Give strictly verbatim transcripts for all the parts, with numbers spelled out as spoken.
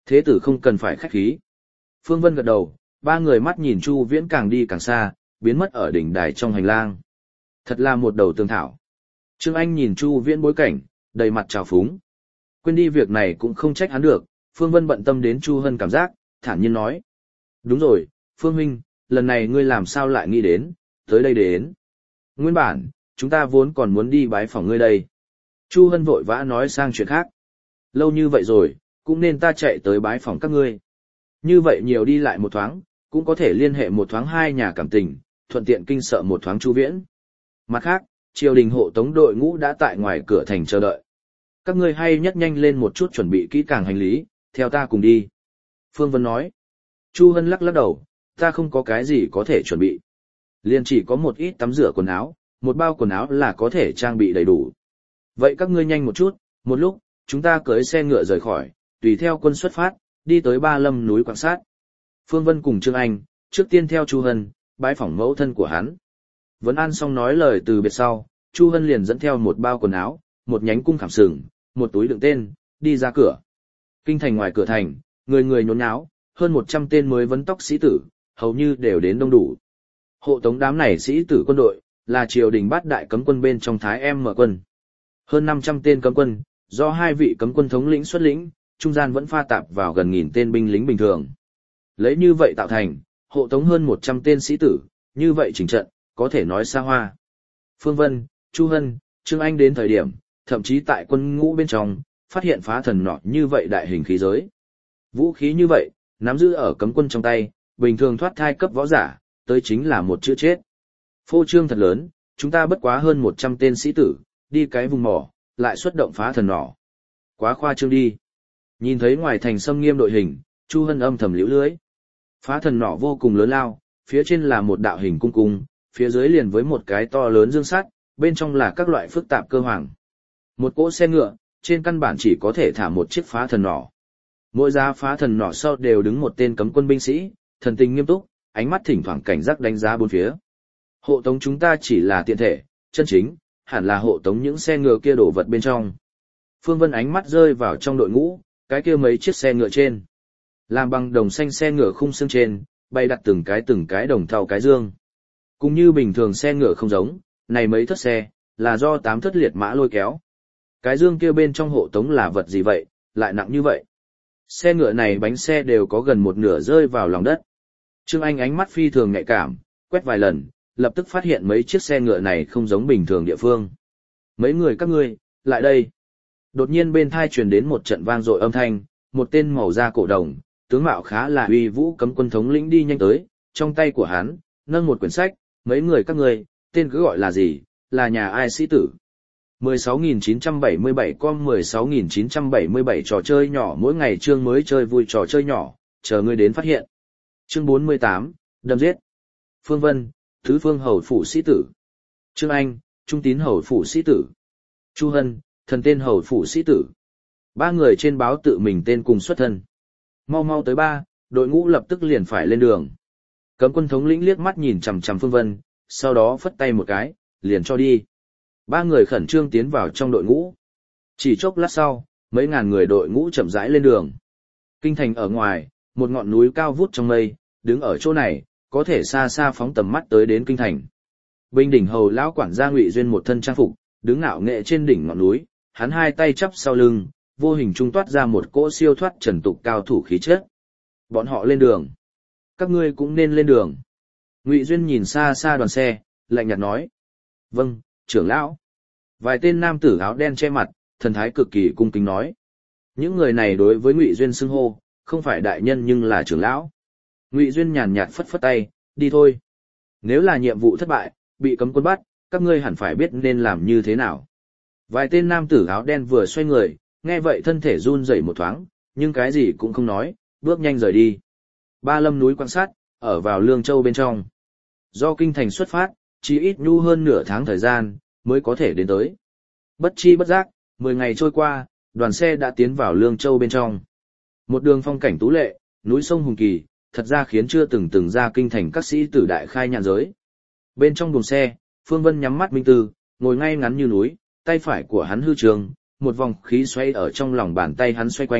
Thế tử không cần phải khách khí. Phương Vân gật đầu, ba người mắt nhìn Chu Viễn càng đi càng xa, biến mất ở đỉnh đài trong hành lang. Thật là một đầu tường thảo. Trương Anh nhìn Chu Viễn bối cảnh, đầy mặt trào phúng. Quên đi việc này cũng không trách hắn được, Phương Vân bận tâm đến Chu Hân cảm giác, thản nhiên nói. Đúng rồi, Phương Huynh, lần này ngươi làm sao lại nghĩ đến, tới đây đến. Nguyên bản, chúng ta vốn còn muốn đi bái phỏng ngươi đây. Chu Hân vội vã nói sang chuyện khác. Lâu như vậy rồi, cũng nên ta chạy tới bái phỏng các ngươi. Như vậy nhiều đi lại một thoáng, cũng có thể liên hệ một thoáng hai nhà cảm tình, thuận tiện kinh sợ một thoáng Chu Viễn. Mặt khác, triều đình hộ tống đội ngũ đã tại ngoài cửa thành chờ đợi. Các ngươi hay nhất nhanh lên một chút chuẩn bị kỹ càng hành lý, theo ta cùng đi. Phương Vân nói. Chu Hân lắc lắc đầu, ta không có cái gì có thể chuẩn bị. Liền chỉ có một ít tắm rửa quần áo, một bao quần áo là có thể trang bị đầy đủ. Vậy các ngươi nhanh một chút, một lúc, chúng ta cưỡi xe ngựa rời khỏi, tùy theo quân xuất phát, đi tới Ba Lâm núi quan sát. Phương Vân cùng Trương Anh, trước tiên theo Chu Hân, bái phỏng mẫu thân của hắn. Vấn an xong nói lời từ biệt sau, Chu Hân liền dẫn theo một bao quần áo, một nhánh cung khảm sừng, một túi đựng tên, đi ra cửa. Kinh thành ngoài cửa thành, người người nhốn nháo, hơn một trăm tên mới vấn tóc sĩ tử, hầu như đều đến đông đủ. Hộ tống đám này sĩ tử quân đội, là triều đình bát đại cấm quân bên trong Thái Em Mở quân. Hơn năm trăm tên cấm quân, do hai vị cấm quân thống lĩnh xuất lĩnh, trung gian vẫn pha tạp vào gần nghìn tên binh lính bình thường. Lấy như vậy tạo thành, hộ tống hơn một trăm tên sĩ tử, như vậy chỉnh trận, có thể nói xa hoa. Phương Vân, Chu Hân, Trương Anh đến thời điểm, thậm chí tại quân ngũ bên trong, phát hiện phá thần nọ như vậy đại hình khí giới. Vũ khí như vậy, nắm giữ ở cấm quân trong tay, bình thường thoát thai cấp võ giả, tới chính là một chữ chết. Phô trương thật lớn, chúng ta bất quá hơn một trăm tên sĩ tử, đi cái vùng mỏ, lại xuất động phá thần nỏ. Quá khoa trương đi. Nhìn thấy ngoài thành xâm nghiêm đội hình, Chu Hân âm thầm liễu lưới. Phá thần nỏ vô cùng lớn lao, phía trên là một đạo hình cung cung, phía dưới liền với một cái to lớn dương sắt, bên trong là các loại phức tạp cơ hoàng. Một cỗ xe ngựa, trên căn bản chỉ có thể thả một chiếc phá thần nỏ. Mỗi giá phá thần nỏ sau đều đứng một tên cấm quân binh sĩ, thần tình nghiêm túc, ánh mắt thỉnh thoảng cảnh giác đánh giá bốn phía. Hộ tống chúng ta chỉ là tiện thể, chân chính, hẳn là hộ tống những xe ngựa kia đổ vật bên trong. Phương Vân ánh mắt rơi vào trong đội ngũ, cái kia mấy chiếc xe ngựa trên. Làm bằng đồng xanh xe ngựa khung xương trên, bày đặt từng cái từng cái đồng thau cái dương. Cũng như bình thường xe ngựa không giống, này mấy thất xe, là do tám thất liệt mã lôi kéo. Cái dương kia bên trong hộ tống là vật gì vậy, lại nặng như vậy. Xe ngựa này bánh xe đều có gần một nửa rơi vào lòng đất. Trương Anh ánh mắt phi thường nhạy cảm, quét vài lần, lập tức phát hiện mấy chiếc xe ngựa này không giống bình thường địa phương. Mấy người các ngươi, lại đây. Đột nhiên bên thai truyền đến một trận vang dội âm thanh, một tên màu da cổ đồng, tướng mạo khá là uy vũ cấm quân thống lĩnh đi nhanh tới, trong tay của hắn, nâng một quyển sách, mấy người các ngươi, tên cứ gọi là gì, là nhà ai sĩ tử. mười sáu nghìn chín trăm bảy mươi bảy com mười sáu nghìn chín trăm bảy mươi bảy trò chơi nhỏ mỗi ngày chương mới chơi vui trò chơi nhỏ, chờ ngươi đến phát hiện. Chương bốn mươi tám, đâm giết. Phương Vân, Thứ Phương Hầu Phủ Sĩ Tử. Trương Anh, Trung Tín Hầu Phủ Sĩ Tử. Chu Hân, Thần Tên Hầu Phủ Sĩ Tử. Ba người trên báo tự mình tên cùng xuất thân. Mau mau tới ba, đội ngũ lập tức liền phải lên đường. Cấm quân thống lĩnh liếc mắt nhìn chằm chằm Phương Vân, sau đó phất tay một cái, liền cho đi. Ba người khẩn trương tiến vào trong đội ngũ. Chỉ chốc lát sau, mấy ngàn người đội ngũ chậm rãi lên đường. Kinh thành ở ngoài, một ngọn núi cao vút trong mây, đứng ở chỗ này, có thể xa xa phóng tầm mắt tới đến kinh thành. Bình đỉnh hầu lão quản gia Ngụy Duyên một thân trang phục, đứng ngạo nghệ trên đỉnh ngọn núi, hắn hai tay chắp sau lưng, vô hình trung toát ra một cỗ siêu thoát trần tục cao thủ khí chất. Bọn họ lên đường. Các ngươi cũng nên lên đường. Ngụy Duyên nhìn xa xa đoàn xe, lạnh nhạt nói. Vâng, trưởng lão. Vài tên nam tử áo đen che mặt, thần thái cực kỳ cung kính nói. Những người này đối với Ngụy Duyên xưng hô, không phải đại nhân nhưng là trưởng lão. Ngụy Duyên nhàn nhạt phất phất tay, đi thôi. Nếu là nhiệm vụ thất bại, bị cấm quân bắt, các ngươi hẳn phải biết nên làm như thế nào. Vài tên nam tử áo đen vừa xoay người, nghe vậy thân thể run rẩy một thoáng, nhưng cái gì cũng không nói, bước nhanh rời đi. Ba Lâm núi quan sát, ở vào Lương Châu bên trong. Do kinh thành xuất phát, chỉ ít nhu hơn nửa tháng thời gian, mới có thể đến tới. Bất chi bất giác, mười ngày trôi qua, đoàn xe đã tiến vào Lương Châu bên trong. Một đường phong cảnh tú lệ, núi sông hùng kỳ, thật ra khiến chưa từng từng ra kinh thành các sĩ tử đại khai nhàn giới. Bên trong buồng xe, Phương Vân nhắm mắt minh tư, ngồi ngay ngắn như núi, tay phải của hắn hư trường, một vòng khí xoay ở trong lòng bàn tay hắn xoay quanh,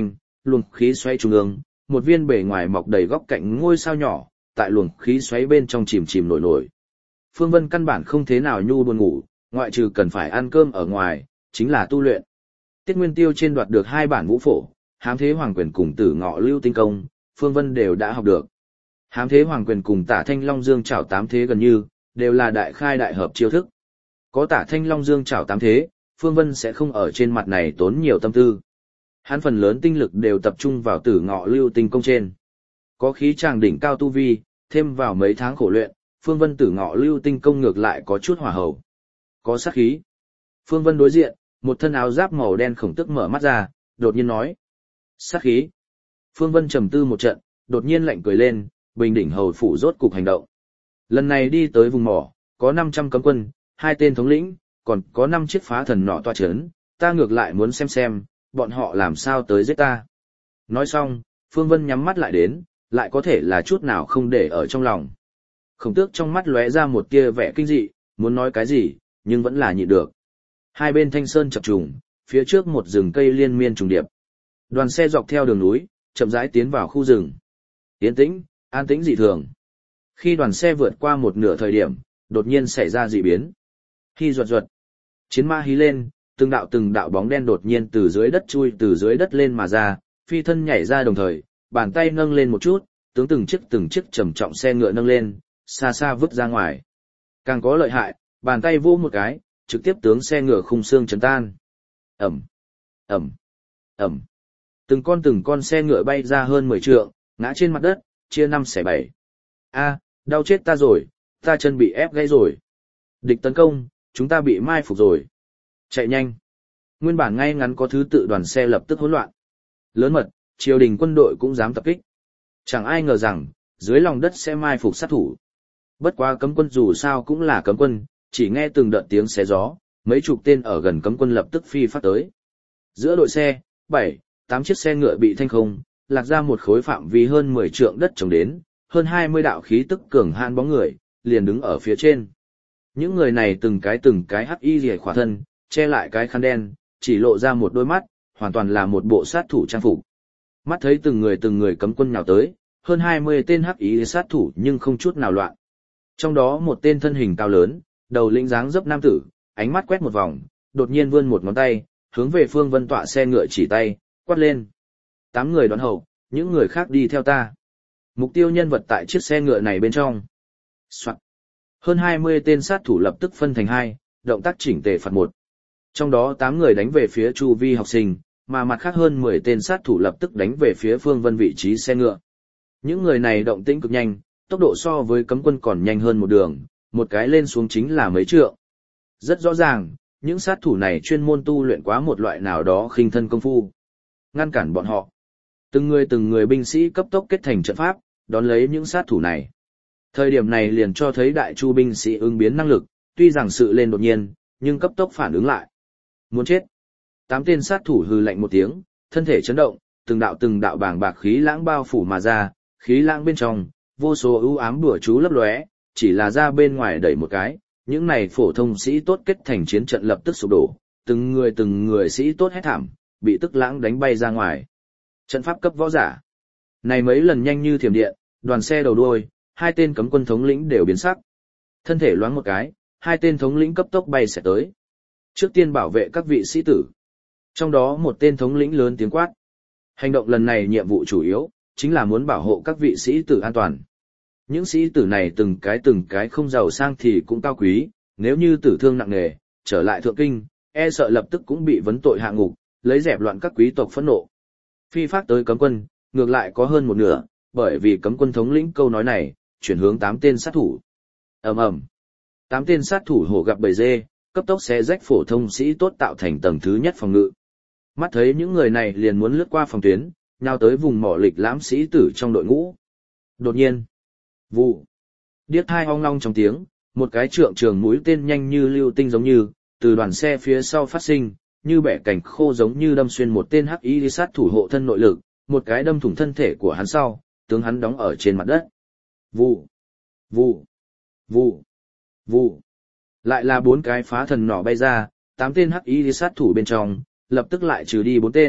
luồng khí xoáy trung ương, một viên bề ngoài mọc đầy góc cạnh ngôi sao nhỏ, tại luồng khí xoáy bên trong chìm chìm nổi nổi. Phương Vân căn bản không thế nào nhu buồn ngủ, ngoại trừ cần phải ăn cơm ở ngoài, chính là tu luyện. Tiết Nguyên Tiêu trên đoạt được hai bản vũ phổ, Hám Thế Hoàng Quyền cùng Tử Ngọ Lưu Tinh Công, Phương Vân đều đã học được. Hám Thế Hoàng Quyền cùng Tả Thanh Long Dương Trảo Tám Thế gần như đều là đại khai đại hợp chiêu thức. Có Tả Thanh Long Dương Trảo Tám Thế, Phương Vân sẽ không ở trên mặt này tốn nhiều tâm tư. Hắn phần lớn tinh lực đều tập trung vào Tử Ngọ Lưu Tinh Công trên. Có khí tràng đỉnh cao tu vi, thêm vào mấy tháng khổ luyện, Phương Vân Tử Ngọ Lưu Tinh Công ngược lại có chút hỏa hầu. Có sát khí. Phương Vân đối diện, một thân áo giáp màu đen Khổng Tước mở mắt ra, đột nhiên nói: "Sát khí." Phương Vân trầm tư một trận, đột nhiên lạnh cười lên, Bình Đỉnh Hầu phủ rốt cục hành động. Lần này đi tới vùng mỏ, có năm trăm cấm quân, hai tên thống lĩnh, còn có năm chiếc phá thần nọ toa chấn, ta ngược lại muốn xem xem, bọn họ làm sao tới giết ta. Nói xong, Phương Vân nhắm mắt lại đến, lại có thể là chút nào không để ở trong lòng. Khổng Tước trong mắt lóe ra một tia vẻ kinh dị, muốn nói cái gì, nhưng vẫn là nhịn được. Hai bên thanh sơn chập trùng, phía trước một rừng cây liên miên trùng điệp. Đoàn xe dọc theo đường núi, chậm rãi tiến vào khu rừng. Yên tĩnh, an tĩnh dị thường. Khi đoàn xe vượt qua một nửa thời điểm, đột nhiên xảy ra dị biến. Hi ruột ruột. Chiến ma hí lên, từng đạo từng đạo bóng đen đột nhiên từ dưới đất chui từ dưới đất lên mà ra, phi thân nhảy ra đồng thời, bàn tay nâng lên một chút, tướng từng chiếc từng chiếc trầm trọng xe ngựa nâng lên, xa xa vứt ra ngoài. Càng có lợi hại, bàn tay vỗ một cái, trực tiếp tướng xe ngựa khung xương chấn tan. Ẩm, Ẩm, Ẩm. Từng con từng con xe ngựa bay ra hơn mười trượng, ngã trên mặt đất, chia năm xẻ bảy. A, đau chết ta rồi, ta chân bị ép gãy rồi. Địch tấn công, chúng ta bị mai phục rồi. Chạy nhanh. Nguyên bản ngay ngắn có thứ tự đoàn xe lập tức hỗn loạn. Lớn mật, triều đình quân đội cũng dám tập kích. Chẳng ai ngờ rằng, dưới lòng đất sẽ mai phục sát thủ. Bất quá cấm quân dù sao cũng là cấm quân, chỉ nghe từng đợt tiếng xé gió, mấy chục tên ở gần cấm quân lập tức phi phát tới. Giữa đội xe, bảy, tám chiếc xe ngựa bị thanh không, lạc ra một khối phạm vi hơn mười trượng đất trồng đến, hơn hai mươi đạo khí tức cường hãn bóng người, liền đứng ở phía trên. Những người này từng cái từng cái hắc y rìa khỏa thân, che lại cái khăn đen, chỉ lộ ra một đôi mắt, hoàn toàn là một bộ sát thủ trang phục. Mắt thấy từng người từng người cấm quân nhào tới, hơn hai mươi tên hắc y sát thủ nhưng không chút nào loạn. Trong đó một tên thân hình cao lớn, đầu lĩnh dáng dấp nam tử, ánh mắt quét một vòng, đột nhiên vươn một ngón tay, hướng về Phương Vân tọa xe ngựa chỉ tay, quát lên. Tám người đón hậu, những người khác đi theo ta. Mục tiêu nhân vật tại chiếc xe ngựa này bên trong. Soạn. Hơn hai mươi tên sát thủ lập tức phân thành hai, động tác chỉnh tề phạt một. Trong đó tám người đánh về phía chu vi học sinh, mà mặt khác hơn mười tên sát thủ lập tức đánh về phía Phương Vân vị trí xe ngựa. Những người này động tĩnh cực nhanh, tốc độ so với cấm quân còn nhanh hơn một đường, một cái lên xuống chính là mấy trượng. Rất rõ ràng, những sát thủ này chuyên môn tu luyện quá một loại nào đó khinh thân công phu. Ngăn cản bọn họ. Từng người từng người binh sĩ cấp tốc kết thành trận pháp, đón lấy những sát thủ này. Thời điểm này liền cho thấy đại chu binh sĩ ứng biến năng lực, tuy rằng sự lên đột nhiên, nhưng cấp tốc phản ứng lại. Muốn chết. Tám tên sát thủ hừ lạnh một tiếng, thân thể chấn động, từng đạo từng đạo bàng bạc khí lãng bao phủ mà ra, khí lãng bên trong, vô số ưu ám đùa chú lấp lóe, chỉ là ra bên ngoài đẩy một cái, những này phổ thông sĩ tốt kết thành chiến trận lập tức sụp đổ, từng người từng người sĩ tốt hét thảm, bị tức lãng đánh bay ra ngoài. Trận pháp cấp võ giả. Này mấy lần nhanh như thiểm điện, đoàn xe đầu đuôi, hai tên cấm quân thống lĩnh đều biến sắc. Thân thể loáng một cái, hai tên thống lĩnh cấp tốc bay sẽ tới. Trước tiên bảo vệ các vị sĩ tử. Trong đó một tên thống lĩnh lớn tiếng quát. Hành động lần này nhiệm vụ chủ yếu, chính là muốn bảo hộ các vị sĩ tử an toàn. Những sĩ tử này từng cái từng cái không giàu sang thì cũng cao quý, nếu như tử thương nặng nề, trở lại thượng kinh, e sợ lập tức cũng bị vấn tội hạ ngục, lấy dẹp loạn các quý tộc phẫn nộ. Phi phát tới cấm quân, ngược lại có hơn một nửa, bởi vì cấm quân thống lĩnh câu nói này, chuyển hướng tám tên sát thủ. Ầm ầm. Tám tên sát thủ hổ gặp bầy dê, cấp tốc xé rách phổ thông sĩ tốt tạo thành tầng thứ nhất phòng ngự. Mắt thấy những người này liền muốn lướt qua phòng tuyến, nhào tới vùng mỏ lịch lãm sĩ tử trong đội ngũ. Đột nhiên, vụ, điếc hai ong long trong tiếng, một cái trượng trường mũi tên nhanh như lưu tinh giống như, từ đoàn xe phía sau phát sinh, như bẻ cảnh khô giống như đâm xuyên một tên hắc y sát thủ hộ thân nội lực, một cái đâm thủng thân thể của hắn sau, tướng hắn đóng ở trên mặt đất. Vụ, vụ, vụ, vụ. Lại là bốn cái phá thần nỏ bay ra, tám tên hắc y sát thủ bên trong, lập tức lại trừ đi bốn tên,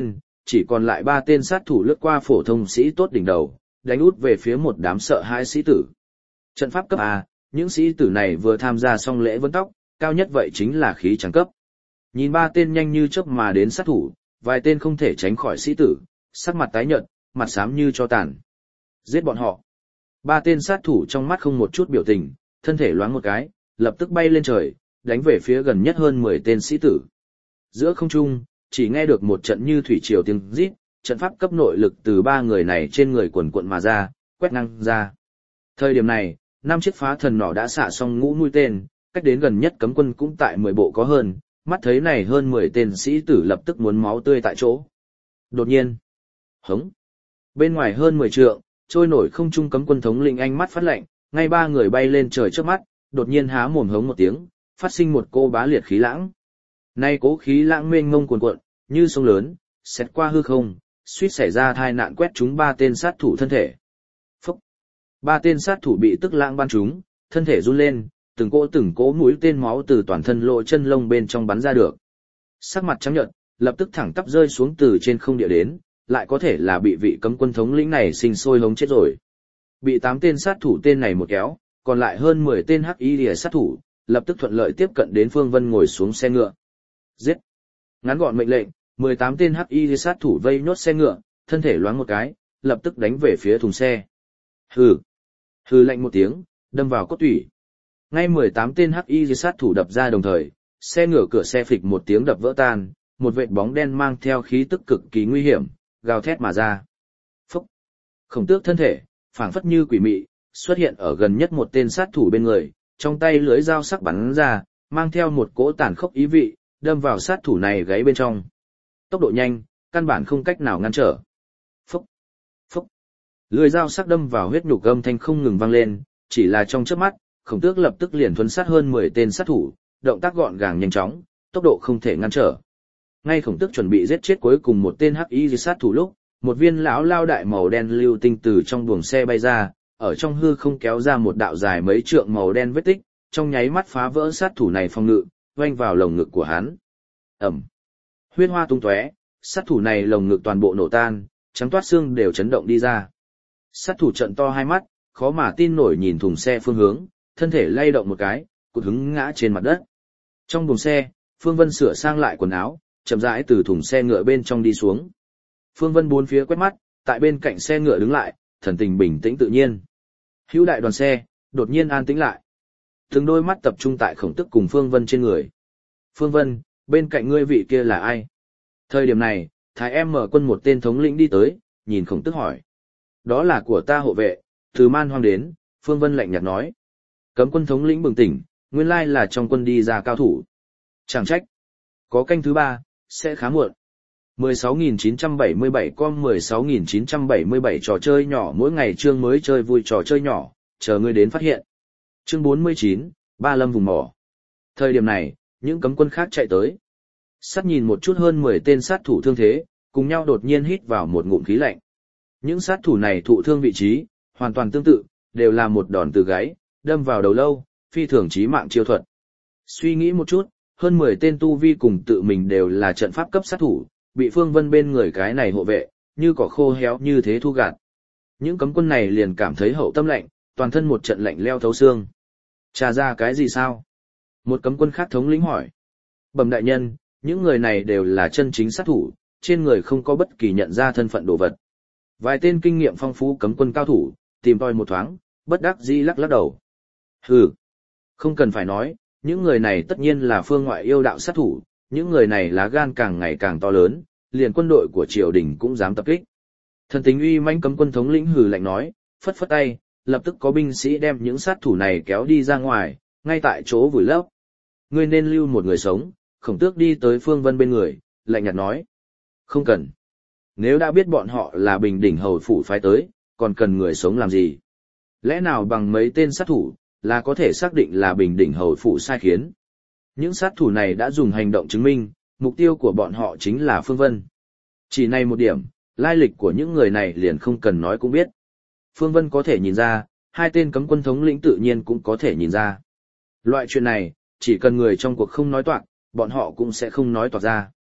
chỉ còn lại ba tên sát thủ lướt qua phổ thông sĩ tốt đỉnh đầu, đánh út về phía một đám sợ hãi sĩ tử. Trận pháp cấp A, những sĩ tử này vừa tham gia xong lễ vấn tóc, cao nhất vậy chính là khí trắng cấp. Nhìn ba tên nhanh như chớp mà đến sát thủ, vài tên không thể tránh khỏi sĩ tử, sắc mặt tái nhợt, mặt xám như cho tàn. Giết bọn họ. Ba tên sát thủ trong mắt không một chút biểu tình, thân thể loáng một cái, lập tức bay lên trời, đánh về phía gần nhất hơn mười tên sĩ tử. Giữa không trung, chỉ nghe được một trận như thủy triều tiếng rít, trận pháp cấp nội lực từ ba người này trên người quần cuộn mà ra, quét ngang ra. Thời điểm này, năm chiếc phá thần nỏ đã xạ xong ngũ mũi tên, cách đến gần nhất cấm quân cũng tại mười bộ có hơn, mắt thấy này hơn mười tên sĩ tử lập tức muốn máu tươi tại chỗ. Đột nhiên, hống. Bên ngoài hơn mười trượng, trôi nổi không trung cấm quân thống lĩnh ánh mắt phát lạnh, ngay ba người bay lên trời trước mắt, đột nhiên há mồm hống một tiếng, phát sinh một cô bá liệt khí lãng. Nay cố khí lãng mênh mông cuồn cuộn, như sông lớn, xẹt qua hư không, suýt xảy ra tai nạn quét trúng ba tên sát thủ thân thể. Phúc! Ba tên sát thủ bị tức lãng ban trúng, thân thể run lên, từng cỗ từng cỗ mũi tên máu từ toàn thân lộ chân lông bên trong bắn ra được. Sắc mặt trắng nhợt, lập tức thẳng tắp rơi xuống từ trên không địa đến, lại có thể là bị vị cấm quân thống lĩnh này sinh sôi hống chết rồi. Bị tám tên sát thủ tên này một kéo, còn lại hơn mười tên hắc y lìa sát thủ, lập tức thuận lợi tiếp cận đến Phương Vân ngồi xuống xe ngựa. Giết! Ngắn gọn mệnh lệnh, mười tám tên hắc y lìa sát thủ vây nhốt xe ngựa, thân thể loáng một cái, lập tức đánh về phía thùng xe. Hừ! Hừ lạnh một tiếng, đâm vào cốt tủy. Ngay mười tám tên hắc y lìa sát thủ đập ra đồng thời, xe ngựa cửa xe phịch một tiếng đập vỡ tan, một vệt bóng đen mang theo khí tức cực kỳ nguy hiểm, gào thét mà ra. Phúc! Khổng Tước thân thể, phảng phất như quỷ mị, xuất hiện ở gần nhất một tên sát thủ bên người, trong tay lưỡi dao sắc bắn ra, mang theo một cỗ tàn khốc ý vị, đâm vào sát thủ này gáy bên trong. Tốc độ nhanh, căn bản không cách nào ngăn trở. Phúc! Phúc! Lưỡi dao sắc đâm vào huyết nhục âm thanh không ngừng vang lên, chỉ là trong chớp mắt, Khổng Tước lập tức liền thuấn sát hơn mười tên sát thủ, động tác gọn gàng nhanh chóng, tốc độ không thể ngăn trở. Ngay Khổng Tước chuẩn bị giết chết cuối cùng một tên hắc y sát thủ lúc, một viên lão lao đại màu đen lưu tinh từ trong buồng xe bay ra, ở trong hư không kéo ra một đạo dài mấy trượng màu đen vết tích, trong nháy mắt phá vỡ sát thủ này phòng ngự, vanh vào lồng ngực của hắn. Ầm. Huyết hoa tung tóe, sát thủ này lồng ngực toàn bộ nổ tan, trắng toát xương đều chấn động đi ra. Sát thủ trợn to hai mắt, khó mà tin nổi nhìn thùng xe phương hướng, thân thể lay động một cái, cụt hứng ngã trên mặt đất. Trong buồng xe, Phương Vân sửa sang lại quần áo, chậm rãi từ thùng xe ngựa bên trong đi xuống. Phương Vân bốn phía quét mắt, tại bên cạnh xe ngựa đứng lại, thần tình bình tĩnh tự nhiên. Hữu đại đoàn xe, đột nhiên an tĩnh lại. Từng đôi mắt tập trung tại Khổng Tước cùng Phương Vân trên người. Phương Vân, bên cạnh ngươi vị kia là ai? Thời điểm này, Thái em mở quân một tên thống lĩnh đi tới, nhìn Khổng Tước hỏi. Đó là của ta hộ vệ, từ Man Hoang đến, Phương Vân lạnh nhạt nói. Cấm quân thống lĩnh bừng tỉnh, nguyên lai là trong quân đi ra cao thủ. Chẳng trách. Có canh thứ ba, sẽ khá muộn. mười sáu nghìn chín trăm bảy mươi bảy com mười sáu nghìn chín trăm bảy mươi bảy trò chơi nhỏ mỗi ngày chương mới chơi vui trò chơi nhỏ, chờ ngươi đến phát hiện. Chương bốn mươi chín, Ba Lâm vùng mỏ. Thời điểm này, những cấm quân khác chạy tới. Sát nhìn một chút hơn mười tên sát thủ thương thế, cùng nhau đột nhiên hít vào một ngụm khí lạnh. Những sát thủ này thụ thương vị trí, hoàn toàn tương tự, đều là một đòn từ gáy, đâm vào đầu lâu, phi thường chí mạng chiêu thuật. Suy nghĩ một chút, hơn mười tên tu vi cùng tự mình đều là trận pháp cấp sát thủ, bị Phương Vân bên người cái này hộ vệ, như cỏ khô héo như thế thu gạt. Những cấm quân này liền cảm thấy hậu tâm lạnh, toàn thân một trận lạnh leo thấu xương. Tra ra cái gì sao? Một cấm quân khác thống lĩnh hỏi. Bẩm đại nhân, những người này đều là chân chính sát thủ, trên người không có bất kỳ nhận ra thân phận đồ vật. Vài tên kinh nghiệm phong phú cấm quân cao thủ, tìm tòi một thoáng, bất đắc dĩ lắc lắc đầu. Hừ, không cần phải nói, những người này tất nhiên là phương ngoại yêu đạo sát thủ, những người này lá gan càng ngày càng to lớn, liền quân đội của triều đình cũng dám tập kích. Thần tính uy mãnh cấm quân thống lĩnh hừ lạnh nói, phất phất tay, lập tức có binh sĩ đem những sát thủ này kéo đi ra ngoài, ngay tại chỗ vùi lấp. Ngươi nên lưu một người sống. Khổng Tước đi tới Phương Vân bên người, lạnh nhạt nói. Không cần. Nếu đã biết bọn họ là Bình Đỉnh hầu phủ phái tới, còn cần người sống làm gì? Lẽ nào bằng mấy tên sát thủ, là có thể xác định là Bình Đỉnh hầu phủ sai khiến? Những sát thủ này đã dùng hành động chứng minh, mục tiêu của bọn họ chính là Phương Vân. Chỉ này một điểm, lai lịch của những người này liền không cần nói cũng biết. Phương Vân có thể nhìn ra, hai tên cấm quân thống lĩnh tự nhiên cũng có thể nhìn ra. Loại chuyện này, chỉ cần người trong cuộc không nói toạc, bọn họ cũng sẽ không nói toạc ra.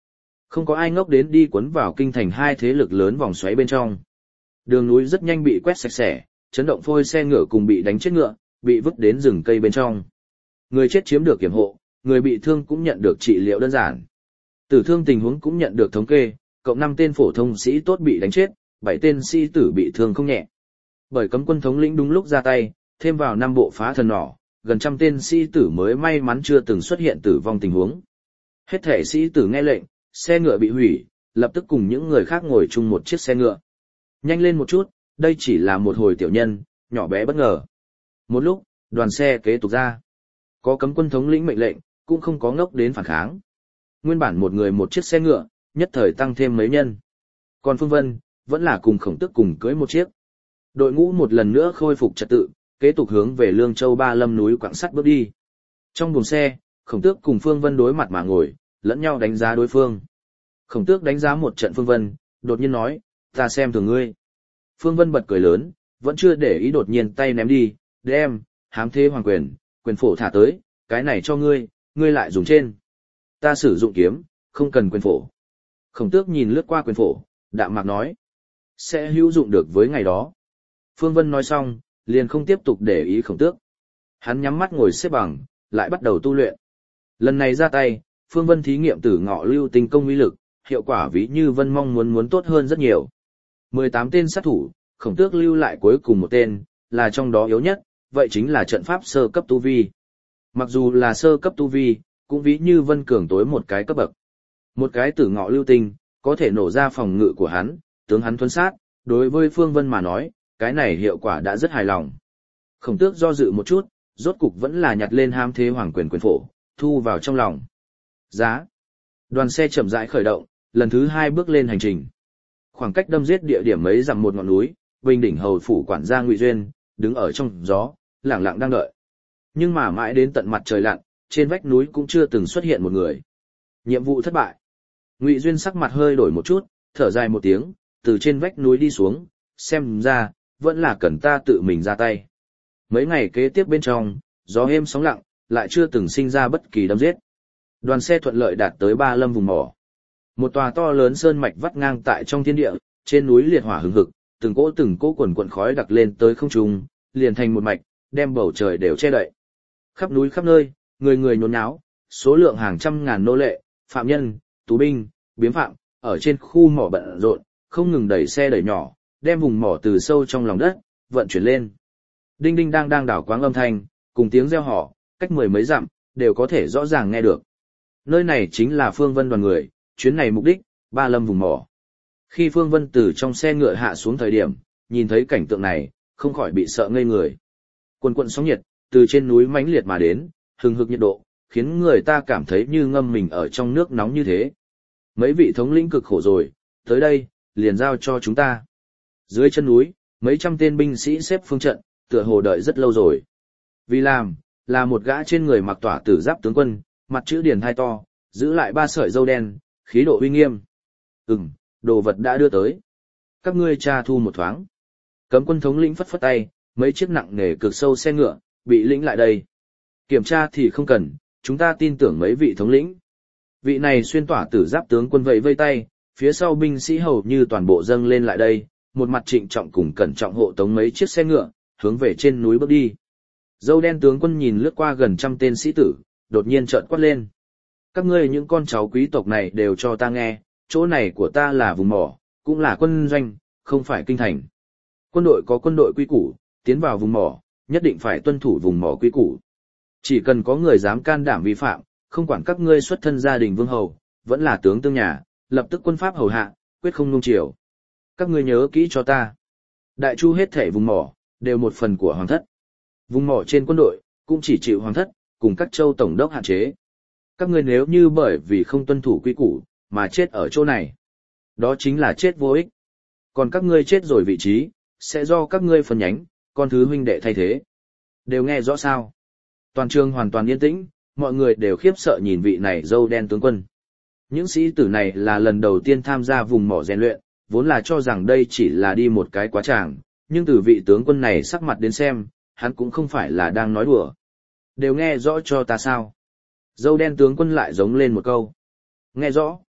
Không có ai ngốc đến đi cuốn vào kinh thành hai thế lực lớn vòng xoáy bên trong. Đường núi rất nhanh bị quét sạch sẽ, chấn động phôi xe ngựa cùng bị đánh chết ngựa, bị vứt đến rừng cây bên trong. Người chết chiếm được kiểm hộ, người bị thương cũng nhận được trị liệu đơn giản. Tử thương tình huống cũng nhận được thống kê, cộng năm tên phổ thông sĩ tốt bị đánh chết, bảy tên sĩ tử bị thương không nhẹ. Bởi cấm quân thống lĩnh đúng lúc ra tay, thêm vào năm bộ phá thần nỏ, gần trăm tên sĩ tử mới may mắn chưa từng xuất hiện tử vong tình huống. Hết thể sĩ tử nghe lệnh, xe ngựa bị hủy, lập tức cùng những người khác ngồi chung một chiếc xe ngựa. Nhanh lên một chút, đây chỉ là một hồi tiểu nhân, nhỏ bé bất ngờ. Một lúc, đoàn xe kế tục ra. Có cấm quân thống lĩnh mệnh lệnh, cũng không có ngốc đến phản kháng. Nguyên bản một người một chiếc xe ngựa, nhất thời tăng thêm mấy nhân. Còn Phương Vân, vẫn là cùng Khổng Tước cùng cưỡi một chiếc. Đội ngũ một lần nữa khôi phục trật tự, kế tục hướng về Lương Châu Ba Lâm núi quặng sắt bước đi. Trong buồng xe, Khổng Tước cùng Phương Vân đối mặt mà ngồi, lẫn nhau đánh giá đối phương. Khổng Tước đánh giá một trận Phương Vân, đột nhiên nói, ta xem thường ngươi. Phương Vân bật cười lớn, vẫn chưa để ý đột nhiên tay ném đi, đem, hám thế hoàng quyền, quyền phổ thả tới, cái này cho ngươi, ngươi lại dùng trên. Ta sử dụng kiếm, không cần quyền phổ. Khổng Tước nhìn lướt qua quyền phổ, đạm mạc nói, sẽ hữu dụng được với ngày đó. Phương Vân nói xong, liền không tiếp tục để ý Khổng Tước. Hắn nhắm mắt ngồi xếp bằng, lại bắt đầu tu luyện. Lần này ra tay, Phương Vân thí nghiệm Tử Ngọ Lưu Tinh công uy lực, hiệu quả ví như Vân mong muốn muốn tốt hơn rất nhiều. mười tám tên sát thủ, Khổng Tước lưu lại cuối cùng một tên, là trong đó yếu nhất, vậy chính là trận pháp sơ cấp tu vi. Mặc dù là sơ cấp tu vi, cũng ví như Vân cường tối một cái cấp bậc. Một cái Tử Ngọ Lưu Tinh, có thể nổ ra phòng ngự của hắn, tướng hắn thuấn sát, đối với Phương Vân mà nói, cái này hiệu quả đã rất hài lòng. Khổng Tước do dự một chút, rốt cục vẫn là nhặt lên hám thế hoàng quyền quyền phổ, thu vào trong lòng. Giá. Đoàn xe chậm rãi khởi động, lần thứ hai bước lên hành trình. Khoảng cách đâm giết địa điểm mấy dặm một ngọn núi, Bình Đỉnh hầu phủ quản gia Ngụy Duyên, đứng ở trong gió, lặng lặng đang đợi. Nhưng mà mãi đến tận mặt trời lặn, trên vách núi cũng chưa từng xuất hiện một người. Nhiệm vụ thất bại. Ngụy Duyên sắc mặt hơi đổi một chút, thở dài một tiếng, từ trên vách núi đi xuống, xem ra, vẫn là cần ta tự mình ra tay. Mấy ngày kế tiếp bên trong, gió êm sóng lặng, lại chưa từng sinh ra bất kỳ đâm giết. Đoàn xe thuận lợi đạt tới Ba Lâm vùng mỏ. Một tòa to lớn sơn mạch vắt ngang tại trong thiên địa, trên núi liệt hỏa hừng hực, từng cỗ từng cỗ quần quần khói đặc lên tới không trung, liền thành một mạch, đem bầu trời đều che đậy. Khắp núi khắp nơi, người người nhốn nháo, số lượng hàng trăm ngàn nô lệ, phạm nhân, tù binh, biếm phạm, ở trên khu mỏ bận rộn, không ngừng đẩy xe đẩy nhỏ, đem vùng mỏ từ sâu trong lòng đất vận chuyển lên. Đinh đinh đang đang đảo quáng âm thanh, cùng tiếng reo hò, cách mười mấy dặm, đều có thể rõ ràng nghe được. Nơi này chính là Phương Vân đoàn người, chuyến này mục đích, Ba Lâm vùng mỏ. Khi Phương Vân từ trong xe ngựa hạ xuống thời điểm, nhìn thấy cảnh tượng này, không khỏi bị sợ ngây người. Quần quần sóng nhiệt, từ trên núi mãnh liệt mà đến, hừng hực nhiệt độ, khiến người ta cảm thấy như ngâm mình ở trong nước nóng như thế. Mấy vị thống lĩnh cực khổ rồi, tới đây, liền giao cho chúng ta. Dưới chân núi, mấy trăm tên binh sĩ xếp phương trận, tựa hồ đợi rất lâu rồi. Vì làm, là một gã trên người mặc tỏa tử giáp tướng quân, mặt chữ điển hai to, giữ lại ba sợi râu đen, khí độ uy nghiêm. Ừm, đồ vật đã đưa tới. Các ngươi tra thu một thoáng. Cấm quân thống lĩnh phất phất tay, mấy chiếc nặng nề cực sâu xe ngựa, bị lĩnh lại đây. Kiểm tra thì không cần, chúng ta tin tưởng mấy vị thống lĩnh. Vị này xuyên tỏa tử giáp tướng quân vẫy vây tay, phía sau binh sĩ hầu như toàn bộ dâng lên lại đây, một mặt trịnh trọng cùng cẩn trọng hộ tống mấy chiếc xe ngựa, hướng về trên núi bước đi. Dâu đen tướng quân nhìn lướt qua gần trăm tên sĩ tử, đột nhiên trợn quát lên. Các ngươi những con cháu quý tộc này đều cho ta nghe, chỗ này của ta là vùng mỏ, cũng là quân doanh, không phải kinh thành. Quân đội có quân đội quy củ, tiến vào vùng mỏ, nhất định phải tuân thủ vùng mỏ quy củ. Chỉ cần có người dám can đảm vi phạm, không quản các ngươi xuất thân gia đình vương hầu, vẫn là tướng tương nhà, lập tức quân pháp hầu hạ, quyết không nung chiều. Các ngươi nhớ kỹ cho ta. Đại chu hết thể vùng mỏ, đều một phần của hoàng thất. Vùng mỏ trên quân đội, cũng chỉ chịu hoàng thất, cùng các châu tổng đốc hạn chế. Các ngươi nếu như bởi vì không tuân thủ quy củ, mà chết ở chỗ này, đó chính là chết vô ích. Còn các ngươi chết rồi vị trí, sẽ do các ngươi phân nhánh, con thứ huynh đệ thay thế. Đều nghe rõ sao? Toàn trường hoàn toàn yên tĩnh, mọi người đều khiếp sợ nhìn vị này râu đen tướng quân. Những sĩ tử này là lần đầu tiên tham gia vùng mỏ rèn luyện, vốn là cho rằng đây chỉ là đi một cái quá tràng, nhưng từ vị tướng quân này sắc mặt đến xem, hắn cũng không phải là đang nói đùa. Đều nghe rõ cho ta sao? Dâu đen tướng quân lại giống lên một câu. Nghe rõ.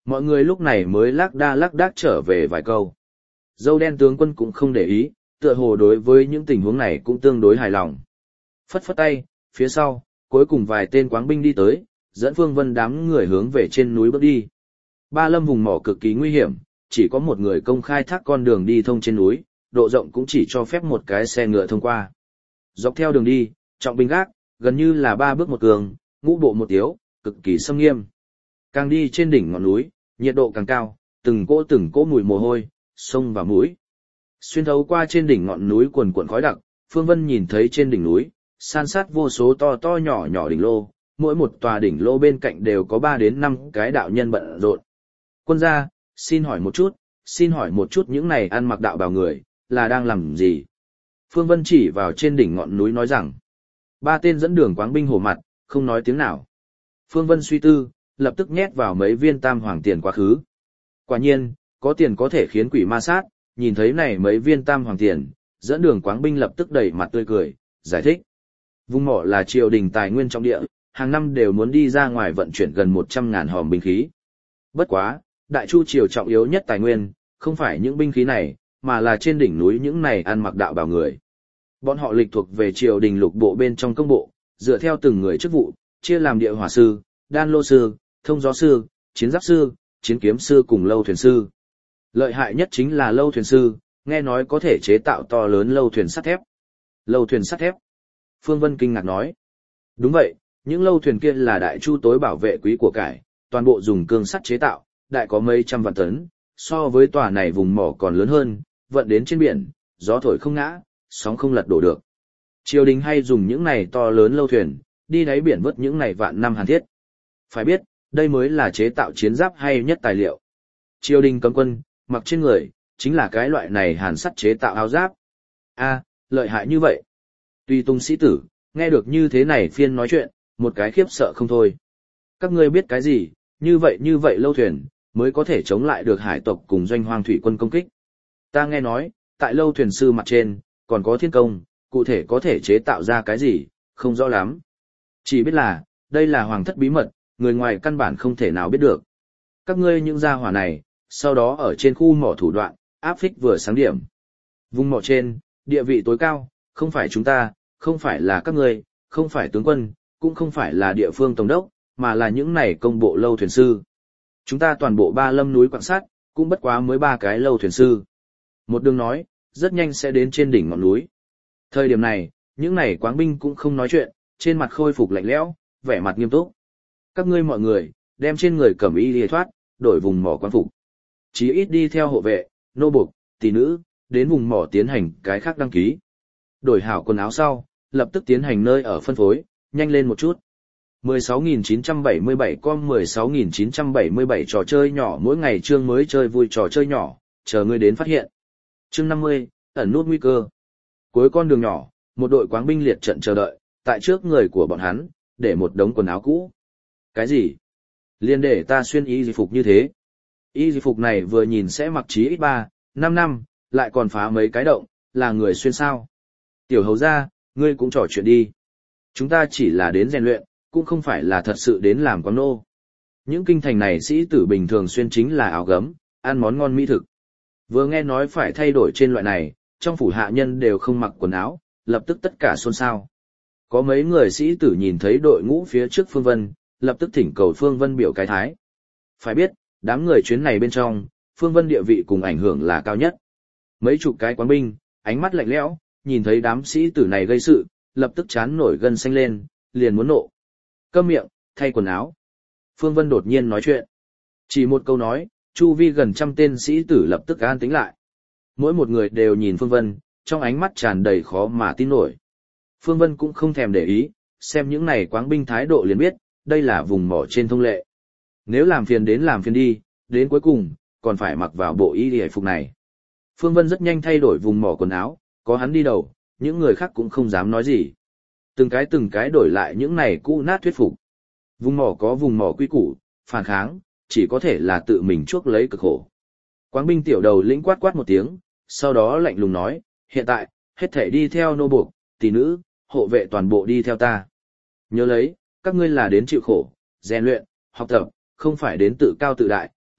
Mọi người lúc này mới lác đa lác đác trở về vài câu. Dâu đen tướng quân cũng không để ý, tựa hồ đối với những tình huống này cũng tương đối hài lòng. Phất phất tay, phía sau, cuối cùng vài tên quáng binh đi tới, dẫn Phương Vân đám người hướng về trên núi bước đi. Ba Lâm vùng mỏ cực kỳ nguy hiểm, chỉ có một người công khai thác con đường đi thông trên núi, độ rộng cũng chỉ cho phép một cái xe ngựa thông qua. Dọc theo đường đi, trọng binh gác, gần như là ba bước một cường, ngũ bộ một tiếu, cực kỳ xâm nghiêm. Càng đi trên đỉnh ngọn núi, nhiệt độ càng cao, từng cỗ từng cỗ mùi mồ hôi, sông và mũi. Xuyên thấu qua trên đỉnh ngọn núi quần cuộn khói đặc, Phương Vân nhìn thấy trên đỉnh núi, san sát vô số to to nhỏ nhỏ đỉnh lô, mỗi một tòa đỉnh lô bên cạnh đều có ba đến năm cái đạo nhân bận rộn. Quân gia, xin hỏi một chút, xin hỏi một chút những này ăn mặc đạo bào người, là đang làm gì? Phương Vân chỉ vào trên đỉnh ngọn núi nói rằng, ba tên dẫn đường quáng binh hổ mặt, không nói tiếng nào. Phương Vân suy tư, lập tức nhét vào mấy viên tam hoàng tiền quá khứ. Quả nhiên, có tiền có thể khiến quỷ ma sát, nhìn thấy này mấy viên tam hoàng tiền, dẫn đường quáng binh lập tức đẩy mặt tươi cười, giải thích. Vùng mỏ là triều đình tài nguyên trong địa, hàng năm đều muốn đi ra ngoài vận chuyển gần một trăm ngàn hòm binh khí. Bất quá, Đại Chu triều trọng yếu nhất tài nguyên, không phải những binh khí này, mà là trên đỉnh núi những này ăn mặc đạo bào người. Bọn họ lịch thuộc về triều đình lục bộ bên trong công bộ, dựa theo từng người chức vụ, chia làm địa hỏa sư, đan lô sư, thông gió sư, chiến giáp sư, chiến kiếm sư cùng lâu thuyền sư. Lợi hại nhất chính là lâu thuyền sư, nghe nói có thể chế tạo to lớn lâu thuyền sắt thép. Lâu thuyền sắt thép. Phương Vân kinh ngạc nói. Đúng vậy, những lâu thuyền kia là Đại Chu tối bảo vệ quý của cải, toàn bộ dùng cương sắt chế tạo, đại có mấy trăm vạn tấn, so với tòa này vùng mỏ còn lớn hơn, vận đến trên biển, gió thổi không ngã, sóng không lật đổ được. Triều đình hay dùng những này to lớn lâu thuyền, đi đáy biển vớt những này vạn năm hàn thiết. Phải biết, đây mới là chế tạo chiến giáp hay nhất tài liệu. Triều đình cấm quân, mặc trên người, chính là cái loại này hàn sắt chế tạo áo giáp. A, lợi hại như vậy. Tuy tung sĩ tử, nghe được như thế này phiên nói chuyện, một cái khiếp sợ không thôi. Các ngươi biết cái gì, như vậy như vậy lâu thuyền, mới có thể chống lại được hải tộc cùng doanh hoang thủy quân công kích. Ta nghe nói, tại lâu thuyền sư mặt trên, còn có thiên công, cụ thể có thể chế tạo ra cái gì, không rõ lắm. Chỉ biết là, đây là hoàng thất bí mật, người ngoài căn bản không thể nào biết được. Các ngươi những gia hỏa này, sau đó ở trên khu mỏ thủ đoạn, áp phích vừa sáng điểm. Vùng mỏ trên, địa vị tối cao, không phải chúng ta, không phải là các ngươi, không phải tướng quân, cũng không phải là địa phương tổng đốc, mà là những này công bộ lâu thuyền sư. Chúng ta toàn bộ ba lâm núi quạng sát, cũng bất quá mới ba cái lâu thuyền sư. Một đường nói, rất nhanh sẽ đến trên đỉnh ngọn núi. Thời điểm này, những này quáng binh cũng không nói chuyện, trên mặt khôi phục lạnh lẽo, vẻ mặt nghiêm túc. Các ngươi mọi người, đem trên người cẩm y lìa thoát, đổi vùng mỏ quan phục. Chí ít đi theo hộ vệ, nô buộc, tỷ nữ, đến vùng mỏ tiến hành cái khác đăng ký. Đổi hảo quần áo sau, lập tức tiến hành nơi ở phân phối, nhanh lên một chút. mười sáu nghìn chín trăm bảy mươi bảy con mười sáu nghìn chín trăm bảy mươi bảy trò chơi nhỏ mỗi ngày chương mới chơi vui trò chơi nhỏ, chờ ngươi đến phát hiện. Chương năm mươi, ẩn nút nguy cơ. Cuối con đường nhỏ, một đội quáng binh liệt trận chờ đợi, tại trước người của bọn hắn, để một đống quần áo cũ. Cái gì? Liên để ta xuyên y di phục như thế. Y di phục này vừa nhìn sẽ mặc chí ít ba, năm năm, lại còn phá mấy cái động, là người xuyên sao? Tiểu hầu gia, ngươi cũng trò chuyện đi. Chúng ta chỉ là đến rèn luyện, cũng không phải là thật sự đến làm quán nô. Những kinh thành này sĩ tử bình thường xuyên chính là áo gấm, ăn món ngon mỹ thực. Vừa nghe nói phải thay đổi trên loại này, trong phủ hạ nhân đều không mặc quần áo, lập tức tất cả xôn xao. Có mấy người sĩ tử nhìn thấy đội ngũ phía trước Phương Vân, lập tức thỉnh cầu Phương Vân biểu cái thái. Phải biết, đám người chuyến này bên trong, Phương Vân địa vị cùng ảnh hưởng là cao nhất. Mấy chục cái quán binh, ánh mắt lạnh lẽo, nhìn thấy đám sĩ tử này gây sự, lập tức chán nổi gân xanh lên, liền muốn nộ. Câm miệng, thay quần áo. Phương Vân đột nhiên nói chuyện. Chỉ một câu nói, chu vi gần trăm tên sĩ tử lập tức an tĩnh lại. Mỗi một người đều nhìn Phương Vân, trong ánh mắt tràn đầy khó mà tin nổi. Phương Vân cũng không thèm để ý, xem những này quáng binh thái độ liền biết, đây là vùng mỏ trên thông lệ. Nếu làm phiền đến làm phiền đi, đến cuối cùng, còn phải mặc vào bộ y y phục này. Phương Vân rất nhanh thay đổi vùng mỏ quần áo, có hắn đi đầu, những người khác cũng không dám nói gì. Từng cái từng cái đổi lại những này cũ nát thuyết phục. Vùng mỏ có vùng mỏ quy củ, phản kháng, chỉ có thể là tự mình chuốc lấy cực khổ. Quáng binh tiểu đầu lĩnh quát quát một tiếng, sau đó lạnh lùng nói, hiện tại, hết thể đi theo nô buộc, tỷ nữ, hộ vệ toàn bộ đi theo ta. Nhớ lấy, các ngươi là đến chịu khổ, rèn luyện, học tập, không phải đến tự cao tự đại,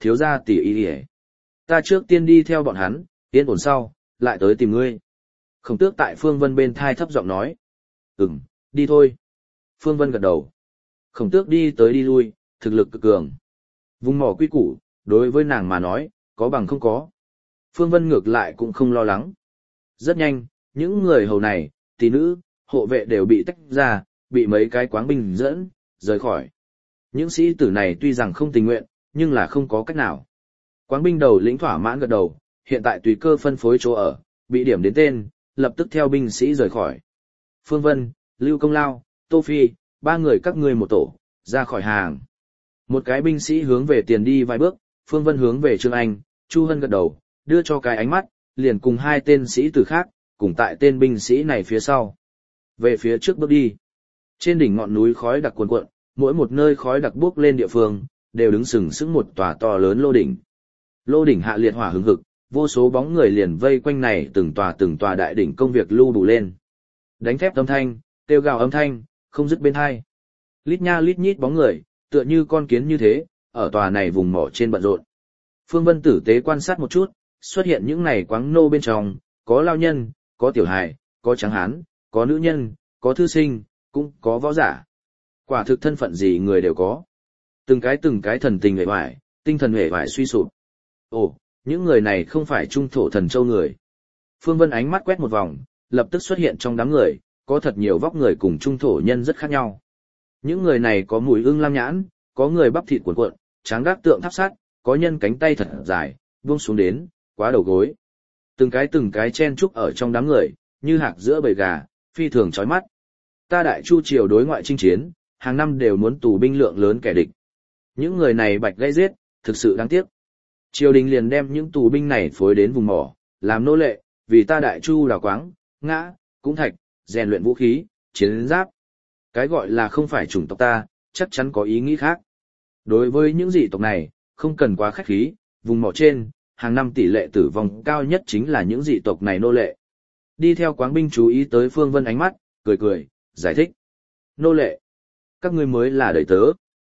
thiếu gia tỷ y y. Ta trước tiên đi theo bọn hắn, yên ổn sau, lại tới tìm ngươi. Khổng Tước tại Phương Vân bên thai thấp giọng nói. Ừm, đi thôi. Phương Vân gật đầu. Khổng Tước đi tới đi lui, thực lực cực cường. Vùng mỏ quy củ, đối với nàng mà nói, có bằng không có. Phương Vân ngược lại cũng không lo lắng. Rất nhanh, những người hầu này, tỷ nữ, hộ vệ đều bị tách ra, bị mấy cái quáng binh dẫn, rời khỏi. Những sĩ tử này tuy rằng không tình nguyện, nhưng là không có cách nào. Quáng binh đầu lĩnh thỏa mãn gật đầu, hiện tại tùy cơ phân phối chỗ ở, bị điểm đến tên, lập tức theo binh sĩ rời khỏi. Phương Vân, Lưu Công Lao, Tô Phi, ba người các ngươi một tổ, ra khỏi hàng. Một cái binh sĩ hướng về tiền đi vài bước, Phương Vân hướng về Trương Anh, Chu Hân gật đầu, đưa cho cái ánh mắt, liền cùng hai tên sĩ tử khác, cùng tại tên binh sĩ này phía sau. Về phía trước bước đi. Trên đỉnh ngọn núi khói đặc cuồn cuộn, mỗi một nơi khói đặc bốc lên địa phương, đều đứng sừng sững một tòa to lớn lô đỉnh. Lô đỉnh hạ liệt hỏa hứng hực, vô số bóng người liền vây quanh này từng tòa từng tòa đại đỉnh công việc lưu đủ lên. Đánh thép âm thanh, kêu gào âm thanh, không dứt bên hai. Lít nha lít nhít bóng người, tựa như con kiến như thế, ở tòa này vùng mỏ trên bận rộn. Phương Vân tử tế quan sát một chút, xuất hiện những này quáng nô bên trong, có lao nhân, có tiểu hài, có tráng hán, có nữ nhân, có thư sinh, cũng có võ giả. Quả thực thân phận gì người đều có. Từng cái từng cái thần tình hề hoài, tinh thần hề hoài suy sụp. Ồ, những người này không phải trung thổ thần châu người. Phương Vân ánh mắt quét một vòng, lập tức xuất hiện trong đám người, có thật nhiều vóc người cùng trung thổ nhân rất khác nhau. Những người này có mùi ưng lam nhãn, có người bắp thịt cuộn cuộn, tráng gác tượng tháp sắt, có nhân cánh tay thật dài, buông xuống đến, quá đầu gối. Từng cái từng cái chen chúc ở trong đám người, như hạc giữa bầy gà, phi thường chói mắt. Ta Đại Chu triều đối ngoại chinh chiến, hàng năm đều muốn tù binh lượng lớn kẻ địch. Những người này bạch gây giết, thực sự đáng tiếc. Triều đình liền đem những tù binh này phối đến vùng mỏ, làm nô lệ, vì ta Đại Chu đào quáng, ngã, cũng thạch, rèn luyện vũ khí, chiến giáp. Cái gọi là không phải chủng tộc ta, chắc chắn có ý nghĩ khác. Đối với những dị tộc này, không cần quá khách khí, vùng mỏ trên, hàng năm tỷ lệ tử vong cao nhất chính là những dị tộc này nô lệ. Đi theo quáng binh chú ý tới Phương Vân ánh mắt, cười cười, giải thích. Nô lệ, các ngươi mới là đầy tớ.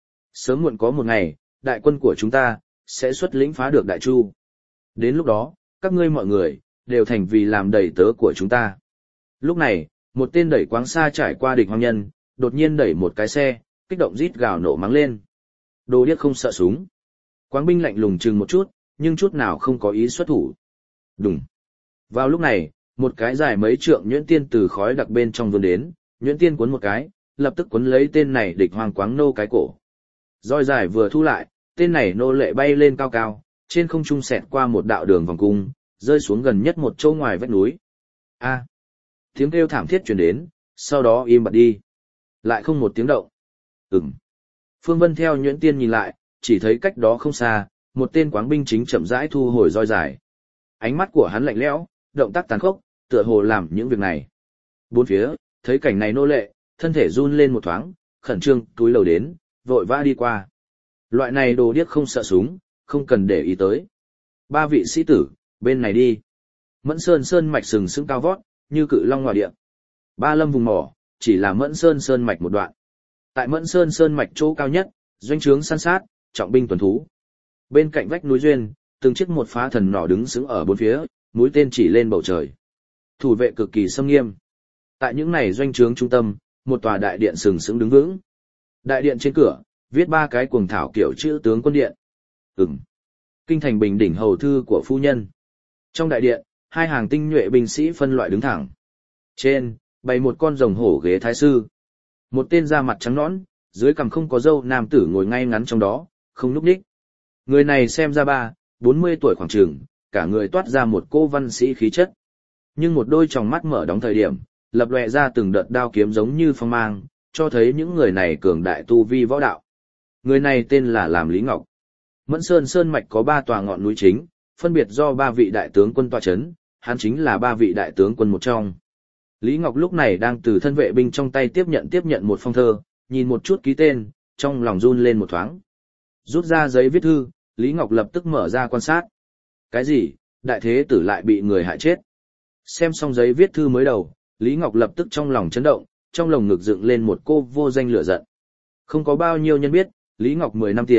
Sớm muộn có một ngày, đại quân của chúng ta, sẽ xuất lĩnh phá được Đại Chu. Đến lúc đó, các ngươi mọi người, đều thành vì làm đầy tớ của chúng ta. Lúc này, một tên đẩy quáng xa trải qua địch hoang nhân, đột nhiên đẩy một cái xe, kích động rít gào nổ mắng lên. Đồ điếc không sợ súng. Quáng binh lạnh lùng chừng một chút, nhưng chút nào không có ý xuất thủ. Đùng. Vào lúc này, một cái dài mấy trượng nhuyễn tiên từ khói đặc bên trong vươn đến, nhuyễn tiên cuốn một cái, lập tức cuốn lấy tên này địch hoang quáng nô cái cổ. Roi dài vừa thu lại, tên này nô lệ bay lên cao cao, trên không trung xẹt qua một đạo đường vòng cung, rơi xuống gần nhất một chỗ ngoài vách núi. A. Tiếng kêu thảm thiết truyền đến, sau đó im bặt đi. Lại không một tiếng động. Ừm. Phương Vân theo nhuyễn tiên nhìn lại, chỉ thấy cách đó không xa, một tên quáng binh chính chậm rãi thu hồi roi dài. Ánh mắt của hắn lạnh lẽo, động tác tàn khốc, tựa hồ làm những việc này. Bốn phía, thấy cảnh này nô lệ, thân thể run lên một thoáng, khẩn trương túi lầu đến, vội vã đi qua. Loại này đồ điếc không sợ súng, không cần để ý tới. Ba vị sĩ tử, bên này đi. Mẫn Sơn sơn mạch sừng sững cao vót, như cự long ngọa địa. Ba lâm vùng mỏ, chỉ là Mẫn Sơn sơn mạch một đoạn. Tại Mẫn Sơn sơn mạch chỗ cao nhất, doanh trướng săn sát, trọng binh tuần thú. Bên cạnh vách núi duyên, từng chiếc một phá thần nỏ đứng sững ở bốn phía, mũi tên chỉ lên bầu trời. Thủ vệ cực kỳ xâm nghiêm. Tại những này doanh trướng trung tâm, một tòa đại điện sừng sững đứng vững. Đại điện trên cửa, viết ba cái cuồng thảo kiểu chữ tướng quân điện. Ừm. Kinh thành bình đỉnh hầu thư của phu nhân. Trong đại điện, hai hàng tinh nhuệ binh sĩ phân loại đứng thẳng. Trên, bày một con rồng hổ ghế thái sư. Một tên da mặt trắng nõn, dưới cằm không có râu nam tử ngồi ngay ngắn trong đó, không nhúc nhích. Người này xem ra ba, bốn mươi tuổi khoảng chừng, cả người toát ra một cô văn sĩ khí chất. Nhưng một đôi tròng mắt mở đóng thời điểm, lập lòe ra từng đợt đao kiếm giống như phong mang, cho thấy những người này cường đại tu vi võ đạo. Người này tên là làm Lý Ngọc. Mẫn Sơn sơn mạch có ba tòa ngọn núi chính, phân biệt do ba vị đại tướng quân tọa chấn, hắn chính là ba vị đại tướng quân một trong. Lý Ngọc lúc này đang từ thân vệ binh trong tay tiếp nhận tiếp nhận một phong thơ, nhìn một chút ký tên, trong lòng run lên một thoáng. Rút ra giấy viết thư, Lý Ngọc lập tức mở ra quan sát. Cái gì, đại thế tử lại bị người hại chết? Xem xong giấy viết thư mới đầu, Lý Ngọc lập tức trong lòng chấn động, trong lồng ngực dựng lên một cô vô danh lửa giận. Không có bao nhiêu nhân biết, Lý Ngọc mười năm tiền,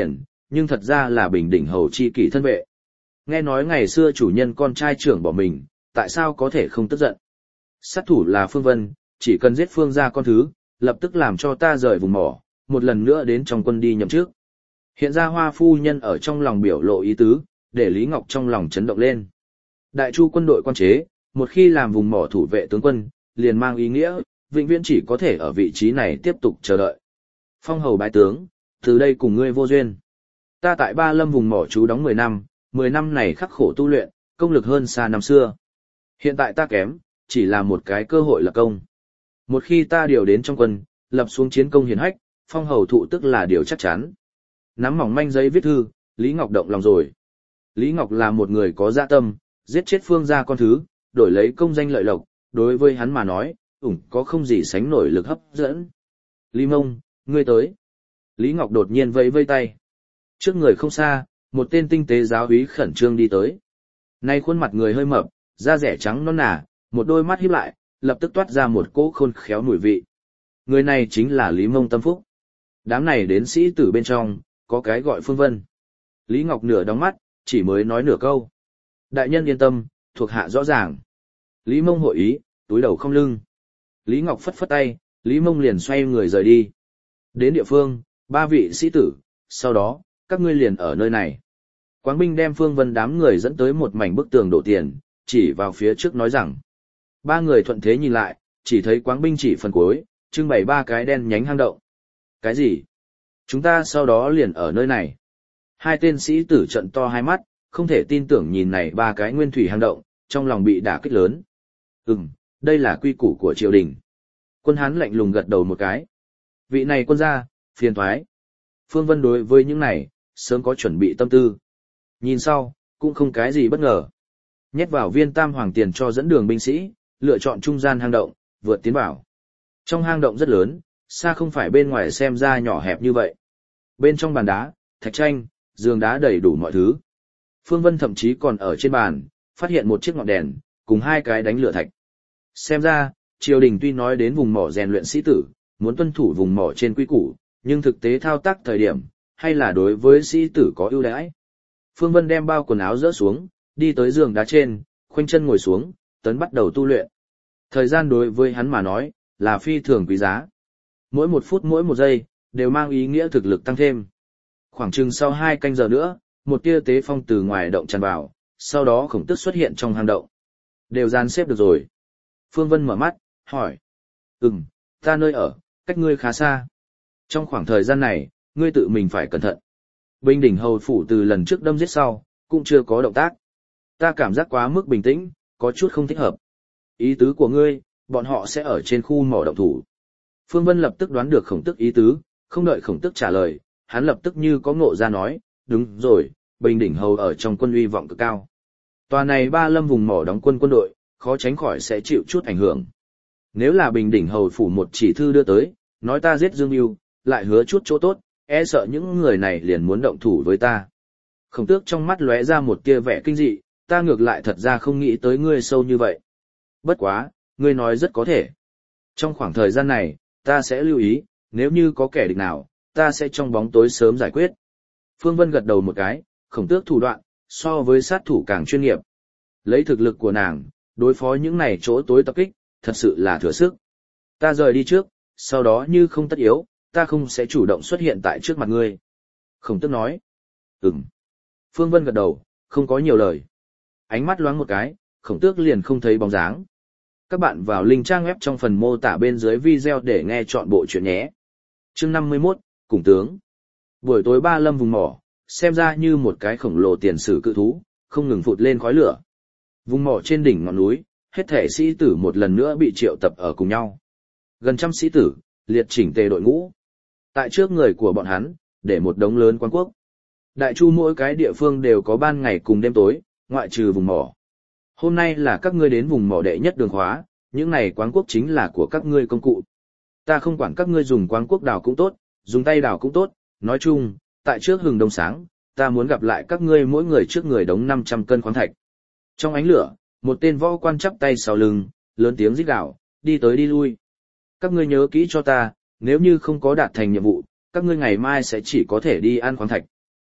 nhưng thật ra là Bình Đỉnh Hầu chi kỷ thân vệ. Nghe nói ngày xưa chủ nhân con trai trưởng bỏ mình, tại sao có thể không tức giận? Sát thủ là Phương Vân, chỉ cần giết Phương gia con thứ, lập tức làm cho ta rời vùng mỏ, một lần nữa đến trong quân đi nhậm chức. Hiện ra Hoa phu nhân ở trong lòng biểu lộ ý tứ, để Lý Ngọc trong lòng chấn động lên. Đại Chu quân đội quan chế, một khi làm vùng mỏ thủ vệ tướng quân, liền mang ý nghĩa, vĩnh viễn chỉ có thể ở vị trí này tiếp tục chờ đợi. Phong hầu bái tướng, từ đây cùng ngươi vô duyên. Ta tại Ba Lâm vùng mỏ trú đóng mười năm, mười năm này khắc khổ tu luyện, công lực hơn xa năm xưa. Hiện tại ta kém, chỉ là một cái cơ hội lập công. Một khi ta điều đến trong quân, lập xuống chiến công hiển hách, phong hầu thụ tức là điều chắc chắn. Nắm mỏng manh giấy viết thư, Lý Ngọc động lòng rồi. Lý Ngọc là một người có dạ tâm, giết chết Phương gia con thứ, đổi lấy công danh lợi lộc, đối với hắn mà nói, ủng có không gì sánh nổi lực hấp dẫn. Lý Mông, ngươi tới. Lý Ngọc đột nhiên vẫy vây tay. Trước người không xa, một tên tinh tế giáo úy khẩn trương đi tới. Nay khuôn mặt người hơi mập, da rẻ trắng non nà, một đôi mắt híp lại, lập tức toát ra một cỗ khôn khéo mùi vị. Người này chính là Lý Mông Tâm Phúc. Đám này đến sĩ tử bên trong, có cái gọi Phương Vân. Lý Ngọc nửa đóng mắt, chỉ mới nói nửa câu. Đại nhân yên tâm, thuộc hạ rõ ràng. Lý Mông hội ý, túi đầu không lưng. Lý Ngọc phất phất tay, Lý Mông liền xoay người rời đi. Đến địa phương, ba vị sĩ tử, sau đó, các ngươi liền ở nơi này. Quáng binh đem Phương Vân đám người dẫn tới một mảnh bức tường đổ tiền, chỉ vào phía trước nói rằng. Ba người thuận thế nhìn lại, chỉ thấy Quáng binh chỉ phần cuối, trưng bày ba cái đen nhánh hang động. Cái gì? Chúng ta sau đó liền ở nơi này. Hai tên sĩ tử trận to hai mắt, không thể tin tưởng nhìn này ba cái nguyên thủy hang động, trong lòng bị đả kích lớn. Ừm, đây là quy củ của triều đình. Quân Hán lạnh lùng gật đầu một cái. Vị này quân gia, phiền thoái. Phương Vân đối với những này, sớm có chuẩn bị tâm tư. Nhìn sau, cũng không cái gì bất ngờ. Nhét vào viên tam hoàng tiền cho dẫn đường binh sĩ, lựa chọn trung gian hang động, vượt tiến vào. Trong hang động rất lớn, xa không phải bên ngoài xem ra nhỏ hẹp như vậy. Bên trong bàn đá, thạch tranh, giường đá đầy đủ mọi thứ. Phương Vân thậm chí còn ở trên bàn, phát hiện một chiếc ngọn đèn, cùng hai cái đánh lửa thạch. Xem ra, triều đình tuy nói đến vùng mỏ rèn luyện sĩ tử, muốn tuân thủ vùng mỏ trên quy củ, nhưng thực tế thao tác thời điểm, hay là đối với sĩ tử có ưu đãi. Phương Vân đem bao quần áo rỡ xuống, đi tới giường đá trên, khoanh chân ngồi xuống, tấn bắt đầu tu luyện. Thời gian đối với hắn mà nói, là phi thường quý giá. Mỗi một phút mỗi một giây, đều mang ý nghĩa thực lực tăng thêm. Khoảng chừng sau hai canh giờ nữa, một tia tế phong từ ngoài động tràn vào, sau đó khổng tức xuất hiện trong hang động. Đều dàn xếp được rồi. Phương Vân mở mắt, hỏi. Ừm, ta nơi ở, cách ngươi khá xa. Trong khoảng thời gian này, ngươi tự mình phải cẩn thận. Bình Đỉnh Hầu phủ từ lần trước đâm giết sau, cũng chưa có động tác. Ta cảm giác quá mức bình tĩnh, có chút không thích hợp. Ý tứ của ngươi, bọn họ sẽ ở trên khu mỏ động thủ. Phương Vân lập tức đoán được khổng tức ý tứ, không đợi khổng tức trả lời, hắn lập tức như có ngộ ra nói, đúng rồi, Bình Đỉnh Hầu ở trong quân uy vọng cực cao. Tòa này Ba Lâm vùng mỏ đóng quân quân đội, khó tránh khỏi sẽ chịu chút ảnh hưởng. Nếu là Bình Đỉnh Hầu phủ một chỉ thư đưa tới, nói ta giết Dương Yêu, lại hứa chút chỗ tốt, e sợ những người này liền muốn động thủ với ta. Khổng tước trong mắt lóe ra một tia vẻ kinh dị, ta ngược lại thật ra không nghĩ tới ngươi sâu như vậy. Bất quá, ngươi nói rất có thể. Trong khoảng thời gian này, ta sẽ lưu ý, nếu như có kẻ địch nào, ta sẽ trong bóng tối sớm giải quyết. Phương Vân gật đầu một cái, khổng tước thủ đoạn, so với sát thủ càng chuyên nghiệp. Lấy thực lực của nàng, đối phó những này chỗ tối tập kích, thật sự là thừa sức. Ta rời đi trước, sau đó như không tất yếu, ta không sẽ chủ động xuất hiện tại trước mặt ngươi. Khổng tước nói. Ừm. Phương Vân gật đầu, không có nhiều lời. Ánh mắt loáng một cái, khổng tước liền không thấy bóng dáng. Các bạn vào link trang web trong phần mô tả bên dưới video để nghe chọn bộ chuyện nhé. Chương năm mươi mốt, Cùng tướng. Buổi tối Ba Lâm vùng mỏ, xem ra như một cái khổng lồ tiền sử cự thú, không ngừng phụt lên khói lửa. Vùng mỏ trên đỉnh ngọn núi, hết thể sĩ tử một lần nữa bị triệu tập ở cùng nhau. Gần trăm sĩ tử, liệt chỉnh tề đội ngũ. Tại trước người của bọn hắn, để một đống lớn quan quốc. Đại Chu mỗi cái địa phương đều có ban ngày cùng đêm tối, ngoại trừ vùng mỏ. Hôm nay là các ngươi đến vùng mỏ đệ nhất đường khóa, những này quán quốc chính là của các ngươi công cụ. Ta không quản các ngươi dùng quán quốc đào cũng tốt, dùng tay đào cũng tốt, nói chung, tại trước hừng đông sáng, ta muốn gặp lại các ngươi mỗi người trước người đống năm trăm cân khoáng thạch. Trong ánh lửa, một tên võ quan chắp tay sau lưng, lớn tiếng rít gào, đi tới đi lui. Các ngươi nhớ kỹ cho ta, nếu như không có đạt thành nhiệm vụ, các ngươi ngày mai sẽ chỉ có thể đi ăn khoáng thạch.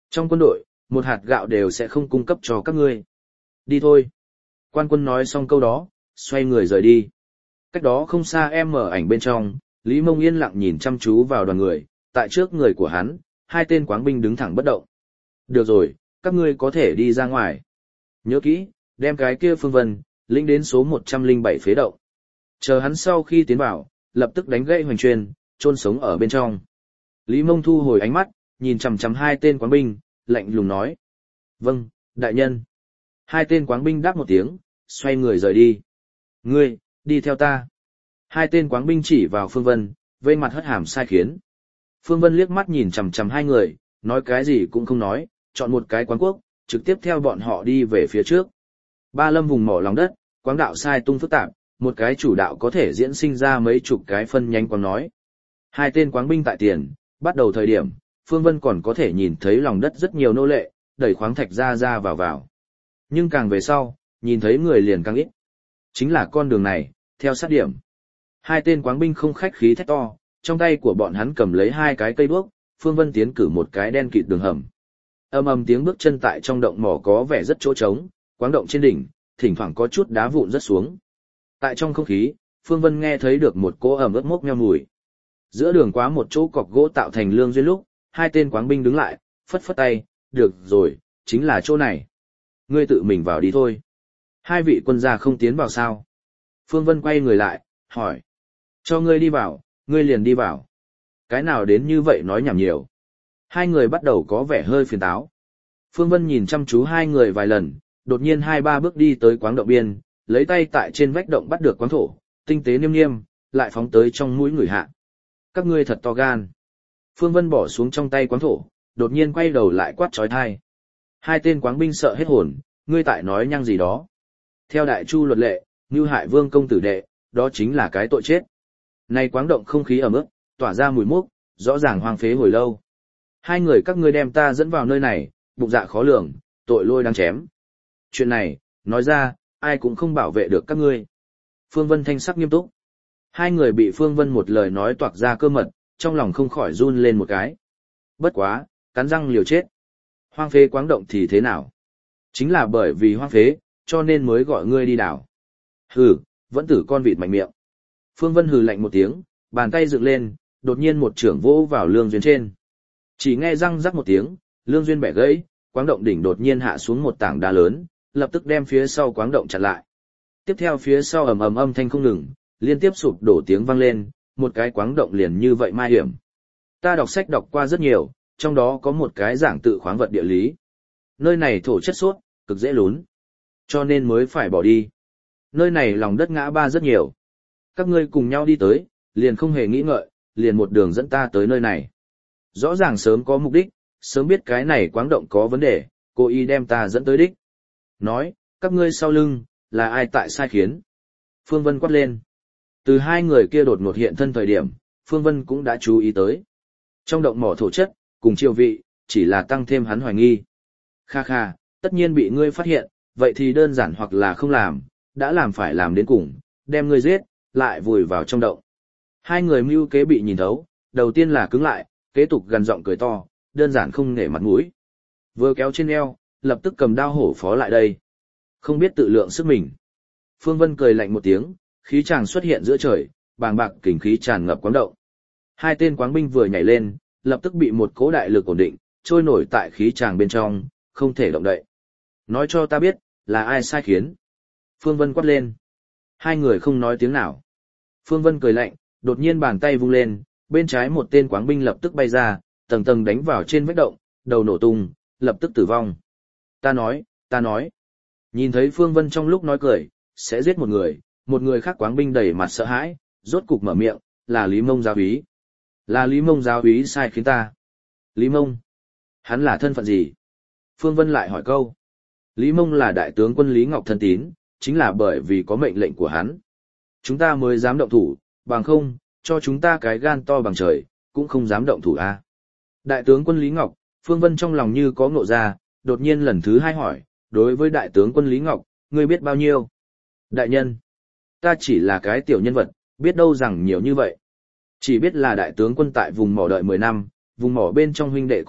Trong quân đội, một hạt gạo đều sẽ không cung cấp cho các ngươi. Đi thôi. Quan quân nói xong câu đó, xoay người rời đi. Cách đó không xa em mở ảnh bên trong, Lý Mông yên lặng nhìn chăm chú vào đoàn người, tại trước người của hắn, hai tên quáng binh đứng thẳng bất động. Được rồi, các ngươi có thể đi ra ngoài. Nhớ kỹ, đem cái kia Phương Vân, lĩnh đến số một trăm lẻ bảy phế động. Chờ hắn sau khi tiến vào, lập tức đánh gãy hoành truyền, chôn sống ở bên trong. Lý Mông thu hồi ánh mắt, nhìn chằm chằm hai tên quáng binh, lạnh lùng nói. Vâng, đại nhân. Hai tên quáng binh đáp một tiếng, xoay người rời đi. Ngươi, đi theo ta. Hai tên quáng binh chỉ vào Phương Vân, vây mặt hất hàm sai khiến. Phương Vân liếc mắt nhìn chằm chằm hai người, nói cái gì cũng không nói, chọn một cái quán quốc, trực tiếp theo bọn họ đi về phía trước. Ba lâm vùng mỏ lòng đất, quáng đạo sai tung phức tạp, một cái chủ đạo có thể diễn sinh ra mấy chục cái phân nhánh quáng nói. Hai tên quáng binh tại tiền, bắt đầu thời điểm, Phương Vân còn có thể nhìn thấy lòng đất rất nhiều nô lệ, đẩy khoáng thạch ra ra vào vào. Nhưng càng về sau, nhìn thấy người liền càng ít. Chính là con đường này, theo sát điểm. Hai tên quáng binh không khách khí thét to, trong tay của bọn hắn cầm lấy hai cái cây đuốc, Phương Vân tiến cử một cái đen kịt đường hầm. Âm ầm tiếng bước chân tại trong động mỏ có vẻ rất chỗ trống, quáng động trên đỉnh, thỉnh thoảng có chút đá vụn rớt xuống. Tại trong không khí, Phương Vân nghe thấy được một cỗ ẩm ướt mốc meo mùi. Giữa đường quá một chỗ cọc gỗ tạo thành lương duyên lúc, hai tên quáng binh đứng lại, phất phất tay, được rồi, chính là chỗ này. Ngươi tự mình vào đi thôi. Hai vị quân gia không tiến vào sao? Phương Vân quay người lại, hỏi. Cho ngươi đi vào, ngươi liền đi vào. Cái nào đến như vậy nói nhảm nhiều. Hai người bắt đầu có vẻ hơi phiền táo. Phương Vân nhìn chăm chú hai người vài lần, đột nhiên hai ba bước đi tới quáng động biên, lấy tay tại trên vách động bắt được quáng thổ, tinh tế niêm niêm, lại phóng tới trong mũi người hạ. Các ngươi thật to gan. Phương Vân bỏ xuống trong tay quáng thổ, đột nhiên quay đầu lại quát trói thai. Hai tên quáng binh sợ hết hồn, ngươi tại nói nhăng gì đó. Theo đại chu luật lệ, Ngưu hại vương công tử đệ, đó chính là cái tội chết. Này quáng động không khí ẩm ướt, tỏa ra mùi mốc, rõ ràng hoang phế hồi lâu. Hai người các ngươi đem ta dẫn vào nơi này, bụng dạ khó lường, tội lôi đang chém. Chuyện này, nói ra, ai cũng không bảo vệ được các ngươi. Phương Vân thanh sắc nghiêm túc. Hai người bị Phương Vân một lời nói toạc ra cơ mật, trong lòng không khỏi run lên một cái. Bất quá, cắn răng liều chết. Hoang phế quáng động thì thế nào? Chính là bởi vì hoang phế, cho nên mới gọi ngươi đi đảo. Hừ, vẫn tử con vịt mạnh miệng. Phương Vân hừ lạnh một tiếng, bàn tay dựng lên, đột nhiên một trưởng vỗ vào lương duyên trên. Chỉ nghe răng rắc một tiếng, lương duyên bẻ gãy, quáng động đỉnh đột nhiên hạ xuống một tảng đá lớn, lập tức đem phía sau quáng động chặn lại. Tiếp theo phía sau ầm ầm âm thanh không ngừng, liên tiếp sụp đổ tiếng vang lên, một cái quáng động liền như vậy mai hiểm. Ta đọc sách đọc qua rất nhiều, trong đó có một cái giảng tự khoáng vật địa lý. Nơi này thổ chất suốt, cực dễ lún, cho nên mới phải bỏ đi. Nơi này lòng đất ngã ba rất nhiều. Các ngươi cùng nhau đi tới, liền không hề nghĩ ngợi, liền một đường dẫn ta tới nơi này. Rõ ràng sớm có mục đích, sớm biết cái này quáng động có vấn đề, cố ý đem ta dẫn tới đích. Nói, các ngươi sau lưng, là ai tại sai khiến? Phương Vân quát lên. Từ hai người kia đột ngột hiện thân thời điểm, Phương Vân cũng đã chú ý tới. Trong động mỏ thổ chất, cùng chiều vị, chỉ là tăng thêm hắn hoài nghi. Kha kha, tất nhiên bị ngươi phát hiện, vậy thì đơn giản hoặc là không làm, đã làm phải làm đến cùng, đem ngươi giết, lại vùi vào trong động. Hai người mưu kế bị nhìn thấu, đầu tiên là cứng lại, kế tục gần giọng cười to, đơn giản không nể mặt mũi. Vừa kéo trên eo, lập tức cầm đao hổ phó lại đây. Không biết tự lượng sức mình. Phương Vân cười lạnh một tiếng, khí tràng xuất hiện giữa trời, bàng bạc kình khí tràn ngập quáng động. Hai tên quáng binh vừa nhảy lên, lập tức bị một cỗ đại lực ổn định, trôi nổi tại khí tràng bên trong, không thể động đậy. Nói cho ta biết, là ai sai khiến. Phương Vân quát lên. Hai người không nói tiếng nào. Phương Vân cười lạnh, đột nhiên bàn tay vung lên, bên trái một tên quáng binh lập tức bay ra, tầng tầng đánh vào trên vách động, đầu nổ tung, lập tức tử vong. Ta nói, ta nói. Nhìn thấy Phương Vân trong lúc nói cười, sẽ giết một người, một người khác quáng binh đầy mặt sợ hãi, rốt cục mở miệng, là Lý Mông giáo úy. Là Lý Mông giáo úy sai khiến ta. Lý Mông? Hắn là thân phận gì? Phương Vân lại hỏi câu. Lý Mông là đại tướng quân Lý Ngọc thân tín, chính là bởi vì có mệnh lệnh của hắn. Chúng ta mới dám động thủ, bằng không, cho chúng ta cái gan to bằng trời, cũng không dám động thủ a. Đại tướng quân Lý Ngọc, Phương Vân trong lòng như có ngộ ra, đột nhiên lần thứ hai hỏi, đối với đại tướng quân Lý Ngọc, ngươi biết bao nhiêu? Đại nhân, ta chỉ là cái tiểu nhân vật, biết đâu rằng nhiều như vậy. Chỉ biết là đại tướng quân tại vùng mỏ đợi mười năm, vùng mỏ bên trong huynh đệ cũng biết,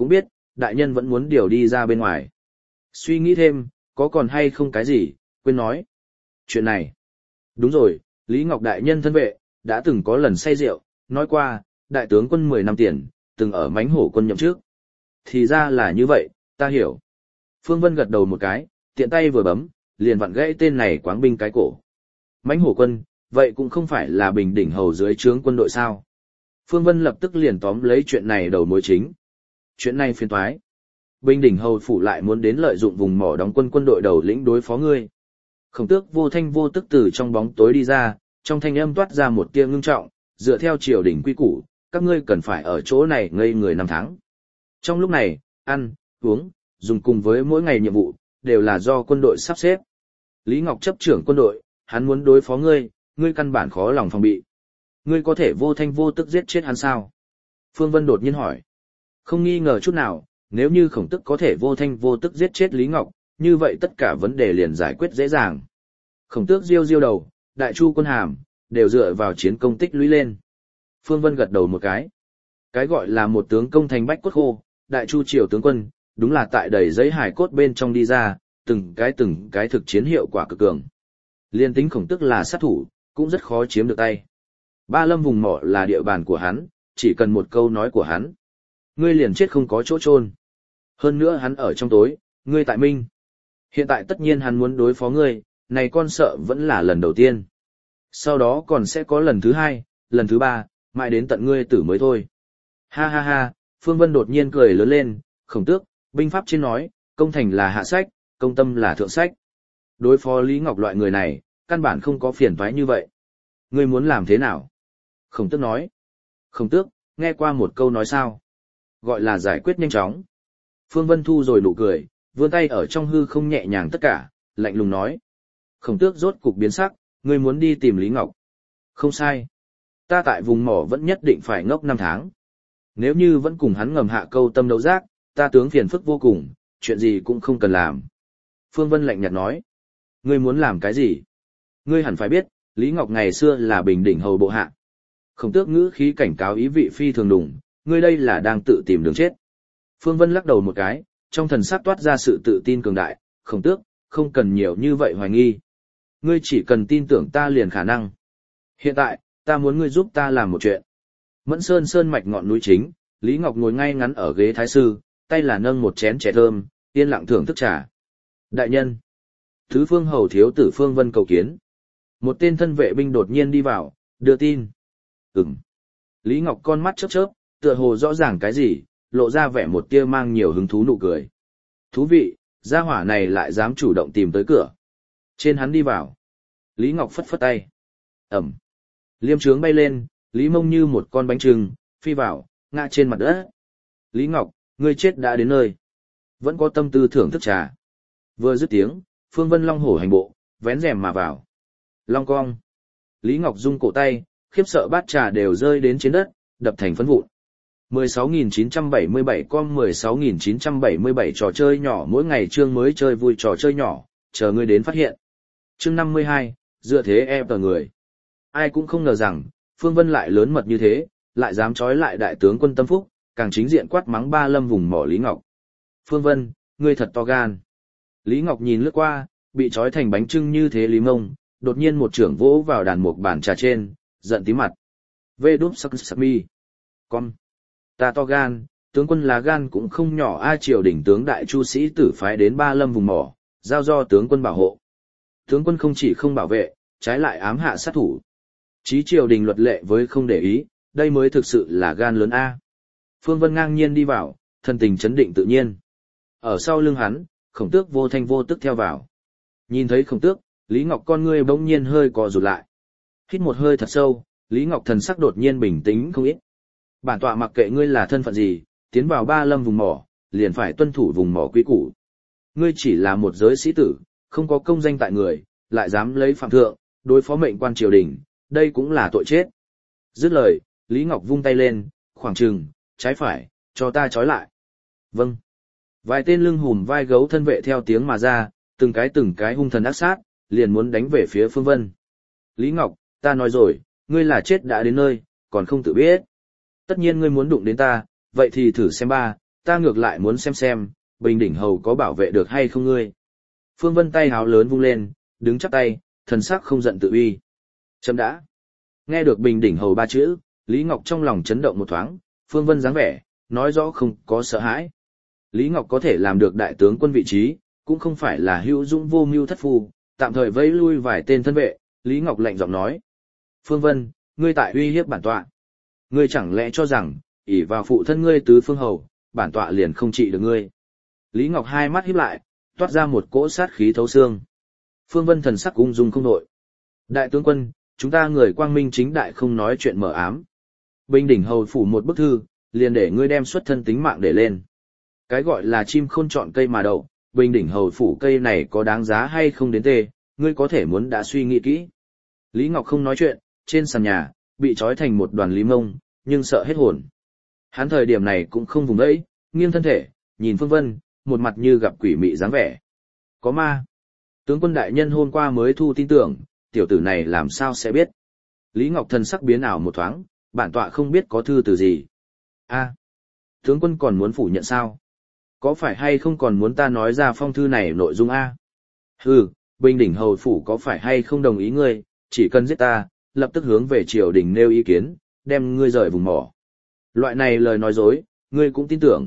đại nhân vẫn muốn điều đi ra bên ngoài. Suy nghĩ thêm, có còn hay không cái gì, quên nói. Chuyện này. Đúng rồi, Lý Ngọc đại nhân thân vệ, đã từng có lần say rượu, nói qua, đại tướng quân mười năm tiền, từng ở mánh hổ quân nhậm trước. Thì ra là như vậy, ta hiểu. Phương Vân gật đầu một cái, tiện tay vừa bấm, liền vặn gãy tên này quáng binh cái cổ. Mánh hổ quân, vậy cũng không phải là Bình Đỉnh Hầu dưới trướng quân đội sao. Phương Vân lập tức liền tóm lấy chuyện này đầu mối chính. Chuyện này phiền toái. Bình Đỉnh Hầu phủ lại muốn đến lợi dụng vùng mỏ đóng quân quân đội đầu lĩnh đối phó ngươi. Khổng Tước vô thanh vô tức từ trong bóng tối đi ra, trong thanh âm toát ra một tia ngưng trọng, dựa theo triều đình quy củ, các ngươi cần phải ở chỗ này ngây người năm tháng. Trong lúc này, ăn, uống, dùng cùng với mỗi ngày nhiệm vụ, đều là do quân đội sắp xếp. Lý Ngọc chấp trưởng quân đội, hắn muốn đối phó ngươi, ngươi căn bản khó lòng phòng bị. Ngươi có thể vô thanh vô tức giết chết hắn sao? Phương Vân đột nhiên hỏi. Không nghi ngờ chút nào, nếu như Khổng Tước có thể vô thanh vô tức giết chết Lý Ngọc, như vậy tất cả vấn đề liền giải quyết dễ dàng. Khổng Tước diêu diêu đầu, đại chu quân hàm, đều dựa vào chiến công tích lũy lên. Phương Vân gật đầu một cái. Cái gọi là một tướng công thành bách cốt khô, đại chu triều tướng quân, đúng là tại đầy giấy hài cốt bên trong đi ra, từng cái từng cái thực chiến hiệu quả cực cường. Liên tính Khổng Tước là sát thủ, cũng rất khó chiếm được tay. Ba Lâm vùng mỏ là địa bàn của hắn, chỉ cần một câu nói của hắn. Ngươi liền chết không có chỗ chôn. Hơn nữa hắn ở trong tối, ngươi tại minh. Hiện tại tất nhiên hắn muốn đối phó ngươi, này con sợ vẫn là lần đầu tiên. Sau đó còn sẽ có lần thứ hai, lần thứ ba, mãi đến tận ngươi tử mới thôi. Ha ha ha, Phương Vân đột nhiên cười lớn lên, Khổng Tước, binh pháp trên nói, công thành là hạ sách, công tâm là thượng sách. Đối phó Lý Ngọc loại người này, căn bản không có phiền toái như vậy. Ngươi muốn làm thế nào? Khổng Tước nói. Khổng Tước, nghe qua một câu nói sao? Gọi là giải quyết nhanh chóng. Phương Vân thu rồi nụ cười, vươn tay ở trong hư không nhẹ nhàng tất cả, lạnh lùng nói. Khổng Tước rốt cục biến sắc, ngươi muốn đi tìm Lý Ngọc. Không sai. Ta tại vùng mỏ vẫn nhất định phải ngốc năm tháng. Nếu như vẫn cùng hắn ngầm hạ câu tâm đấu giác, ta tướng phiền phức vô cùng, chuyện gì cũng không cần làm. Phương Vân lạnh nhạt nói. Ngươi muốn làm cái gì? Ngươi hẳn phải biết, Lý Ngọc ngày xưa là Bình Đỉnh Hầu bộ hạ. Khổng Tước ngữ khí cảnh cáo ý vị phi thường đủng, ngươi đây là đang tự tìm đường chết. Phương Vân lắc đầu một cái, trong thần sắc toát ra sự tự tin cường đại, Khổng Tước, không cần nhiều như vậy hoài nghi. Ngươi chỉ cần tin tưởng ta liền khả năng. Hiện tại, ta muốn ngươi giúp ta làm một chuyện. Mẫn Sơn sơn mạch ngọn núi chính, Lý Ngọc ngồi ngay ngắn ở ghế thái sư, tay là nâng một chén chè thơm, yên lặng thưởng thức trà. Đại nhân, Thứ Phương Hầu thiếu tử Phương Vân cầu kiến. Một tên thân vệ binh đột nhiên đi vào, đưa tin. Ừm. Lý Ngọc con mắt chớp chớp, tựa hồ rõ ràng cái gì, lộ ra vẻ một tia mang nhiều hứng thú nụ cười. Thú vị, gia hỏa này lại dám chủ động tìm tới cửa. Trên hắn đi vào. Lý Ngọc phất phất tay. Ẩm. Liêm trướng bay lên, Lý Mông như một con bánh trưng, phi vào, ngã trên mặt đất. Lý Ngọc, ngươi chết đã đến nơi. Vẫn có tâm tư thưởng thức trà. Vừa dứt tiếng, Phương Vân Long hổ hành bộ, vén rèm mà vào. Long cong. Lý Ngọc rung cổ tay, khiếp sợ bát trà đều rơi đến trên đất, đập thành phấn vụn. mười sáu nghìn chín trăm bảy mươi bảy con mười sáu nghìn chín trăm bảy mươi bảy trò chơi nhỏ mỗi ngày chương mới chơi vui trò chơi nhỏ, chờ ngươi đến phát hiện. Chương năm mươi hai, dựa thế em tờ người. Ai cũng không ngờ rằng, Phương Vân lại lớn mật như thế, lại dám trói lại đại tướng quân Tâm Phúc, càng chính diện quát mắng Ba Lâm vùng mỏ Lý Ngọc. Phương Vân, ngươi thật to gan. Lý Ngọc nhìn lướt qua, bị trói thành bánh trưng như thế Lý Mông, đột nhiên một trưởng vỗ vào đàn mục bàn trà trên, giận tím mặt. Vê đúp sắc sắc mi. Con. Ta to gan, tướng quân là gan cũng không nhỏ ai triều đỉnh tướng đại chu sĩ tử phái đến Ba Lâm vùng mỏ, giao do tướng quân bảo hộ. Tướng quân không chỉ không bảo vệ, trái lại ám hạ sát thủ. Chí triều đình luật lệ với không để ý, đây mới thực sự là gan lớn A. Phương Vân ngang nhiên đi vào, thân tình chấn định tự nhiên. Ở sau lưng hắn, Khổng Tước vô thanh vô tức theo vào. Nhìn thấy Khổng Tước, Lý Ngọc con ngươi bỗng nhiên hơi co rụt lại. Hít một hơi thật sâu, Lý Ngọc thần sắc đột nhiên bình tĩnh không ít. Bản tọa mặc kệ ngươi là thân phận gì, tiến vào Ba Lâm vùng mỏ, liền phải tuân thủ vùng mỏ quý củ. Ngươi chỉ là một giới sĩ tử, không có công danh tại người, lại dám lấy phạm thượng, đối phó mệnh quan triều đình, đây cũng là tội chết. Dứt lời, Lý Ngọc vung tay lên, khoảng trừng, trái phải, cho ta trói lại. Vâng. Vài tên lưng hùm vai gấu thân vệ theo tiếng mà ra, từng cái từng cái hung thần ác sát, liền muốn đánh về phía Phương Vân. Lý Ngọc, ta nói rồi, ngươi là chết đã đến nơi, còn không tự biết. Tất nhiên ngươi muốn đụng đến ta, vậy thì thử xem ba, ta ngược lại muốn xem xem, Bình Đỉnh Hầu có bảo vệ được hay không ngươi. Phương Vân tay háo lớn vung lên, đứng chắp tay, thần sắc không giận tự uy. Chấm đã. Nghe được Bình Đỉnh Hầu ba chữ, Lý Ngọc trong lòng chấn động một thoáng, Phương Vân dáng vẻ, nói rõ không có sợ hãi. Lý Ngọc có thể làm được đại tướng quân vị trí, cũng không phải là hữu dũng vô mưu thất phu, tạm thời vẫy lui vài tên thân vệ, Lý Ngọc lạnh giọng nói. Phương Vân, ngươi tại uy hiếp bản tọa. Ngươi chẳng lẽ cho rằng, ỷ vào phụ thân ngươi tứ phương hầu, bản tọa liền không trị được ngươi. Lý Ngọc hai mắt híp lại, toát ra một cỗ sát khí thấu xương. Phương Vân thần sắc ung dung không đổi. Đại tướng quân, chúng ta người quang minh chính đại không nói chuyện mờ ám. Bình Đỉnh Hầu phủ một bức thư, liền để ngươi đem xuất thân tính mạng để lên. Cái gọi là chim khôn chọn cây mà đậu, Bình Đỉnh Hầu phủ cây này có đáng giá hay không đến tê, ngươi có thể muốn đã suy nghĩ kỹ. Lý Ngọc không nói chuyện, trên sàn nhà, bị trói thành một đoàn lý mông, nhưng sợ hết hồn. Hắn thời điểm này cũng không vùng đẫy, nghiêng thân thể, nhìn Phương Vân, một mặt như gặp quỷ mị dáng vẻ. Có ma. Tướng quân đại nhân hôm qua mới thu tin tưởng, tiểu tử này làm sao sẽ biết. Lý Ngọc thần sắc biến ảo một thoáng, bản tọa không biết có thư từ gì. A, tướng quân còn muốn phủ nhận sao? Có phải hay không còn muốn ta nói ra phong thư này nội dung A? Hừ, Bình Đỉnh Hầu phủ có phải hay không đồng ý ngươi, chỉ cần giết ta, lập tức hướng về triều đình nêu ý kiến, đem ngươi rời vùng mỏ. Loại này lời nói dối, ngươi cũng tin tưởng.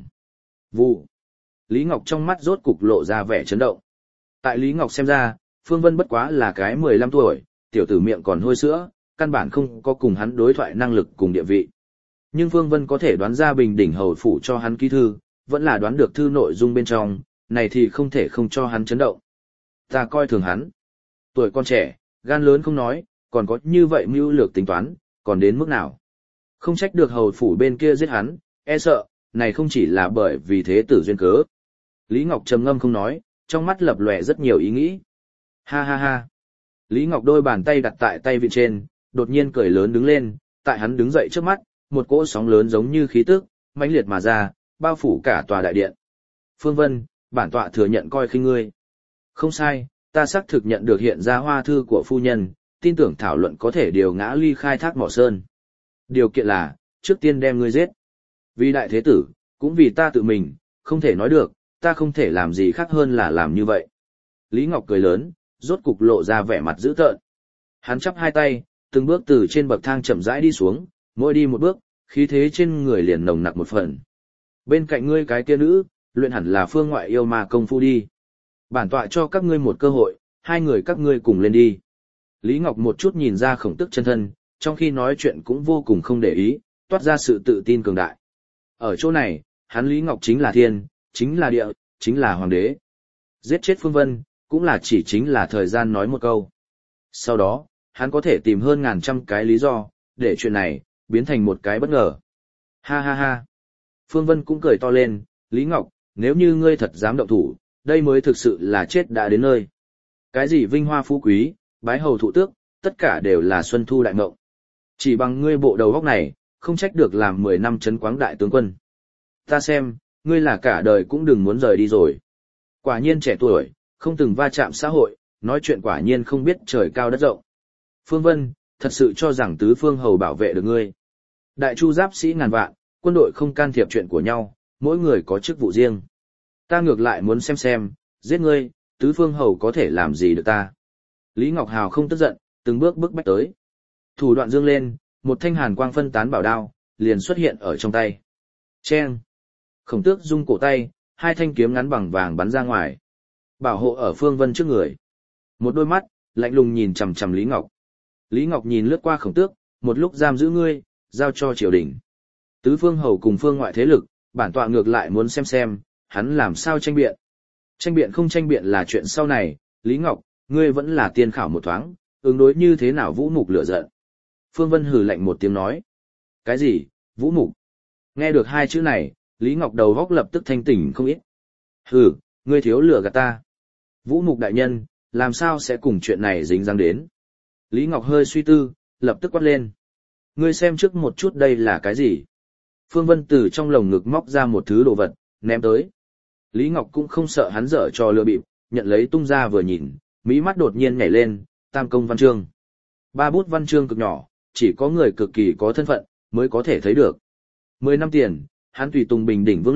Vụ. Lý Ngọc trong mắt rốt cục lộ ra vẻ chấn động. Tại Lý Ngọc xem ra, Phương Vân bất quá là cái mười lăm tuổi, tiểu tử miệng còn hôi sữa, căn bản không có cùng hắn đối thoại năng lực cùng địa vị. Nhưng Phương Vân có thể đoán ra Bình Đỉnh Hầu phủ cho hắn ký thư, vẫn là đoán được thư nội dung bên trong, này thì không thể không cho hắn chấn động. Ta coi thường hắn. Tuổi con trẻ, gan lớn không nói, còn có như vậy mưu lược tính toán, còn đến mức nào. Không trách được hầu phủ bên kia giết hắn, e sợ, này không chỉ là bởi vì thế tử duyên cớ. Lý Ngọc trầm ngâm không nói, trong mắt lập lòe rất nhiều ý nghĩ. Ha ha ha. Lý Ngọc đôi bàn tay đặt tại tay vịn trên, đột nhiên cười lớn đứng lên, tại hắn đứng dậy trước mắt, một cỗ sóng lớn giống như khí tức, mãnh liệt mà ra, bao phủ cả tòa đại điện. Phương Vân, bản tọa thừa nhận coi khinh ngươi. Không sai, ta xác thực nhận được hiện ra hoa thư của phu nhân, tin tưởng thảo luận có thể điều ngã ly khai thác mỏ sơn. Điều kiện là, trước tiên đem ngươi giết. Vì đại thế tử, cũng vì ta tự mình, không thể nói được, ta không thể làm gì khác hơn là làm như vậy. Lý Ngọc cười lớn, rốt cục lộ ra vẻ mặt dữ tợn. Hắn chắp hai tay, từng bước từ trên bậc thang chậm rãi đi xuống, mỗi đi một bước, khí thế trên người liền nồng nặc một phần. Bên cạnh ngươi cái kia nữ, luyện hẳn là phương ngoại yêu ma công phu đi. Bản tọa cho các ngươi một cơ hội, hai người các ngươi cùng lên đi. Lý Ngọc một chút nhìn ra Khổng Tước chân thân, trong khi nói chuyện cũng vô cùng không để ý, toát ra sự tự tin cường đại. Ở chỗ này, hắn Lý Ngọc chính là thiên, chính là địa, chính là hoàng đế. Giết chết Phương Vân, cũng là chỉ chính là thời gian nói một câu. Sau đó, hắn có thể tìm hơn ngàn trăm cái lý do, để chuyện này, biến thành một cái bất ngờ. Ha ha ha. Phương Vân cũng cười to lên, Lý Ngọc, nếu như ngươi thật dám động thủ, đây mới thực sự là chết đã đến nơi. Cái gì vinh hoa phú quý, bái hầu thụ tước, tất cả đều là xuân thu đại mộng. Chỉ bằng ngươi bộ đầu góc này, không trách được làm mười năm chấn quáng đại tướng quân. Ta xem, ngươi là cả đời cũng đừng muốn rời đi rồi. Quả nhiên trẻ tuổi, không từng va chạm xã hội, nói chuyện quả nhiên không biết trời cao đất rộng. Phương Vân, thật sự cho rằng tứ phương hầu bảo vệ được ngươi. Đại chu giáp sĩ ngàn vạn, quân đội không can thiệp chuyện của nhau, mỗi người có chức vụ riêng. Ta ngược lại muốn xem xem, giết ngươi, tứ phương hầu có thể làm gì được ta. Lý Ngọc Hào không tức giận, từng bước bước bách tới. Thủ đoạn dương lên, một thanh hàn quang phân tán bảo đao, liền xuất hiện ở trong tay. Chen! Khổng Tước rung cổ tay, hai thanh kiếm ngắn bằng vàng bắn ra ngoài. Bảo hộ ở Phương Vân trước người. Một đôi mắt, lạnh lùng nhìn chằm chằm Lý Ngọc. Lý Ngọc nhìn lướt qua Khổng Tước, một lúc giam giữ ngươi, giao cho triều đình. Tứ phương hầu cùng phương ngoại thế lực, bản tọa ngược lại muốn xem xem, hắn làm sao tranh biện. Tranh biện không tranh biện là chuyện sau này, Lý Ngọc, ngươi vẫn là tiên khảo một thoáng, ứng đối như thế nào Vũ Mục lửa giận. Phương Vân hừ lạnh một tiếng nói. Cái gì, Vũ Mục? Nghe được hai chữ này, Lý Ngọc đầu góc lập tức thanh tỉnh không ít. Hừ, ngươi thiếu lửa gạt ta. Vũ Mục đại nhân, làm sao sẽ cùng chuyện này dính dáng đến? Lý Ngọc hơi suy tư, lập tức quát lên. Ngươi xem trước một chút đây là cái gì? Phương Vân từ trong lồng ngực móc ra một thứ đồ vật, ném tới. Lý Ngọc cũng không sợ hắn dở trò lừa bịp, nhận lấy tung ra vừa nhìn, mí mắt đột nhiên nhảy lên, tam công văn chương. Ba bút văn chương cực nhỏ, chỉ có người cực kỳ có thân phận, mới có thể thấy được. Mười năm tiền, hắn tùy tùng Bình Đỉnh Vương lúc,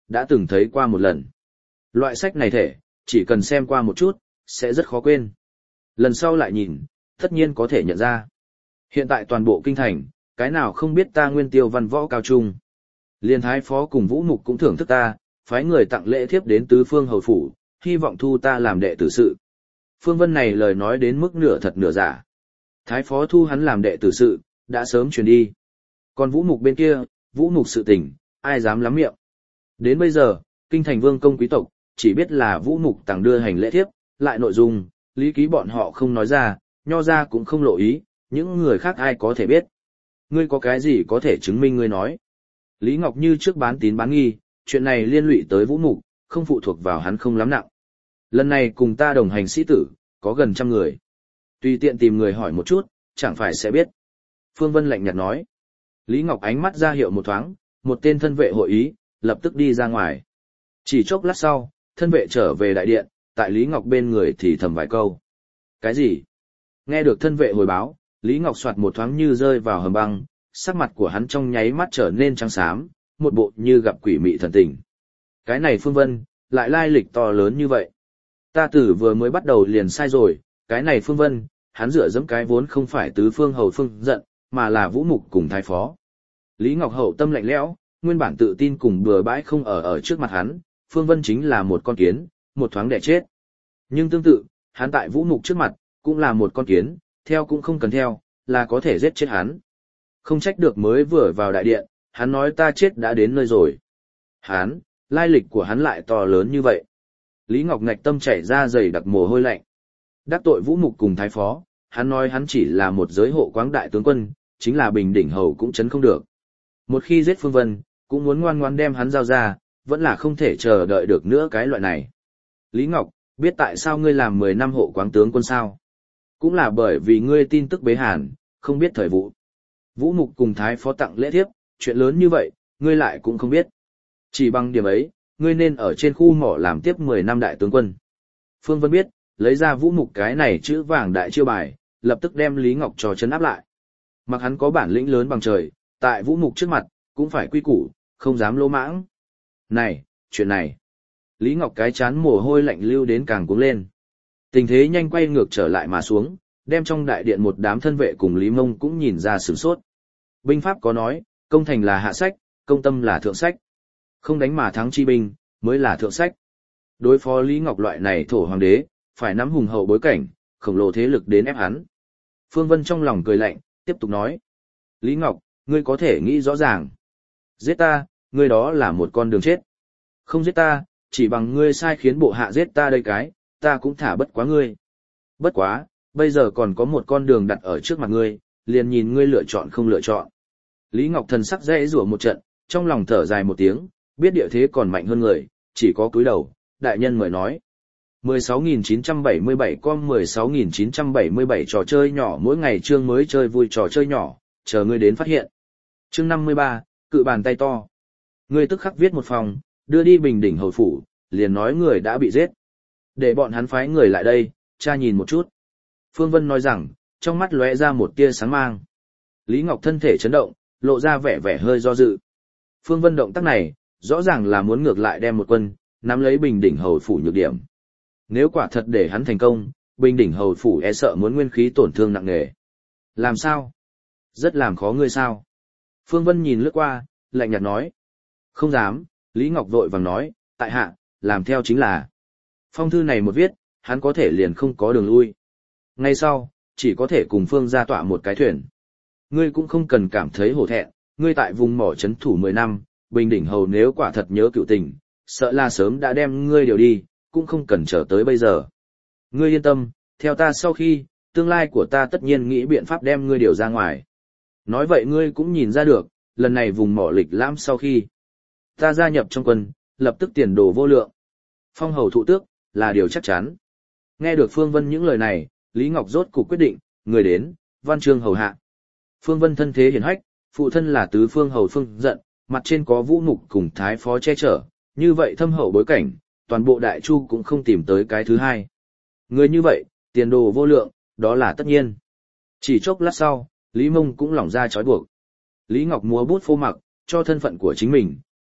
đã từng thấy qua một lần. Loại sách này thể, chỉ cần xem qua một chút, sẽ rất khó quên. Lần sau lại nhìn, tất nhiên có thể nhận ra. Hiện tại toàn bộ kinh thành, cái nào không biết ta Nguyên Tiêu văn võ cao trung. Liên thái phó cùng Vũ Mục cũng thưởng thức ta, phái người tặng lễ thiếp đến tứ phương hầu phủ, hy vọng thu ta làm đệ tử sự. Phương Vân này lời nói đến mức nửa thật nửa giả. Thái phó thu hắn làm đệ tử sự, đã sớm truyền đi. Còn Vũ Mục bên kia, Vũ Mục sự tình, ai dám lắm miệng. Đến bây giờ, kinh thành vương công quý tộc, chỉ biết là Vũ Mục tặng đưa hành lễ thiếp, lại nội dung, lý ký bọn họ không nói ra, nho ra cũng không lộ ý, những người khác ai có thể biết. Ngươi có cái gì có thể chứng minh ngươi nói. Lý Ngọc Như trước bán tín bán nghi, chuyện này liên lụy tới Vũ Mục, không phụ thuộc vào hắn không lắm nặng. Lần này cùng ta đồng hành sĩ tử, có gần trăm người. Tùy tiện tìm người hỏi một chút, chẳng phải sẽ biết. Phương Vân lạnh nhạt nói. Lý Ngọc ánh mắt ra hiệu một thoáng, một tên thân vệ hội ý, lập tức đi ra ngoài. Chỉ chốc lát sau, thân vệ trở về đại điện, tại Lý Ngọc bên người thì thầm vài câu. Cái gì? Nghe được thân vệ hồi báo, Lý Ngọc soạt một thoáng như rơi vào hầm băng, sắc mặt của hắn trong nháy mắt trở nên trắng xám, một bộ như gặp quỷ mị thần tình. Cái này Phương Vân, lại lai lịch to lớn như vậy. Ta tử vừa mới bắt đầu liền sai rồi, cái này Phương Vân, hắn dựa dẫm cái vốn không phải tứ phương hầu phương giận, mà là Vũ Mục cùng thái phó. Lý Ngọc Hậu tâm lạnh lẽo, nguyên bản tự tin cùng bừa bãi không ở ở trước mặt hắn, Phương Vân chính là một con kiến, một thoáng đẻ chết. Nhưng tương tự, hắn tại Vũ Mục trước mặt, cũng là một con kiến, theo cũng không cần theo, là có thể giết chết hắn. Không trách được mới vừa vào đại điện, hắn nói ta chết đã đến nơi rồi. Hắn, lai lịch của hắn lại to lớn như vậy. Lý Ngọc Ngạch tâm chảy ra dày đặc mồ hôi lạnh. Đắc tội Vũ Mục cùng thái phó, hắn nói hắn chỉ là một giới hộ quáng đại tướng quân, chính là bình đỉnh hầu cũng chấn không được. Một khi giết Phương Vân, cũng muốn ngoan ngoan đem hắn giao ra, vẫn là không thể chờ đợi được nữa cái loại này. Lý Ngọc, biết tại sao ngươi làm mười năm hộ quáng tướng quân sao? Cũng là bởi vì ngươi tin tức bế hàn, không biết thời vụ. Vũ Mục cùng thái phó tặng lễ thiếp, chuyện lớn như vậy, ngươi lại cũng không biết. Chỉ bằng điểm ấy, ngươi nên ở trên khu mỏ làm tiếp mười năm đại tướng quân. Phương Vân biết, lấy ra Vũ Mục cái này chữ vàng đại chiêu bài, lập tức đem Lý Ngọc cho chấn áp lại. Mặc hắn có bản lĩnh lớn bằng trời, tại Vũ Mục trước mặt, cũng phải quy củ, không dám lỗ mãng. Này, chuyện này. Lý Ngọc cái chán mồ hôi lạnh lưu đến càng cuống lên. Tình thế nhanh quay ngược trở lại mà xuống, đem trong đại điện một đám thân vệ cùng Lý Mông cũng nhìn ra sửng sốt. Binh pháp có nói, công thành là hạ sách, công tâm là thượng sách. Không đánh mà thắng chi binh, mới là thượng sách. Đối phó Lý Ngọc loại này thổ hoàng đế, phải nắm hùng hậu bối cảnh, khổng lồ thế lực đến ép hắn. Phương Vân trong lòng cười lạnh, tiếp tục nói. Lý Ngọc, ngươi có thể nghĩ rõ ràng. Giết ta, ngươi đó là một con đường chết. Không giết ta, chỉ bằng ngươi sai khiến bộ hạ giết ta đây cái, ta cũng thả bất quá ngươi. Bất quá, bây giờ còn có một con đường đặt ở trước mặt ngươi, liền nhìn ngươi lựa chọn không lựa chọn. Lý Ngọc thần sắc dễ rủa một trận, trong lòng thở dài một tiếng, biết địa thế còn mạnh hơn người, chỉ có cúi đầu, đại nhân mời nói. mười sáu nghìn chín trăm bảy mươi bảy con mười sáu nghìn chín trăm bảy mươi bảy trò chơi nhỏ mỗi ngày chương mới chơi vui trò chơi nhỏ, chờ ngươi đến phát hiện. Chương năm mươi ba, cự bàn tay to. Ngươi tức khắc viết một phòng, đưa đi Bình Đỉnh hầu phủ, liền nói người đã bị giết. Để bọn hắn phái người lại đây, tra nhìn một chút. Phương Vân nói rằng, trong mắt lóe ra một tia sáng mang. Lý Ngọc thân thể chấn động, lộ ra vẻ vẻ hơi do dự. Phương Vân động tác này, rõ ràng là muốn ngược lại đem một quân, nắm lấy Bình Đỉnh hầu phủ nhược điểm. Nếu quả thật để hắn thành công, Bình Đỉnh hầu phủ e sợ muốn nguyên khí tổn thương nặng nề. Làm sao? Rất làm khó ngươi sao? Phương Vân nhìn lướt qua, lạnh nhạt nói. Không dám, Lý Ngọc vội vàng nói, tại hạ, làm theo chính là. Phong thư này một viết, hắn có thể liền không có đường lui. Ngay sau, chỉ có thể cùng Phương ra tọa một cái thuyền. Ngươi cũng không cần cảm thấy hổ thẹn, ngươi tại vùng mỏ chấn thủ mười năm, Bình Đỉnh hầu nếu quả thật nhớ cựu tình, sợ là sớm đã đem ngươi điều đi, cũng không cần chờ tới bây giờ. Ngươi yên tâm, theo ta sau khi, tương lai của ta tất nhiên nghĩ biện pháp đem ngươi điều ra ngoài. Nói vậy ngươi cũng nhìn ra được, lần này vùng mỏ lịch lãm sau khi ta gia nhập trong quân, lập tức tiền đồ vô lượng. Phong hầu thụ tước, là điều chắc chắn. Nghe được Phương Vân những lời này, Lý Ngọc rốt cục quyết định, người đến, văn chương hầu hạ. Phương Vân thân thế hiển hách, phụ thân là tứ phương hầu Phương Giận, mặt trên có Vũ Mục cùng thái phó che chở, như vậy thâm hậu bối cảnh, toàn bộ đại chu cũng không tìm tới cái thứ hai. Người như vậy, tiền đồ vô lượng, đó là tất nhiên. Chỉ chốc lát sau, Lý Mông cũng lỏng ra trói buộc. Lý Ngọc múa bút phô mặc, cho thân phận của chính mình,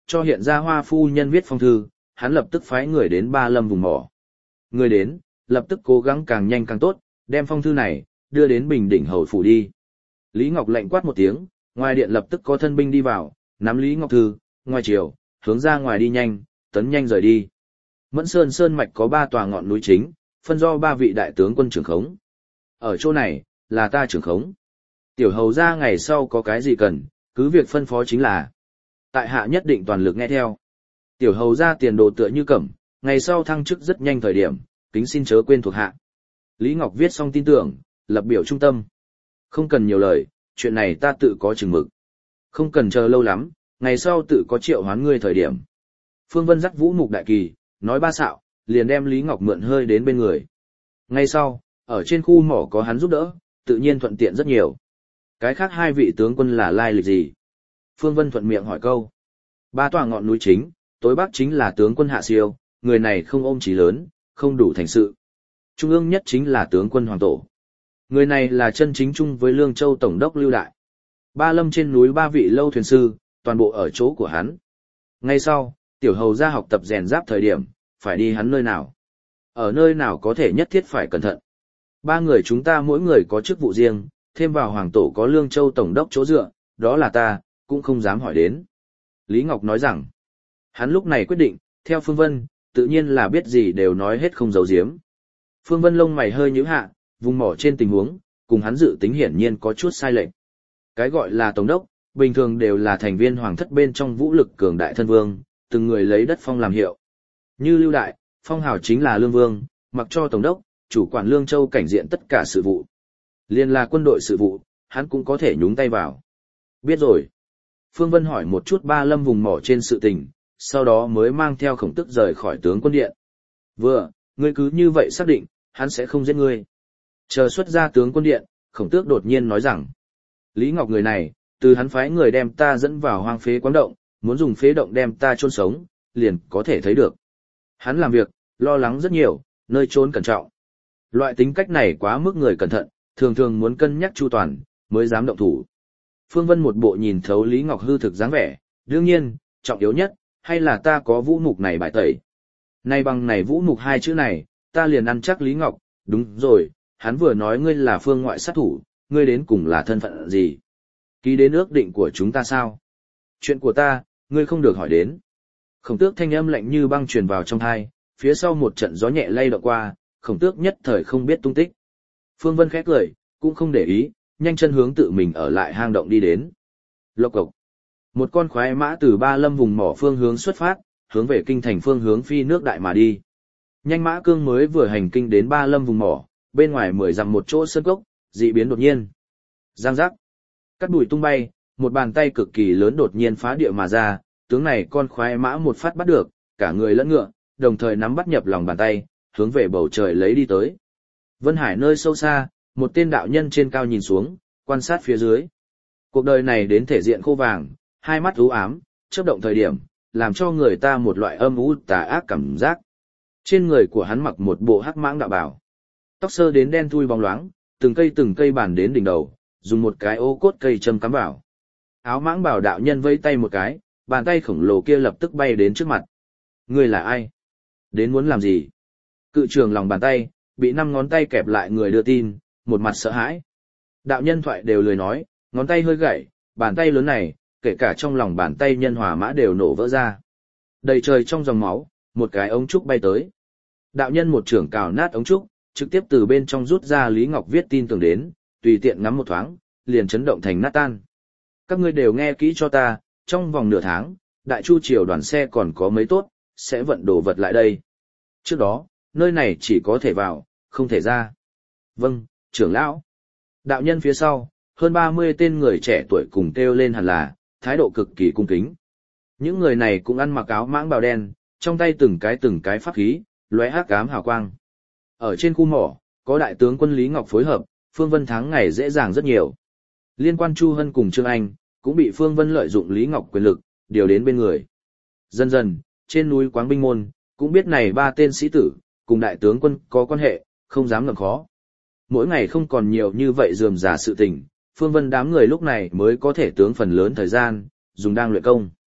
cho hiện ra Hoa phu nhân viết phong thư, hắn lập tức phái người đến Ba Lâm vùng mỏ. Người đến, lập tức cố gắng càng nhanh càng tốt, đem phong thư này, đưa đến Bình Đỉnh hầu phủ đi. Lý Ngọc lệnh quát một tiếng, ngoài điện lập tức có thân binh đi vào, nắm Lý Ngọc thư, ngoài chiều, hướng ra ngoài đi nhanh, tấn nhanh rời đi. Mẫn Sơn Sơn mạch có ba tòa ngọn núi chính, phân do ba vị đại tướng quân trưởng khống. Ở chỗ này, là ta trưởng khống. Tiểu hầu ra ngày sau có cái gì cần, cứ việc phân phó chính là. Tại hạ nhất định toàn lực nghe theo. Tiểu hầu ra tiền đồ tựa như cẩm, ngày sau thăng chức rất nhanh thời điểm, kính xin chớ quên thuộc hạ. Lý Ngọc viết xong tin tưởng, lập biểu trung tâm. Không cần nhiều lời, chuyện này ta tự có chừng mực. Không cần chờ lâu lắm, ngày sau tự có triệu hoán ngươi thời điểm. Phương Vân dắt vũ mục đại kỳ, nói ba xạo, liền đem Lý Ngọc mượn hơi đến bên người. Ngay sau, ở trên khu mỏ có hắn giúp đỡ, tự nhiên thuận tiện rất nhiều. Cái khác hai vị tướng quân là lai lịch gì? Phương Vân thuận miệng hỏi câu. Ba tòa ngọn núi chính, tối bắc chính là tướng quân Hạ Siêu, người này không ôm chí lớn, không đủ thành sự. Trung ương nhất chính là tướng quân Hoàng Tổ. Người này là chân chính chung với Lương Châu Tổng đốc Lưu Đại. Ba Lâm trên núi ba vị lâu thuyền sư, toàn bộ ở chỗ của hắn. Ngay sau, tiểu hầu ra học tập rèn giáp thời điểm, phải đi hắn nơi nào. Ở nơi nào có thể nhất thiết phải cẩn thận. Ba người chúng ta mỗi người có chức vụ riêng, thêm vào Hoàng Tổ có Lương Châu Tổng đốc chỗ dựa, đó là ta, cũng không dám hỏi đến. Lý Ngọc nói rằng, hắn lúc này quyết định, theo Phương Vân, tự nhiên là biết gì đều nói hết không giấu giếm. Phương Vân lông mày hơi nhíu hạ, vùng mỏ trên tình huống, cùng hắn dự tính hiển nhiên có chút sai lệch. Cái gọi là tổng đốc, bình thường đều là thành viên hoàng thất bên trong vũ lực cường đại thân vương, từng người lấy đất phong làm hiệu. Như Lưu Đại, phong hào chính là lương vương, mặc cho tổng đốc, chủ quản Lương Châu cảnh diện tất cả sự vụ. Liên là quân đội sự vụ, hắn cũng có thể nhúng tay vào. Biết rồi. Phương Vân hỏi một chút Ba Lâm vùng mỏ trên sự tình, sau đó mới mang theo Khổng Tước rời khỏi tướng quân điện. Vừa, ngươi cứ như vậy xác định, hắn sẽ không giết ngươi. Chờ xuất ra tướng quân điện, Khổng Tước đột nhiên nói rằng, Lý Ngọc người này, từ hắn phái người đem ta dẫn vào hoang phế quáng động, muốn dùng phế động đem ta chôn sống, liền có thể thấy được. Hắn làm việc, lo lắng rất nhiều, nơi trốn cẩn trọng. Loại tính cách này quá mức người cẩn thận, thường thường muốn cân nhắc chu toàn, mới dám động thủ. Phương Vân một bộ nhìn thấu Lý Ngọc hư thực dáng vẻ, đương nhiên, trọng yếu nhất, hay là ta có vũ mục này bài tẩy. Nay bằng này vũ mục hai chữ này, ta liền ăn chắc Lý Ngọc, đúng rồi, hắn vừa nói ngươi là phương ngoại sát thủ, ngươi đến cùng là thân phận gì? Ký đến ước định của chúng ta sao? Chuyện của ta, ngươi không được hỏi đến. Khổng Tước thanh âm lạnh như băng truyền vào trong tai, phía sau một trận gió nhẹ lay động qua, Khổng Tước nhất thời không biết tung tích. Phương Vân khẽ cười, cũng không để ý, nhanh chân hướng tự mình ở lại hang động đi đến. Lộc cộc. Một con khoái mã từ Ba Lâm vùng mỏ phương hướng xuất phát, hướng về kinh thành phương hướng phi nước đại mà đi. Nhanh mã cương mới vừa hành kinh đến Ba Lâm vùng mỏ, bên ngoài mười dặm một chỗ sơn cốc, dị biến đột nhiên. Giang giác. Cắt bụi tung bay, một bàn tay cực kỳ lớn đột nhiên phá địa mà ra, tướng này con khoái mã một phát bắt được, cả người lẫn ngựa, đồng thời nắm bắt nhập lòng bàn tay, hướng về bầu trời lấy đi tới. Vân Hải nơi sâu xa, một tên đạo nhân trên cao nhìn xuống, quan sát phía dưới. Cuộc đời này đến thể diện khô vàng, hai mắt u ám, chớp động thời điểm, làm cho người ta một loại âm u tà ác cảm giác. Trên người của hắn mặc một bộ hắc mãng đạo bào, tóc sơ đến đen thui bóng loáng, từng cây từng cây bàn đến đỉnh đầu, dùng một cái ô cốt cây châm cắm vào. Áo mãng bảo đạo nhân vẫy tay một cái, bàn tay khổng lồ kia lập tức bay đến trước mặt. Ngươi là ai? Đến muốn làm gì? Cự trường lòng bàn tay, bị năm ngón tay kẹp lại người đưa tin, một mặt sợ hãi. Đạo nhân thoại đều lười nói, ngón tay hơi gãy, bàn tay lớn này, kể cả trong lòng bàn tay nhân hòa mã đều nổ vỡ ra. Đầy trời trong dòng máu, một cái ống trúc bay tới. Đạo nhân một trưởng cào nát ống trúc, trực tiếp từ bên trong rút ra Lý Ngọc viết tin tưởng đến, tùy tiện ngắm một thoáng, liền chấn động thành nát tan. Các ngươi đều nghe kỹ cho ta, trong vòng nửa tháng, Đại Chu triều đoàn xe còn có mấy tốt, sẽ vận đồ vật lại đây. Trước đó, nơi này chỉ có thể vào, không thể ra. Vâng, trưởng lão. Đạo nhân phía sau, hơn ba mươi tên người trẻ tuổi cùng kêu lên hẳn là, thái độ cực kỳ cung kính. Những người này cũng ăn mặc áo mãng bào đen, trong tay từng cái từng cái pháp khí, lóe hắc ám hào quang. Ở trên khu mỏ, có đại tướng quân Lý Ngọc phối hợp, Phương Vân thắng ngày dễ dàng rất nhiều. Liên quan Chu Hân cùng Trương Anh, cũng bị Phương Vân lợi dụng Lý Ngọc quyền lực, điều đến bên người. Dần dần, trên núi Quáng Binh Môn, cũng biết này ba tên sĩ tử, cùng đại tướng quân có quan hệ, không dám ngầm khó. Mỗi ngày không còn nhiều như vậy rườm rà sự tình, Phương Vân đám người lúc này mới có thể tướng phần lớn thời gian, dùng đang luyện công.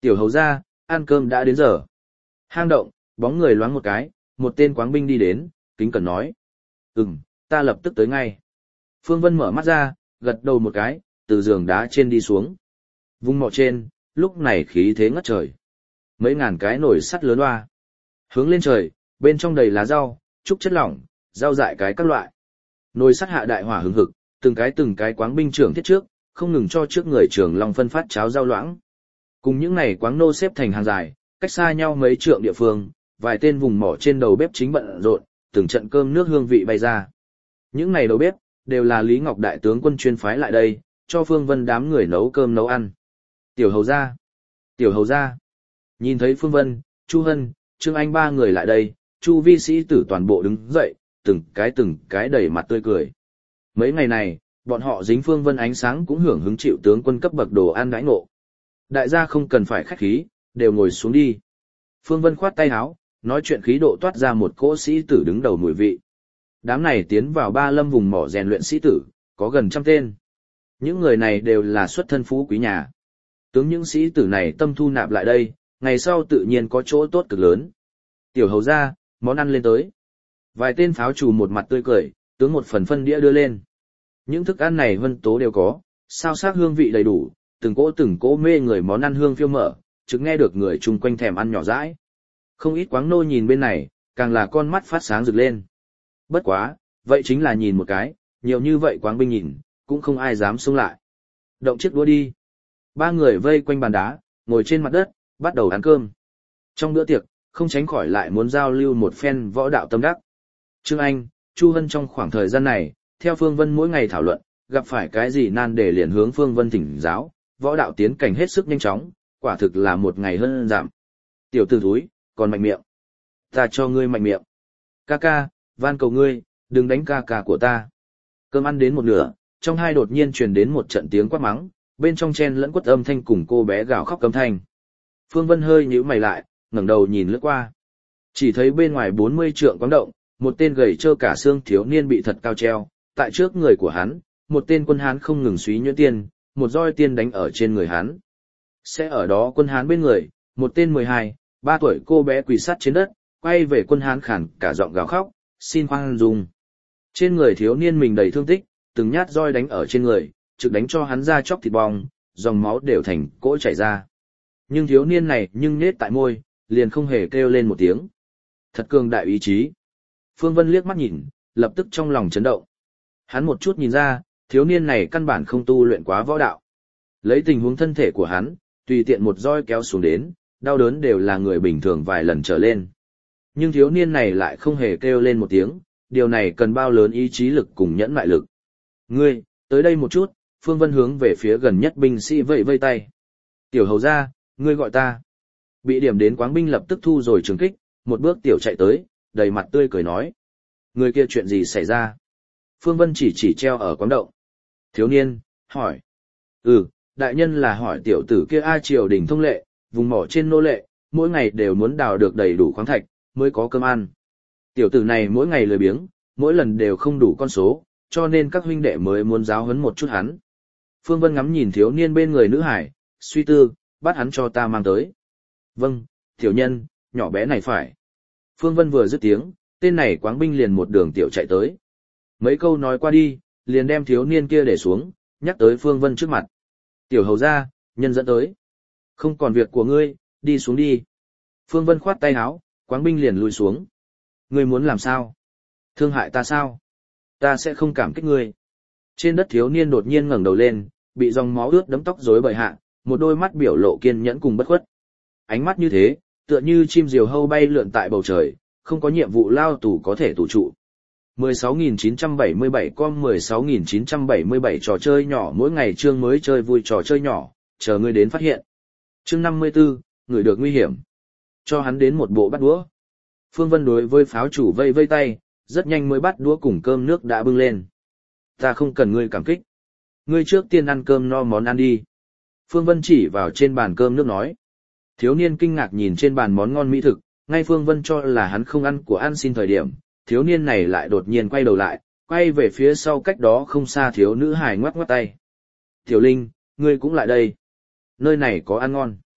Tiểu hầu ra, ăn cơm đã đến giờ. Hang động, bóng người loáng một cái, một tên quáng binh đi đến, kính cẩn nói. Ừm, ta lập tức tới ngay. Phương Vân mở mắt ra, gật đầu một cái, từ giường đá trên đi xuống. Vùng mọ trên, lúc này khí thế ngất trời. Mấy ngàn cái nồi sắt lớn hoa. Hướng lên trời, bên trong đầy lá rau, trúc chất lỏng, rau dại cái các loại. Nồi sắt hạ đại hỏa hứng hực, từng cái từng cái quáng binh trưởng thiết trước, không ngừng cho trước người Trường Long phân phát cháo rau loãng. Cùng những này quáng nô xếp thành hàng dài, cách xa nhau mấy trượng địa phương, vài tên vùng mỏ trên đầu bếp chính bận rộn, từng trận cơm nước hương vị bay ra. Những này đầu bếp đều là Lý Ngọc đại tướng quân chuyên phái lại đây, cho Phương Vân đám người nấu cơm nấu ăn. Tiểu hầu gia, tiểu hầu gia. Nhìn thấy Phương Vân, Chu Hân, Trương Anh ba người lại đây, Chu vi sĩ tử toàn bộ đứng dậy, từng cái từng cái đầy mặt tươi cười. Mấy ngày này, bọn họ dính Phương Vân ánh sáng cũng hưởng hứng chịu tướng quân cấp bậc đồ ăn đãi ngộ. Đại gia không cần phải khách khí, đều ngồi xuống đi. Phương Vân khoát tay áo, nói chuyện khí độ toát ra một cỗ sĩ tử đứng đầu mùi vị. Đám này tiến vào Ba Lâm vùng mỏ rèn luyện sĩ tử, có gần trăm tên. Những người này đều là xuất thân phú quý nhà. Tướng những sĩ tử này tâm thu nạp lại đây, ngày sau tự nhiên có chỗ tốt cực lớn. Tiểu hầu ra, món ăn lên tới. Vài tên pháo trù một mặt tươi cười, tướng một phần phân đĩa đưa lên. Những thức ăn này vân tố đều có, sao sắc hương vị đầy đủ, từng cỗ từng cỗ mê người món ăn hương phiêu mở, chứng nghe được người chung quanh thèm ăn nhỏ dãi. Không ít quáng nô nhìn bên này, càng là con mắt phát sáng rực lên. Bất quá, vậy chính là nhìn một cái, nhiều như vậy quáng binh nhìn, cũng không ai dám xông lại. Động chiếc đũa đi. Ba người vây quanh bàn đá, ngồi trên mặt đất, bắt đầu ăn cơm. Trong bữa tiệc, không tránh khỏi lại muốn giao lưu một phen võ đạo tâm đắc. Trương Anh, Chu Hân trong khoảng thời gian này, theo Phương Vân mỗi ngày thảo luận, gặp phải cái gì nan để liền hướng Phương Vân thỉnh giáo, võ đạo tiến cảnh hết sức nhanh chóng, quả thực là một ngày hơn giảm. Tiểu tử thúi, còn mạnh miệng. Ta cho ngươi mạnh miệng. Ca ca, van cầu ngươi, đừng đánh ca ca của ta. Cơm ăn đến một nửa, trong hai đột nhiên truyền đến một trận tiếng quát mắng, bên trong chen lẫn quất âm thanh cùng cô bé gào khóc cấm thanh. Phương Vân hơi nhíu mày lại, ngẩng đầu nhìn lướt qua. Chỉ thấy bên ngoài bốn mươi trượng quáng động, một tên gầy trơ cả xương thiếu niên bị thật cao treo, tại trước người của hắn, một tên quân hán không ngừng suý nhuyễn tiên, một roi tiên đánh ở trên người hắn. Sẽ ở đó quân hán bên người, một tên mười hai, ba tuổi cô bé quỳ sắt trên đất, quay về quân hán khản cả giọng gào khóc, xin khoan dung. Trên người thiếu niên mình đầy thương tích, từng nhát roi đánh ở trên người, trực đánh cho hắn ra chóc thịt bong, dòng máu đều thành cỗ chảy ra. Nhưng thiếu niên này nhưng nết tại môi, liền không hề kêu lên một tiếng. Thật cường đại ý chí. Phương Vân liếc mắt nhìn, lập tức trong lòng chấn động. Hắn một chút nhìn ra, thiếu niên này căn bản không tu luyện quá võ đạo. Lấy tình huống thân thể của hắn, tùy tiện một roi kéo xuống đến, đau đớn đều là người bình thường vài lần trở lên. Nhưng thiếu niên này lại không hề kêu lên một tiếng, điều này cần bao lớn ý chí lực cùng nhẫn mại lực. Ngươi, tới đây một chút, Phương Vân hướng về phía gần nhất binh sĩ vẫy vây tay. Tiểu hầu ra, ngươi gọi ta. Bị điểm đến quáng binh lập tức thu rồi trường kích, một bước tiểu chạy tới, đầy mặt tươi cười nói. Người kia chuyện gì xảy ra? Phương Vân chỉ chỉ treo ở quáng động. Thiếu niên, hỏi. Ừ, đại nhân là hỏi tiểu tử kia A triều đình thông lệ, vùng mỏ trên nô lệ, mỗi ngày đều muốn đào được đầy đủ khoáng thạch, mới có cơm ăn. Tiểu tử này mỗi ngày lười biếng, mỗi lần đều không đủ con số, cho nên các huynh đệ mới muốn giáo huấn một chút hắn. Phương Vân ngắm nhìn thiếu niên bên người nữ hải, suy tư, bắt hắn cho ta mang tới. Vâng, tiểu nhân, nhỏ bé này phải. Phương Vân vừa dứt tiếng, tên này quáng binh liền một đường tiểu chạy tới. Mấy câu nói qua đi, liền đem thiếu niên kia để xuống, nhắc tới Phương Vân trước mặt. Tiểu hầu ra, nhân dẫn tới. Không còn việc của ngươi, đi xuống đi. Phương Vân khoát tay áo, quáng binh liền lùi xuống. Ngươi muốn làm sao? Thương hại ta sao? Ta sẽ không cảm kích ngươi. Trên đất thiếu niên đột nhiên ngẩng đầu lên, bị dòng máu ướt đẫm tóc rối bời hạ, một đôi mắt biểu lộ kiên nhẫn cùng bất khuất. Ánh mắt như thế, tựa như chim diều hâu bay lượn tại bầu trời, không có nhiệm vụ lao tù có thể tù trụ. mười sáu nghìn chín trăm bảy mươi bảy com mười sáu nghìn chín trăm bảy mươi bảy trò chơi nhỏ mỗi ngày chương mới chơi vui trò chơi nhỏ, chờ ngươi đến phát hiện. Chương năm mươi tư, người được nguy hiểm. Cho hắn đến một bộ bắt đũa. Phương Vân đối với pháo chủ vây vây tay, rất nhanh mới bắt đũa cùng cơm nước đã bưng lên. Ta không cần ngươi cảm kích. Ngươi trước tiên ăn cơm no món ăn đi. Phương Vân chỉ vào trên bàn cơm nước nói. Thiếu niên kinh ngạc nhìn trên bàn món ngon mỹ thực, ngay Phương Vân cho là hắn không ăn của ăn xin thời điểm, thiếu niên này lại đột nhiên quay đầu lại, quay về phía sau cách đó không xa thiếu nữ hài ngoắc ngoắc tay. Tiểu Linh, ngươi cũng lại đây. Nơi này có ăn ngon.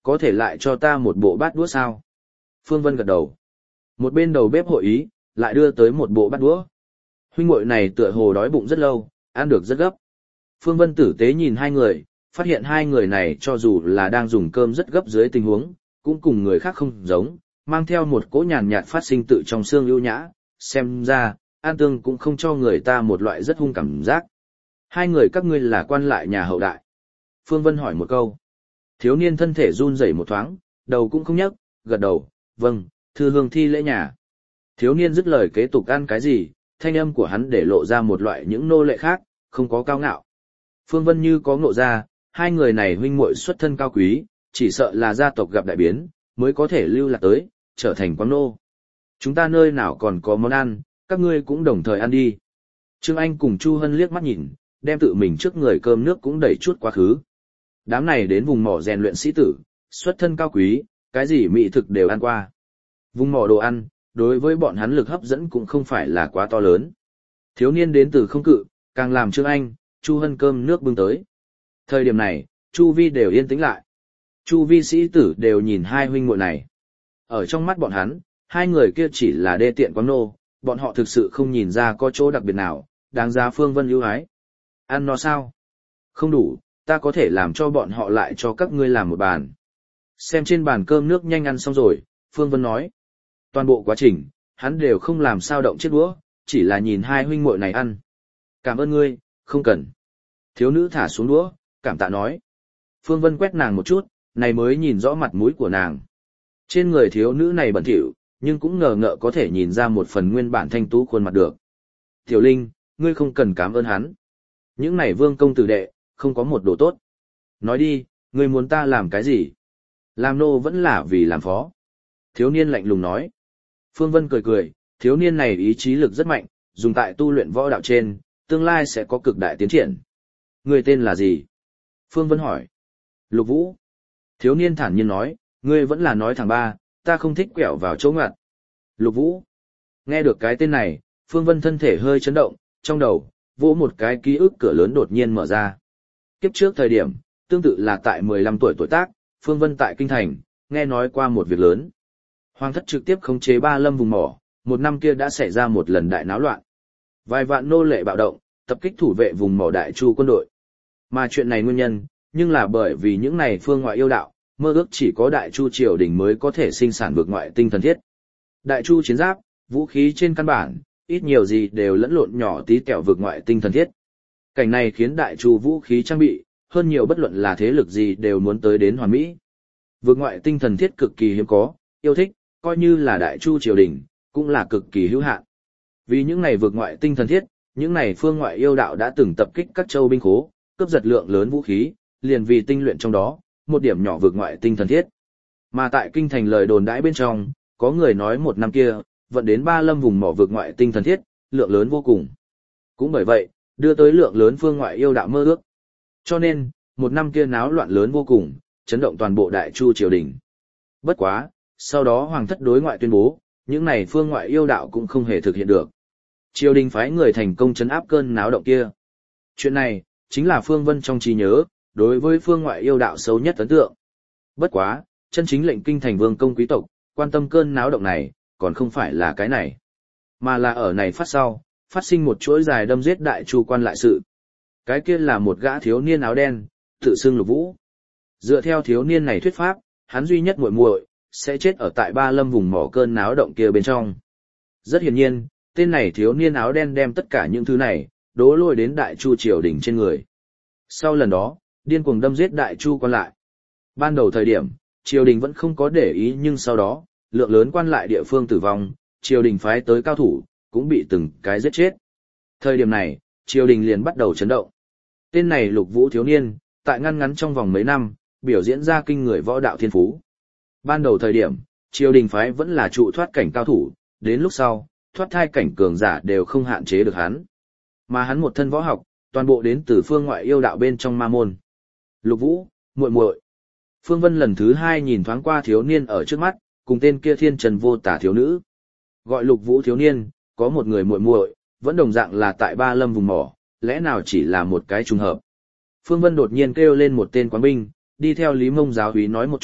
Có thể lại cho ta một bộ bát đũa sao? Phương Vân gật đầu. Một bên đầu bếp hội ý, lại đưa tới một bộ bát đũa. Huynh muội này tựa hồ đói bụng rất lâu, ăn được rất gấp. Phương Vân tử tế nhìn hai người, phát hiện hai người này cho dù là đang dùng cơm rất gấp dưới tình huống, cũng cùng người khác không giống, mang theo một cỗ nhàn nhạt phát sinh tự trong xương ưu nhã, xem ra, an tương cũng không cho người ta một loại rất hung cảm giác. Hai người các ngươi là quan lại nhà hậu đại. Phương Vân hỏi một câu. Thiếu niên thân thể run rẩy một thoáng, đầu cũng không nhấc, gật đầu, vâng, thư hương thi lễ nhà. Thiếu niên dứt lời kế tục ăn cái gì, thanh âm của hắn để lộ ra một loại những nô lệ khác, không có cao ngạo. Phương Vân như có ngộ ra, hai người này huynh muội xuất thân cao quý, chỉ sợ là gia tộc gặp đại biến, mới có thể lưu lạc tới, trở thành quán nô. Chúng ta nơi nào còn có món ăn, các ngươi cũng đồng thời ăn đi. Trương Anh cùng Chu Hân liếc mắt nhìn, đem tự mình trước người cơm nước cũng đẩy chút quá khứ. Đám này đến vùng mỏ rèn luyện sĩ tử, xuất thân cao quý, cái gì mỹ thực đều ăn qua. Vùng mỏ đồ ăn, đối với bọn hắn lực hấp dẫn cũng không phải là quá to lớn. Thiếu niên đến từ không cự, càng làm Trương Anh, Chu Hân cơm nước bưng tới. Thời điểm này, Chu Vi đều yên tĩnh lại. Chu Vi sĩ tử đều nhìn hai huynh muội này. Ở trong mắt bọn hắn, hai người kia chỉ là đê tiện quán nô, bọn họ thực sự không nhìn ra có chỗ đặc biệt nào, đáng giá Phương Vân ưu ái. Ăn nó sao? Không đủ, ta có thể làm cho bọn họ lại cho các ngươi làm một bàn. Xem trên bàn cơm nước nhanh ăn xong rồi, Phương Vân nói. Toàn bộ quá trình, hắn đều không làm sao động chiếc đũa, chỉ là nhìn hai huynh muội này ăn. Cảm ơn ngươi, không cần. Thiếu nữ thả xuống đũa, cảm tạ nói. Phương Vân quét nàng một chút, này mới nhìn rõ mặt mũi của nàng. Trên người thiếu nữ này bẩn thỉu, nhưng cũng ngờ ngợ có thể nhìn ra một phần nguyên bản thanh tú khuôn mặt được. Tiểu Linh, ngươi không cần cảm ơn hắn. Những này vương công tử đệ, không có một đồ tốt. Nói đi, ngươi muốn ta làm cái gì? Làm nô vẫn là vì làm phó. Thiếu niên lạnh lùng nói. Phương Vân cười cười, thiếu niên này ý chí lực rất mạnh, dùng tại tu luyện võ đạo trên, tương lai sẽ có cực đại tiến triển. Ngươi tên là gì? Phương Vân hỏi. Lục Vũ. Thiếu niên thản nhiên nói, ngươi vẫn là nói thẳng ba, ta không thích quẹo vào chỗ ngoặt. Lục Vũ. Nghe được cái tên này, Phương Vân thân thể hơi chấn động, trong đầu, vỗ một cái ký ức cửa lớn đột nhiên mở ra. Kiếp trước thời điểm, tương tự là tại mười lăm tuổi tuổi tác, Phương Vân tại Kinh Thành, nghe nói qua một việc lớn. Hoàng thất trực tiếp khống chế Ba Lâm vùng mỏ, một năm kia đã xảy ra một lần đại náo loạn. Vài vạn nô lệ bạo động, tập kích thủ vệ vùng mỏ Đại Chu quân đội. Mà chuyện này nguyên nhân, nhưng là bởi vì những này phương ngoại yêu đạo, mơ ước chỉ có Đại Chu triều đình mới có thể sinh sản vực ngoại tinh thần thiết. Đại Chu chiến giáp, vũ khí trên căn bản, ít nhiều gì đều lẫn lộn nhỏ tí tẹo vực ngoại tinh thần thiết. Cảnh này khiến Đại Chu vũ khí trang bị, hơn nhiều bất luận là thế lực gì đều muốn tới đến hoàn mỹ. Vực ngoại tinh thần thiết cực kỳ hiếm có, yêu thích, coi như là Đại Chu triều đình, cũng là cực kỳ hữu hạn. Vì những này vực ngoại tinh thần thiết, những này phương ngoại yêu đạo đã từng tập kích các châu binh khố, cướp giật lượng lớn vũ khí, liền vì tinh luyện trong đó, một điểm nhỏ vực ngoại tinh thần thiết. Mà tại Kinh Thành lời đồn đãi bên trong, có người nói một năm kia, vận đến Ba Lâm vùng mỏ vực ngoại tinh thần thiết, lượng lớn vô cùng. Cũng bởi vậy, đưa tới lượng lớn phương ngoại yêu đạo mơ ước. Cho nên, một năm kia náo loạn lớn vô cùng, chấn động toàn bộ Đại Chu triều đình. Bất quá, sau đó hoàng thất đối ngoại tuyên bố, những này phương ngoại yêu đạo cũng không hề thực hiện được. Triều đình phái người thành công trấn áp cơn náo động kia. Chuyện này, chính là Phương Vân trong trí nhớ, đối với phương ngoại yêu đạo xấu nhất ấn tượng. Bất quá, chân chính lệnh Kinh Thành vương công quý tộc, quan tâm cơn náo động này, còn không phải là cái này. Mà là ở này phát sau, phát sinh một chuỗi dài đâm giết Đại Chu quan lại sự. Cái kia là một gã thiếu niên áo đen, tự xưng Lục Vũ. Dựa theo thiếu niên này thuyết pháp, hắn duy nhất muội muội sẽ chết ở tại Ba Lâm vùng mỏ cơn náo động kia bên trong. Rất hiển nhiên, tên này thiếu niên áo đen đem tất cả những thứ này, đố lôi đến Đại Chu triều đình trên người. Sau lần đó, điên cuồng đâm giết Đại Chu quan lại. Ban đầu thời điểm, triều đình vẫn không có để ý nhưng sau đó, lượng lớn quan lại địa phương tử vong, triều đình phái tới cao thủ, cũng bị từng cái giết chết. Thời điểm này, triều đình liền bắt đầu chấn động. Tên này Lục Vũ thiếu niên, tại ngăn ngắn trong vòng mấy năm, biểu diễn ra kinh người võ đạo thiên phú. Ban đầu thời điểm, triều đình phái vẫn là trụ thoát cảnh cao thủ, đến lúc sau, thoát thai cảnh cường giả đều không hạn chế được hắn. Mà hắn một thân võ học, toàn bộ đến từ phương ngoại yêu đạo bên trong ma môn. Lục Vũ, muội muội. Phương Vân lần thứ hai nhìn thoáng qua thiếu niên ở trước mắt, cùng tên kia thiên trần vô tả thiếu nữ. Gọi Lục Vũ thiếu niên, có một người muội muội, vẫn đồng dạng là tại Ba Lâm vùng mỏ, lẽ nào chỉ là một cái trùng hợp. Phương Vân đột nhiên kêu lên một tên quán binh, đi theo Lý Mông giáo úy nói một chút,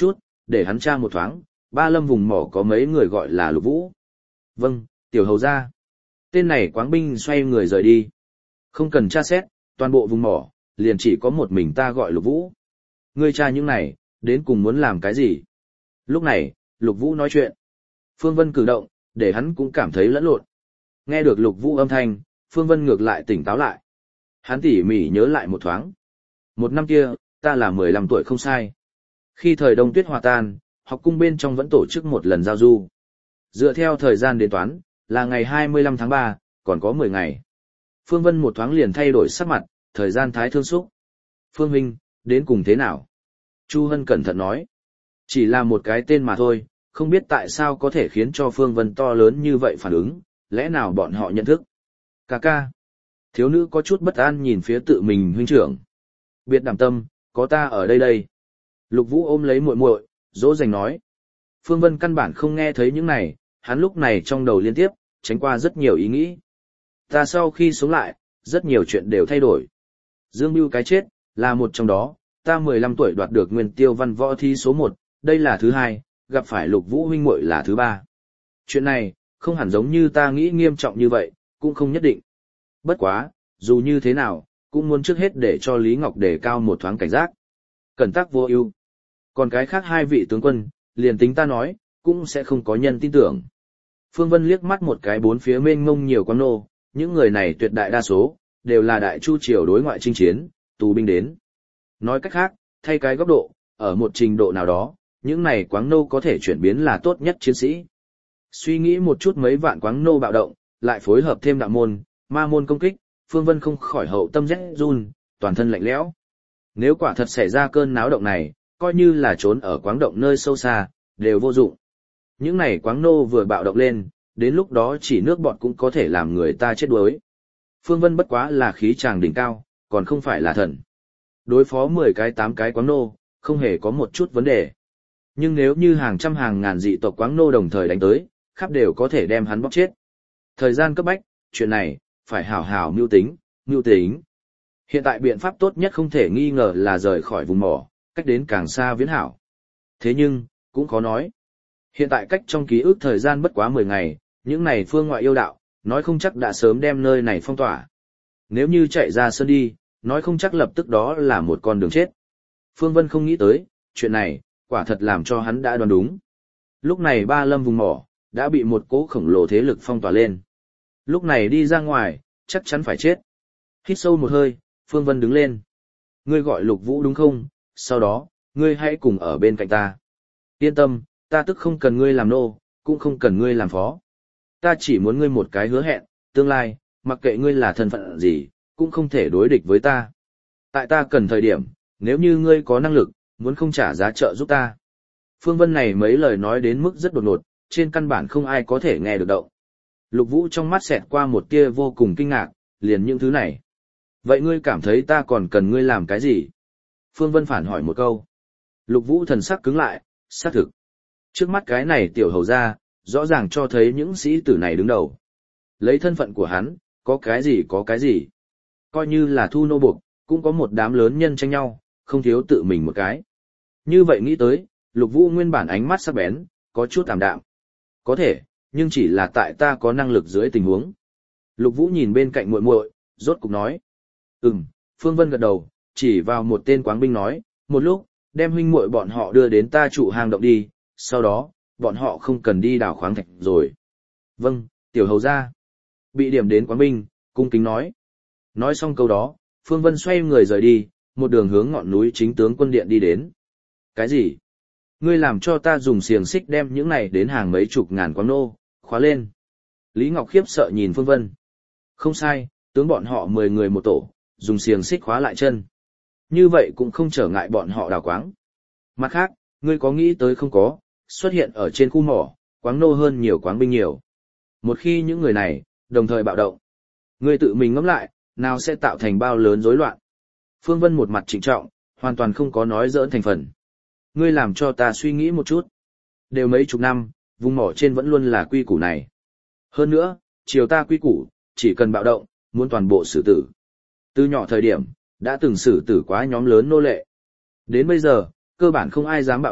để hắn tra một thoáng, ba lâm vùng mỏ có mấy người gọi là Lục Vũ. Vâng, tiểu hầu ra. Tên này quáng binh xoay người rời đi. Không cần tra xét, toàn bộ vùng mỏ, liền chỉ có một mình ta gọi Lục Vũ. Ngươi tra những này, đến cùng muốn làm cái gì? Lúc này, Lục Vũ nói chuyện. Phương Vân cử động, để hắn cũng cảm thấy lẫn lộn. Nghe được Lục Vũ âm thanh, Phương Vân ngược lại tỉnh táo lại. Hắn tỉ mỉ nhớ lại một thoáng. Một năm kia, ta là mười lăm tuổi không sai. Khi thời đông tuyết hòa tan, học cung bên trong vẫn tổ chức một lần giao du. Dựa theo thời gian đến toán, là ngày hai mươi lăm tháng ba, còn có mười ngày. Phương Vân một thoáng liền thay đổi sắc mặt, thời gian thái thương xúc. Phương Huynh, đến cùng thế nào? Chu Hân cẩn thận nói. Chỉ là một cái tên mà thôi, không biết tại sao có thể khiến cho Phương Vân to lớn như vậy phản ứng, lẽ nào bọn họ nhận thức? Cà ca. Thiếu nữ có chút bất an nhìn phía tự mình huynh trưởng. Biệt đảm tâm, có ta ở đây đây. Lục Vũ ôm lấy muội muội, dỗ dành nói. Phương Vân căn bản không nghe thấy những này, hắn lúc này trong đầu liên tiếp, tránh qua rất nhiều ý nghĩ. Ta sau khi sống lại, rất nhiều chuyện đều thay đổi. Dương Bưu cái chết, là một trong đó, ta mười lăm tuổi đoạt được nguyên tiêu văn võ thi số một, đây là thứ hai, gặp phải Lục Vũ huynh muội là thứ ba. Chuyện này, không hẳn giống như ta nghĩ nghiêm trọng như vậy, cũng không nhất định. Bất quá, dù như thế nào, cũng muốn trước hết để cho Lý Ngọc đề cao một thoáng cảnh giác. Cẩn tắc vô ưu. Còn cái khác hai vị tướng quân, liền tính ta nói, cũng sẽ không có nhân tin tưởng. Phương Vân liếc mắt một cái bốn phía mênh mông nhiều quán nô, những người này tuyệt đại đa số, đều là đại chu triều đối ngoại chinh chiến, tù binh đến. Nói cách khác, thay cái góc độ, ở một trình độ nào đó, những này quáng nô có thể chuyển biến là tốt nhất chiến sĩ. Suy nghĩ một chút mấy vạn quáng nô bạo động, lại phối hợp thêm đạo môn, ma môn công kích, Phương Vân không khỏi hậu tâm rét run, toàn thân lạnh lẽo. Nếu quả thật xảy ra cơn náo động này, coi như là trốn ở quáng động nơi sâu xa, đều vô dụng. Những này quáng nô vừa bạo động lên, đến lúc đó chỉ nước bọt cũng có thể làm người ta chết đuối. Phương Vân bất quá là khí tràng đỉnh cao, còn không phải là thần. Đối phó mười cái tám cái quáng nô, không hề có một chút vấn đề. Nhưng nếu như hàng trăm hàng ngàn dị tộc quáng nô đồng thời đánh tới, khắp đều có thể đem hắn bóc chết. Thời gian cấp bách, chuyện này, phải hảo hảo mưu tính, mưu tính. Hiện tại biện pháp tốt nhất không thể nghi ngờ là rời khỏi vùng mỏ, cách đến càng xa viễn hảo. Thế nhưng, cũng khó nói. Hiện tại cách trong ký ức thời gian bất quá mười ngày, những này phương ngoại yêu đạo, nói không chắc đã sớm đem nơi này phong tỏa. Nếu như chạy ra sơn đi, nói không chắc lập tức đó là một con đường chết. Phương Vân không nghĩ tới, chuyện này, quả thật làm cho hắn đã đoán đúng. Lúc này ba lâm vùng mỏ, đã bị một cỗ khổng lồ thế lực phong tỏa lên. Lúc này đi ra ngoài, chắc chắn phải chết. Hít sâu một hơi, Phương Vân đứng lên. Ngươi gọi Lục Vũ đúng không? Sau đó, ngươi hãy cùng ở bên cạnh ta. Yên tâm, ta tức không cần ngươi làm nô, cũng không cần ngươi làm phó. Ta chỉ muốn ngươi một cái hứa hẹn, tương lai, mặc kệ ngươi là thân phận gì, cũng không thể đối địch với ta. Tại ta cần thời điểm, nếu như ngươi có năng lực, muốn không trả giá trợ giúp ta. Phương Vân này mấy lời nói đến mức rất đột ngột, trên căn bản không ai có thể nghe được động. Lục Vũ trong mắt xẹt qua một tia vô cùng kinh ngạc, liền những thứ này. Vậy ngươi cảm thấy ta còn cần ngươi làm cái gì? Phương Vân phản hỏi một câu. Lục Vũ thần sắc cứng lại, xác thực. Trước mắt cái này tiểu hầu ra, rõ ràng cho thấy những sĩ tử này đứng đầu. Lấy thân phận của hắn, có cái gì có cái gì. Coi như là thu nô buộc, cũng có một đám lớn nhân tranh nhau, không thiếu tự mình một cái. Như vậy nghĩ tới, Lục Vũ nguyên bản ánh mắt sắc bén, có chút tạm đạm. Có thể, nhưng chỉ là tại ta có năng lực dưới tình huống. Lục Vũ nhìn bên cạnh muội muội, rốt cục nói. Ừm, Phương Vân gật đầu, chỉ vào một tên quáng binh nói, một lúc, đem huynh muội bọn họ đưa đến ta trụ hang động đi, sau đó, bọn họ không cần đi đào khoáng thạch rồi. Vâng, tiểu hầu ra. Bị điểm đến quáng binh, cung kính nói. Nói xong câu đó, Phương Vân xoay người rời đi, một đường hướng ngọn núi chính tướng quân điện đi đến. Cái gì? Ngươi làm cho ta dùng xiềng xích đem những này đến hàng mấy chục ngàn quáng nô, khóa lên. Lý Ngọc khiếp sợ nhìn Phương Vân. Không sai, tướng bọn họ mười người một tổ, dùng xiềng xích khóa lại chân. Như vậy cũng không trở ngại bọn họ đào quáng. Mặt khác, ngươi có nghĩ tới không có, xuất hiện ở trên khu mỏ, quáng nô hơn nhiều quáng binh nhiều. Một khi những người này, đồng thời bạo động, ngươi tự mình ngẫm lại, nào sẽ tạo thành bao lớn rối loạn. Phương Vân một mặt trịnh trọng, hoàn toàn không có nói giỡn thành phần. Ngươi làm cho ta suy nghĩ một chút. Đều mấy chục năm, vùng mỏ trên vẫn luôn là quy củ này. Hơn nữa, chiều ta quy củ, chỉ cần bạo động, muốn toàn bộ xử tử. Từ nhỏ thời điểm, đã từng xử tử quá nhóm lớn nô lệ. Đến bây giờ, cơ bản không ai dám bạo động,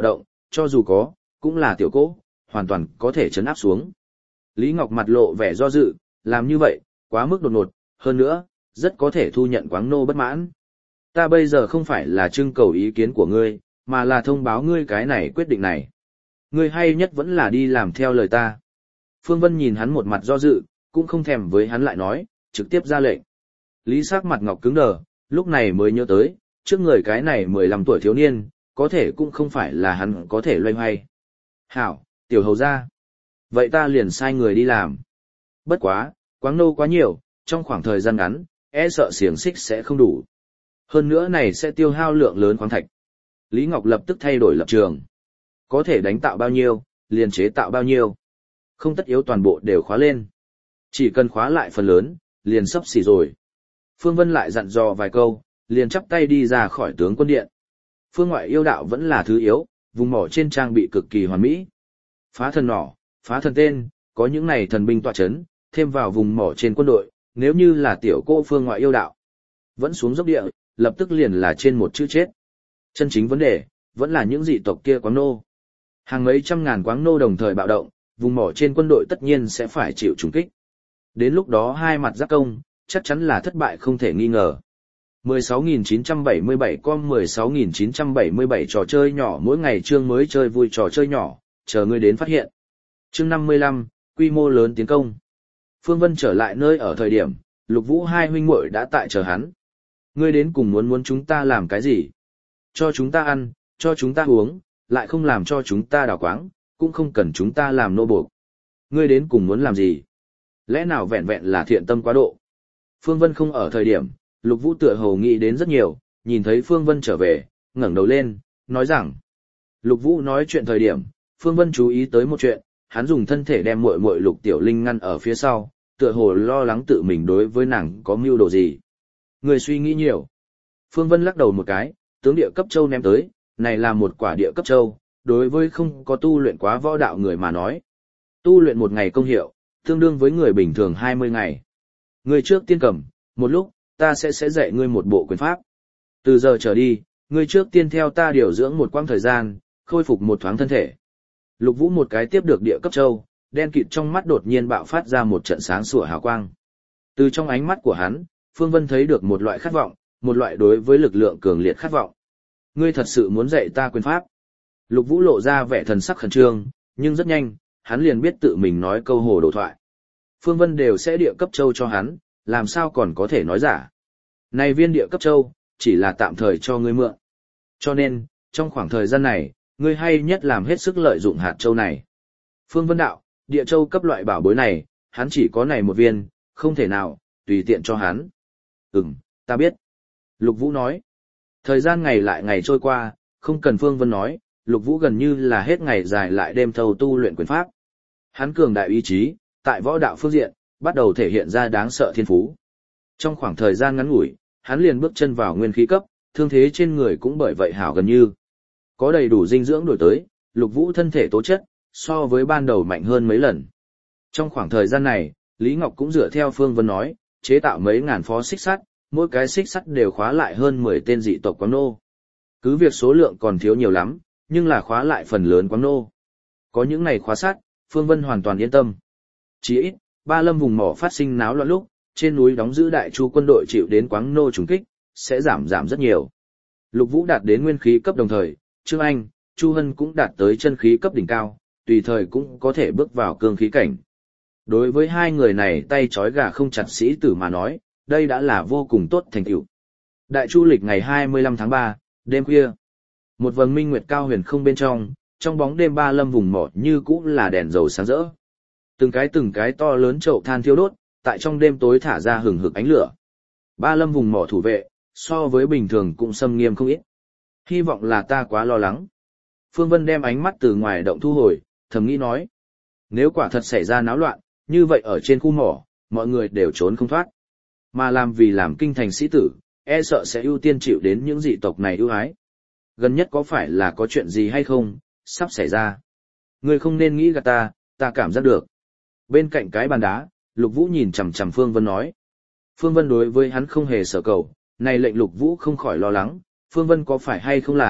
cho dù có, cũng là tiểu cỗ, hoàn toàn có thể chấn áp xuống. Lý Ngọc mặt lộ vẻ do dự, làm như vậy, quá mức đột ngột, hơn nữa, rất có thể thu nhận Quáng Nô bất mãn. Ta bây giờ không phải là trưng cầu ý kiến của ngươi, mà là thông báo ngươi cái này quyết định này. Ngươi hay nhất vẫn là đi làm theo lời ta. Phương Vân nhìn hắn một mặt do dự, cũng không thèm với hắn lại nói, trực tiếp ra lệnh. Lý sắc mặt ngọc cứng đờ, lúc này mới nhớ tới, trước người cái này mười lăm tuổi thiếu niên, có thể cũng không phải là hắn có thể loay hoay. Hảo, tiểu hầu ra. Vậy ta liền sai người đi làm. Bất quá, Quáng Nô quá nhiều, trong khoảng thời gian ngắn, e sợ xiềng xích sẽ không đủ. Hơn nữa này sẽ tiêu hao lượng lớn khoáng thạch. Lý Ngọc lập tức thay đổi lập trường. Có thể đánh tạo bao nhiêu, liền chế tạo bao nhiêu. Không tất yếu toàn bộ đều khóa lên. Chỉ cần khóa lại phần lớn, liền sắp xỉ rồi. Phương Vân lại dặn dò vài câu, liền chắp tay đi ra khỏi tướng quân điện. Phương ngoại yêu đạo vẫn là thứ yếu, vùng mỏ trên trang bị cực kỳ hoàn mỹ. Phá thần nỏ, phá thần tên, có những này thần binh tọa chấn, thêm vào vùng mỏ trên quân đội, nếu như là tiểu cô phương ngoại yêu đạo. Vẫn xuống dốc địa, lập tức liền là trên một chữ chết. Chân chính vấn đề, vẫn là những dị tộc kia Quáng Nô. Hàng mấy trăm ngàn Quáng Nô đồng thời bạo động, vùng mỏ trên quân đội tất nhiên sẽ phải chịu trùng kích. Đến lúc đó hai mặt giáp công, chắc chắn là thất bại không thể nghi ngờ. mười sáu nghìn chín trăm bảy mươi bảy com mười sáu nghìn chín trăm bảy mươi bảy trò chơi nhỏ mỗi ngày chương mới chơi vui trò chơi nhỏ, chờ ngươi đến phát hiện. Chương năm mươi lăm, quy mô lớn tiến công. Phương Vân trở lại nơi ở thời điểm, Lục Vũ hai huynh muội đã tại chờ hắn. Ngươi đến cùng muốn muốn chúng ta làm cái gì? Cho chúng ta ăn, cho chúng ta uống, lại không làm cho chúng ta đào quáng, cũng không cần chúng ta làm nô buộc. Ngươi đến cùng muốn làm gì? Lẽ nào vẹn vẹn là thiện tâm quá độ? Phương Vân không ở thời điểm, Lục Vũ tựa hồ nghĩ đến rất nhiều, nhìn thấy Phương Vân trở về, ngẩng đầu lên, nói rằng. Lục Vũ nói chuyện thời điểm, Phương Vân chú ý tới một chuyện, hắn dùng thân thể đem muội muội Lục Tiểu Linh ngăn ở phía sau, tựa hồ lo lắng tự mình đối với nàng có mưu đồ gì. Người suy nghĩ nhiều. Phương Vân lắc đầu một cái, tướng địa cấp châu ném tới, này là một quả địa cấp châu, đối với không có tu luyện quá võ đạo người mà nói. Tu luyện một ngày công hiệu, tương đương với người bình thường hai mươi ngày. Người trước tiên cầm, một lúc, ta sẽ sẽ dạy ngươi một bộ quyền pháp. Từ giờ trở đi, ngươi trước tiên theo ta điều dưỡng một quãng thời gian, khôi phục một thoáng thân thể. Lục Vũ một cái tiếp được địa cấp châu, đen kịt trong mắt đột nhiên bạo phát ra một trận sáng sủa hào quang. Từ trong ánh mắt của hắn, Phương Vân thấy được một loại khát vọng, một loại đối với lực lượng cường liệt khát vọng. Ngươi thật sự muốn dạy ta quyền pháp? Lục Vũ lộ ra vẻ thần sắc khẩn trương, nhưng rất nhanh, hắn liền biết tự mình nói câu hồ đồ thoại. Phương Vân đều sẽ địa cấp châu cho hắn, làm sao còn có thể nói giả. Này viên địa cấp châu, chỉ là tạm thời cho ngươi mượn. Cho nên, trong khoảng thời gian này, ngươi hay nhất làm hết sức lợi dụng hạt châu này. Phương Vân đạo, địa châu cấp loại bảo bối này, hắn chỉ có này một viên, không thể nào, tùy tiện cho hắn. Ừm, ta biết. Lục Vũ nói. Thời gian ngày lại ngày trôi qua, không cần Phương Vân nói, Lục Vũ gần như là hết ngày dài lại đêm thâu tu luyện quyền pháp. Hắn cường đại ý chí, tại võ đạo phương diện, bắt đầu thể hiện ra đáng sợ thiên phú. Trong khoảng thời gian ngắn ngủi, hắn liền bước chân vào nguyên khí cấp, thương thế trên người cũng bởi vậy hảo gần như. Có đầy đủ dinh dưỡng đổi tới, Lục Vũ thân thể tố chất, so với ban đầu mạnh hơn mấy lần. Trong khoảng thời gian này, Lý Ngọc cũng dựa theo Phương Vân nói, chế tạo mấy ngàn phó xích sắt, mỗi cái xích sắt đều khóa lại hơn mười tên dị tộc Quáng Nô. Cứ việc số lượng còn thiếu nhiều lắm, nhưng là khóa lại phần lớn Quáng Nô. Có những này khóa sắt, Phương Vân hoàn toàn yên tâm. Chỉ ít, Ba Lâm vùng mỏ phát sinh náo loạn lúc, trên núi đóng giữ Đại Chu quân đội chịu đến Quáng Nô trùng kích, sẽ giảm giảm rất nhiều. Lục Vũ đạt đến nguyên khí cấp đồng thời, Trương Anh, Chu Hân cũng đạt tới chân khí cấp đỉnh cao, tùy thời cũng có thể bước vào cương khí cảnh. Đối với hai người này tay trói gà không chặt sĩ tử mà nói, đây đã là vô cùng tốt thành tựu. Đại Chu lịch ngày hai mươi lăm tháng ba, đêm khuya. Một vầng minh nguyệt cao huyền không bên trong, trong bóng đêm Ba Lâm vùng mỏ như cũ là đèn dầu sáng rỡ. Từng cái từng cái to lớn chậu than thiêu đốt, tại trong đêm tối thả ra hừng hực ánh lửa. Ba Lâm vùng mỏ thủ vệ, so với bình thường cũng xâm nghiêm không ít. Hy vọng là ta quá lo lắng. Phương Vân đem ánh mắt từ ngoài động thu hồi, thầm nghĩ nói. Nếu quả thật xảy ra náo loạn, như vậy ở trên khu mỏ, mọi người đều trốn không thoát. Mà làm vì làm kinh thành sĩ tử, e sợ sẽ ưu tiên chịu đến những dị tộc này ưu ái. Gần nhất có phải là có chuyện gì hay không, sắp xảy ra. Ngươi không nên nghĩ gạt ta, ta cảm giác được. Bên cạnh cái bàn đá, Lục Vũ nhìn chằm chằm Phương Vân nói. Phương Vân đối với hắn không hề sở cầu, này lệnh Lục Vũ không khỏi lo lắng, Phương Vân có phải hay không là,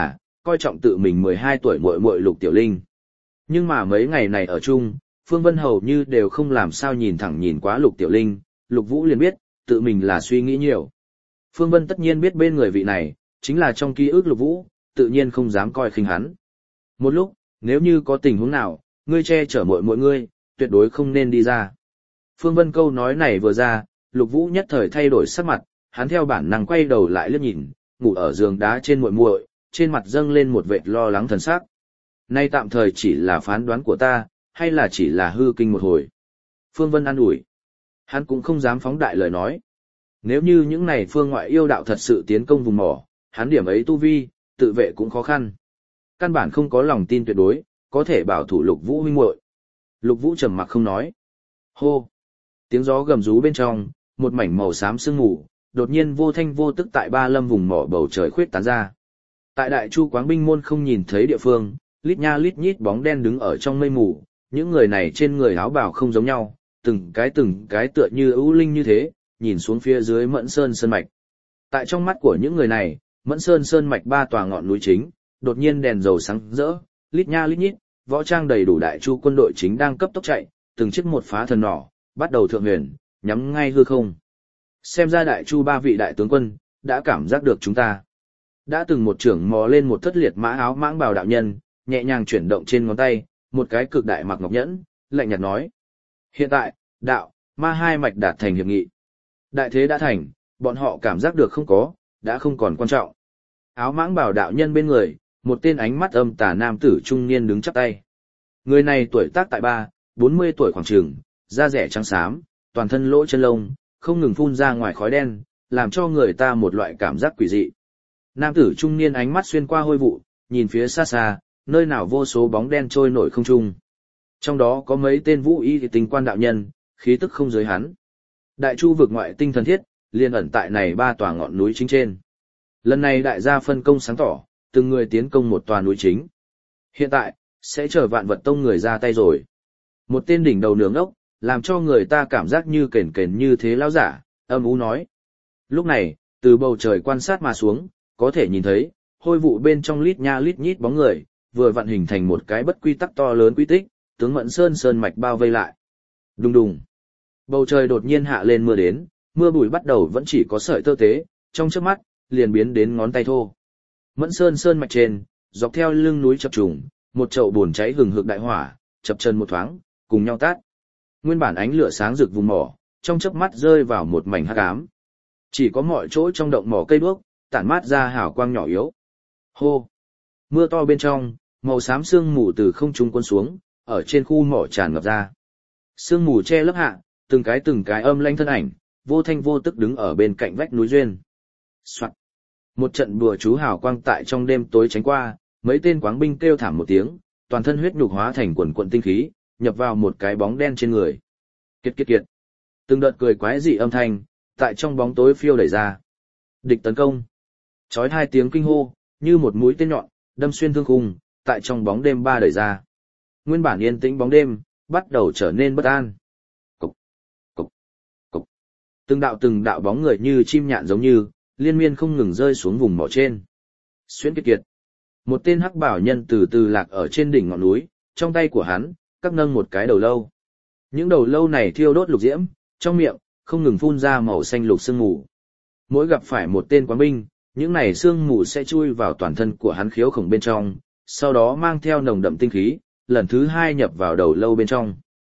coi trọng tự mình mười hai tuổi muội muội Lục Tiểu Linh. Nhưng mà mấy ngày này ở chung, Phương Vân hầu như đều không làm sao nhìn thẳng nhìn quá Lục Tiểu Linh, Lục Vũ liền biết, tự mình là suy nghĩ nhiều. Phương Vân tất nhiên biết bên người vị này, chính là trong ký ức Lục Vũ, tự nhiên không dám coi khinh hắn. Một lúc, nếu như có tình huống nào, ngươi che chở muội muội ngươi, tuyệt đối không nên đi ra. Phương Vân câu nói này vừa ra, Lục Vũ nhất thời thay đổi sắc mặt, hắn theo bản năng quay đầu lại liếc nhìn, ngủ ở giường đá trên muội muội, trên mặt dâng lên một vệt lo lắng thần sắc. Nay tạm thời chỉ là phán đoán của ta, hay là chỉ là hư kinh một hồi. Phương Vân an ủi. Hắn cũng không dám phóng đại lời nói. Nếu như những này phương ngoại yêu đạo thật sự tiến công vùng mỏ, hắn điểm ấy tu vi, tự vệ cũng khó khăn. Căn bản không có lòng tin tuyệt đối, có thể bảo thủ Lục Vũ huynh muội. Lục Vũ trầm mặc không nói. Hô! Tiếng gió gầm rú bên trong, một mảnh màu xám sương mù, đột nhiên vô thanh vô tức tại Ba Lâm vùng mỏ bầu trời khuyết tán ra. Tại Đại Chu Quáng binh môn không nhìn thấy địa phương, lít nha lít nhít bóng đen đứng ở trong mây mù, những người này trên người áo bào không giống nhau, từng cái từng cái tựa như ưu linh như thế, nhìn xuống phía dưới Mẫn Sơn sơn mạch. Tại trong mắt của những người này, Mẫn Sơn sơn mạch ba tòa ngọn núi chính, đột nhiên đèn dầu sáng rỡ, lít nha lít nhít, võ trang đầy đủ Đại Chu quân đội chính đang cấp tốc chạy, từng chiếc một phá thần nỏ, bắt đầu thượng huyền, nhắm ngay hư không. Xem ra Đại Chu ba vị đại tướng quân, đã cảm giác được chúng ta. Đã từng một trưởng mò lên một thất liệt mã áo mãng bào đạo nhân, nhẹ nhàng chuyển động trên ngón tay, một cái cực đại mặc ngọc nhẫn, lạnh nhạt nói. Hiện tại, đạo, ma hai mạch đạt thành hiệp nghị. Đại thế đã thành, bọn họ cảm giác được không có, đã không còn quan trọng. Áo mãng bào đạo nhân bên người, một tên ánh mắt âm tà nam tử trung niên đứng chắp tay. Người này tuổi tác tại ba, bốn mươi tuổi khoảng trường, da rẻ trắng xám, toàn thân lỗ chân lông, không ngừng phun ra ngoài khói đen, làm cho người ta một loại cảm giác quỷ dị. Nam tử trung niên ánh mắt xuyên qua hôi vụ, nhìn phía xa xa, nơi nào vô số bóng đen trôi nổi không trung. Trong đó có mấy tên vũ y tinh quan đạo nhân, khí tức không giới hắn. Đại Chu vực ngoại tinh thần thiết, liền ẩn tại này ba tòa ngọn núi chính trên. Lần này đại gia phân công sáng tỏ, từng người tiến công một tòa núi chính. Hiện tại, sẽ chờ Vạn Vật Tông người ra tay rồi. Một tên đỉnh đầu nướng ốc, làm cho người ta cảm giác như kền kền như thế lão giả, âm u nói. Lúc này, từ bầu trời quan sát mà xuống, có thể nhìn thấy, hôi vụ bên trong lít nha lít nhít bóng người, vừa vặn hình thành một cái bất quy tắc to lớn quy tích, tướng Mẫn Sơn sơn mạch bao vây lại. Đùng đùng. Bầu trời đột nhiên hạ lên mưa đến, mưa bụi bắt đầu vẫn chỉ có sợi tơ tế, trong chớp mắt, liền biến đến ngón tay thô. Mẫn Sơn sơn mạch trên, dọc theo lưng núi chập trùng, một chậu bùn cháy hừng hực đại hỏa, chập chân một thoáng, cùng nhau tát. Nguyên bản ánh lửa sáng rực vùng mỏ, trong chớp mắt rơi vào một mảnh hắc ám. Chỉ có mọi chỗ trong động mỏ cây đuốc, tản mát ra hào quang nhỏ yếu. Hô! Mưa to bên trong, màu xám sương mù từ không trung cuốn xuống, ở trên khu mỏ tràn ngập ra. Sương mù che lấp hạ, từng cái từng cái âm lãnh thân ảnh, vô thanh vô tức đứng ở bên cạnh vách núi duyên. Soạt! Một trận bùa chú hào quang tại trong đêm tối tránh qua, mấy tên quáng binh kêu thảm một tiếng, toàn thân huyết nhục hóa thành quần quần tinh khí, nhập vào một cái bóng đen trên người. Kiệt kiệt kiệt! Từng đợt cười quái dị âm thanh, tại trong bóng tối phiêu đẩy ra. Địch tấn công! Chói hai tiếng kinh hô, như một mũi tên nhọn, đâm xuyên thương khung, tại trong bóng đêm ba đẩy ra. Nguyên bản yên tĩnh bóng đêm, bắt đầu trở nên bất an. Cục, cục, cục. Từng đạo từng đạo bóng người như chim nhạn giống như, liên miên không ngừng rơi xuống vùng mỏ trên. Xuyên kiệt kiệt. Một tên hắc bảo nhân từ từ lạc ở trên đỉnh ngọn núi, trong tay của hắn, các nâng một cái đầu lâu. Những đầu lâu này thiêu đốt lục diễm, trong miệng, không ngừng phun ra màu xanh lục sương mù. Mỗi gặp phải một tên quán binh, những này sương mù sẽ chui vào toàn thân của hắn khiếu khổng bên trong, sau đó mang theo nồng đậm tinh khí, lần thứ hai nhập vào đầu lâu bên trong.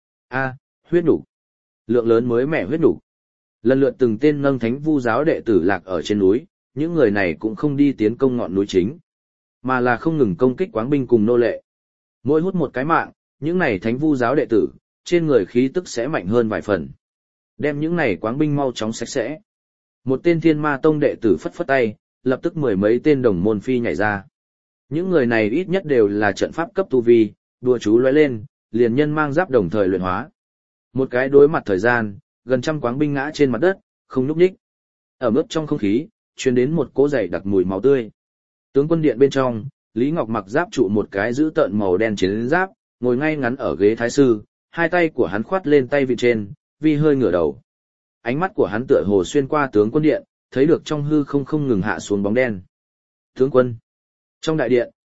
A, huyết nục. Lượng lớn mới mẻ huyết nục. Lần lượt từng tên nâng thánh vu giáo đệ tử lạc ở trên núi, những người này cũng không đi tiến công ngọn núi chính, mà là không ngừng công kích quáng binh cùng nô lệ. Mỗi hút một cái mạng, những này thánh vu giáo đệ tử, trên người khí tức sẽ mạnh hơn vài phần. Đem những này quáng binh mau chóng sạch sẽ. Một tên thiên ma tông đệ tử phất phất tay, lập tức mười mấy tên đồng môn phi nhảy ra. Những người này ít nhất đều là trận pháp cấp tu vi, đùa chú lóe lên, liền nhân mang giáp đồng thời luyện hóa. Một cái đối mặt thời gian, gần trăm quáng binh ngã trên mặt đất, không nhúc nhích. Ở mức trong không khí, truyền đến một cỗ dày đặc mùi máu tươi. Tướng quân điện bên trong, Lý Ngọc mặc giáp trụ một cái giữ tợn màu đen chiến giáp, ngồi ngay ngắn ở ghế thái sư, hai tay của hắn khoát lên tay vị trên, vi hơi ngửa đầu. Ánh mắt của hắn tựa hồ xuyên qua tướng quân điện, thấy được trong hư không không ngừng hạ xuống bóng đen. Tướng quân. Trong đại điện,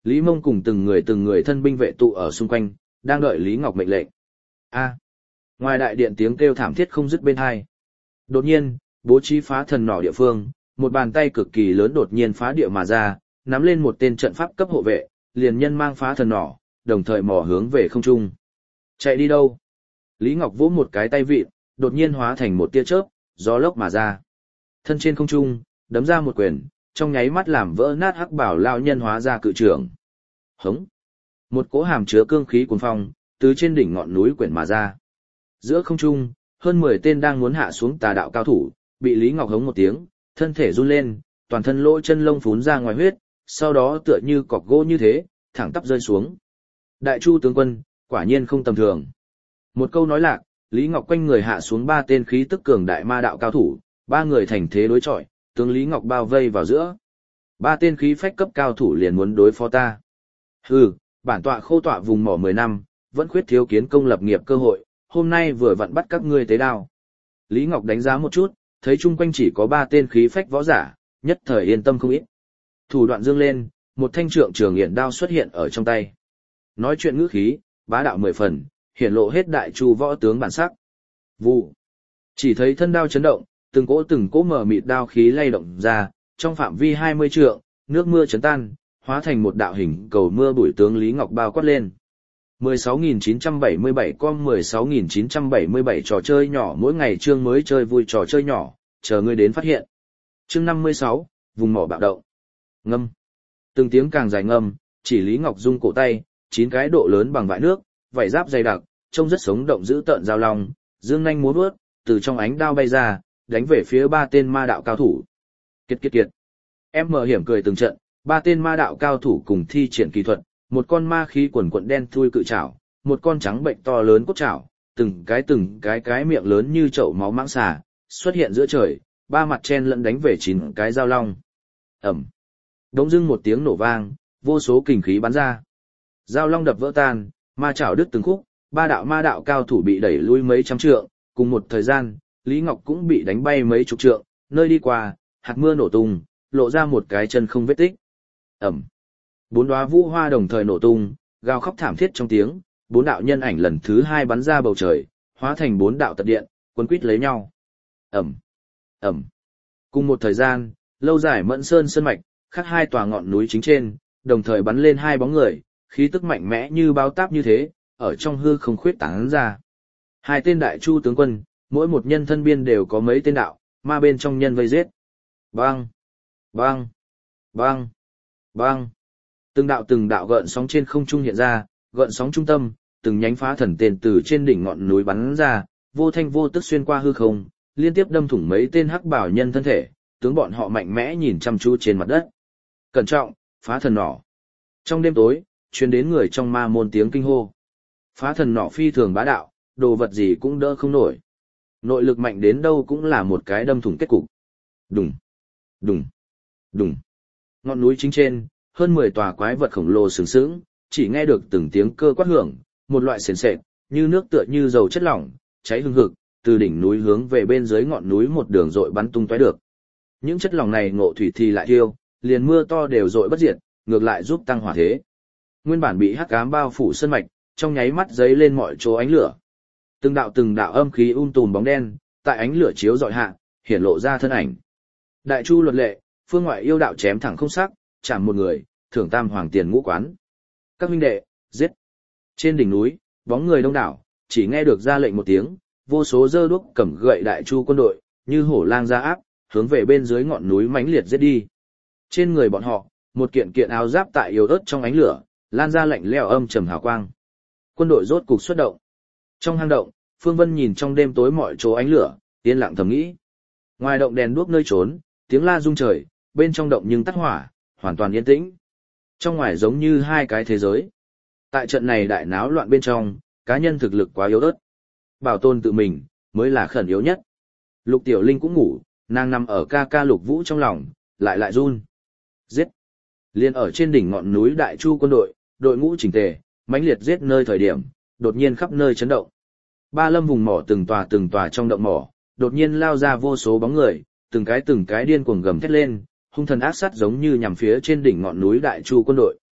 Lý Mông cùng từng người từng người thân binh vệ tụ ở xung quanh, đang đợi Lý Ngọc mệnh lệnh. A. Ngoài đại điện tiếng kêu thảm thiết không dứt bên hai. Đột nhiên, bố trí phá thần nỏ địa phương, một bàn tay cực kỳ lớn đột nhiên phá địa mà ra, nắm lên một tên trận pháp cấp hộ vệ, liền nhân mang phá thần nỏ, đồng thời mò hướng về không trung. Chạy đi đâu? Lý Ngọc vỗ một cái tay vịn, đột nhiên hóa thành một tia chớp, gió lốc mà ra. Thân trên không trung, đấm ra một quyền, trong nháy mắt làm vỡ nát hắc bảo lao nhân hóa ra cự trưởng. Hống! Một cỗ hàm chứa cương khí cuồng phong, từ trên đỉnh ngọn núi quyển mà ra. Giữa không trung, hơn mười tên đang muốn hạ xuống tà đạo cao thủ, bị Lý Ngọc hống một tiếng, thân thể run lên, toàn thân lỗ chân lông phún ra ngoài huyết, sau đó tựa như cọc gỗ như thế, thẳng tắp rơi xuống. Đại Chu tướng quân, quả nhiên không tầm thường. Một câu nói lạc, Lý Ngọc quanh người hạ xuống ba tên khí tức cường đại ma đạo cao thủ, ba người thành thế đối chọi, tướng Lý Ngọc bao vây vào giữa. Ba tên khí phách cấp cao thủ liền muốn đối phó ta. Hừ, bản tọa khô tọa vùng mỏ mười năm, vẫn khuyết thiếu kiến công lập nghiệp cơ hội, hôm nay vừa vặn bắt các ngươi tế đao. Lý Ngọc đánh giá một chút, thấy chung quanh chỉ có ba tên khí phách võ giả, nhất thời yên tâm không ít. Thủ đoạn dương lên, một thanh trượng trường hiển đao xuất hiện ở trong tay. Nói chuyện ngữ khí, bá đạo mười phần, hiển lộ hết đại chu võ tướng bản sắc. Vụ. Chỉ thấy thân đao chấn động, từng cỗ từng cỗ mở mịt đao khí lay động ra, trong phạm vi hai mươi trượng, nước mưa chấn tan, hóa thành một đạo hình cầu mưa bụi tướng Lý Ngọc bao quát lên. mười sáu nghìn chín trăm bảy mươi bảy com mười sáu nghìn chín trăm bảy mươi bảy trò chơi nhỏ mỗi ngày chương mới chơi vui trò chơi nhỏ, chờ ngươi đến phát hiện. Chương năm mươi sáu, vùng mỏ bạo động. Ngâm. Từng tiếng càng dài ngâm, chỉ Lý Ngọc Dung cổ tay, chín cái độ lớn bằng vại nước, vảy giáp dày đặc, trông rất sống động dữ tợn giao long, dương nhanh múa vuốt, từ trong ánh đao bay ra, đánh về phía ba tên ma đạo cao thủ. Kiệt kiệt kiệt. Em mở hiểm cười từng trận, ba tên ma đạo cao thủ cùng thi triển kỹ thuật, một con ma khí quần quận đen thui cự trảo, một con trắng bệnh to lớn cốt trảo, từng cái từng cái cái miệng lớn như chậu máu mãng xà, xuất hiện giữa trời, ba mặt chen lẫn đánh về chín cái giao long. Ẩm. Đống dưng một tiếng nổ vang, vô số kình khí bắn ra. Giao long đập vỡ tan, ma chảo đứt từng khúc, ba đạo ma đạo cao thủ bị đẩy lui mấy trăm trượng, cùng một thời gian, Lý Ngọc cũng bị đánh bay mấy chục trượng, nơi đi qua, hạt mưa nổ tung, lộ ra một cái chân không vết tích. Ẩm. Bốn đóa vũ hoa đồng thời nổ tung, gào khóc thảm thiết trong tiếng, bốn đạo nhân ảnh lần thứ hai bắn ra bầu trời, hóa thành bốn đạo tật điện, quấn quýt lấy nhau. Ẩm. Ẩm. Cùng một thời gian, lâu dài Mẫn Sơn sơn mạch, khắc hai tòa ngọn núi chính trên, đồng thời bắn lên hai bóng người, khí tức mạnh mẽ như bao táp như thế, ở trong hư không khuyết tán ra. Hai tên đại chu tướng quân, mỗi một nhân thân biên đều có mấy tên đạo, ma bên trong nhân vây giết. Bang! Bang! Bang! Bang! Từng đạo từng đạo gợn sóng trên không trung hiện ra, gợn sóng trung tâm, từng nhánh phá thần tên từ trên đỉnh ngọn núi bắn ra, vô thanh vô tức xuyên qua hư không, liên tiếp đâm thủng mấy tên hắc bảo nhân thân thể, tướng bọn họ mạnh mẽ nhìn chăm chú trên mặt đất. Cẩn trọng, phá thần nỏ. Trong đêm tối, truyền đến người trong ma môn tiếng kinh hô. Phá thần nỏ phi thường bá đạo, đồ vật gì cũng đỡ không nổi. Nội lực mạnh đến đâu cũng là một cái đâm thủng kết cục. Đùng, đùng, đùng. Ngọn núi chính trên, hơn mười tòa quái vật khổng lồ sừng sững, chỉ nghe được từng tiếng cơ quát hưởng, một loại sền sệt, như nước tựa như dầu chất lỏng, cháy hừng hực, từ đỉnh núi hướng về bên dưới ngọn núi một đường dội bắn tung tóe được. Những chất lỏng này ngộ thủy thì lại thiêu, liền mưa to đều dội bất diệt, ngược lại giúp tăng hỏa thế. Nguyên bản bị hắc ám bao phủ sơn mạch, trong nháy mắt giấy lên mọi chỗ ánh lửa. Từng đạo từng đạo âm khí um tùm bóng đen, tại ánh lửa chiếu rọi hạ, hiển lộ ra thân ảnh. Đại chu luật lệ, phương ngoại yêu đạo chém thẳng không sắc, chạm một người, thưởng tam hoàng tiền ngũ quán. Các huynh đệ, giết. Trên đỉnh núi, bóng người đông đảo, chỉ nghe được ra lệnh một tiếng, vô số dơ đuốc cầm gậy đại chu quân đội, như hổ lang ra áp, hướng về bên dưới ngọn núi mãnh liệt giết đi. Trên người bọn họ, một kiện kiện áo giáp tại yếu ớt trong ánh lửa, lan ra lạnh lẽo âm trầm hào quang. Quân đội rốt cục xuất động. Trong hang động, Phương Vân nhìn trong đêm tối mọi chỗ ánh lửa, yên lặng thầm nghĩ. Ngoài động đèn đuốc nơi trốn, tiếng la rung trời, bên trong động nhưng tắt hỏa, hoàn toàn yên tĩnh. Trong ngoài giống như hai cái thế giới. Tại trận này đại náo loạn bên trong, cá nhân thực lực quá yếu ớt. Bảo tồn tự mình, mới là khẩn yếu nhất. Lục Tiểu Linh cũng ngủ, nàng nằm ở ca ca Lục Vũ trong lòng, lại lại run. Giết! Liên ở trên đỉnh ngọn núi Đại Chu quân đội, đội ngũ chỉnh tề, mãnh liệt giết nơi thời điểm, đột nhiên khắp nơi chấn động. Ba lâm vùng mỏ từng tòa từng tòa trong động mỏ, đột nhiên lao ra vô số bóng người, từng cái từng cái điên cuồng gầm thét lên, hung thần ác sát giống như nhằm phía trên đỉnh ngọn núi Đại Chu quân đội.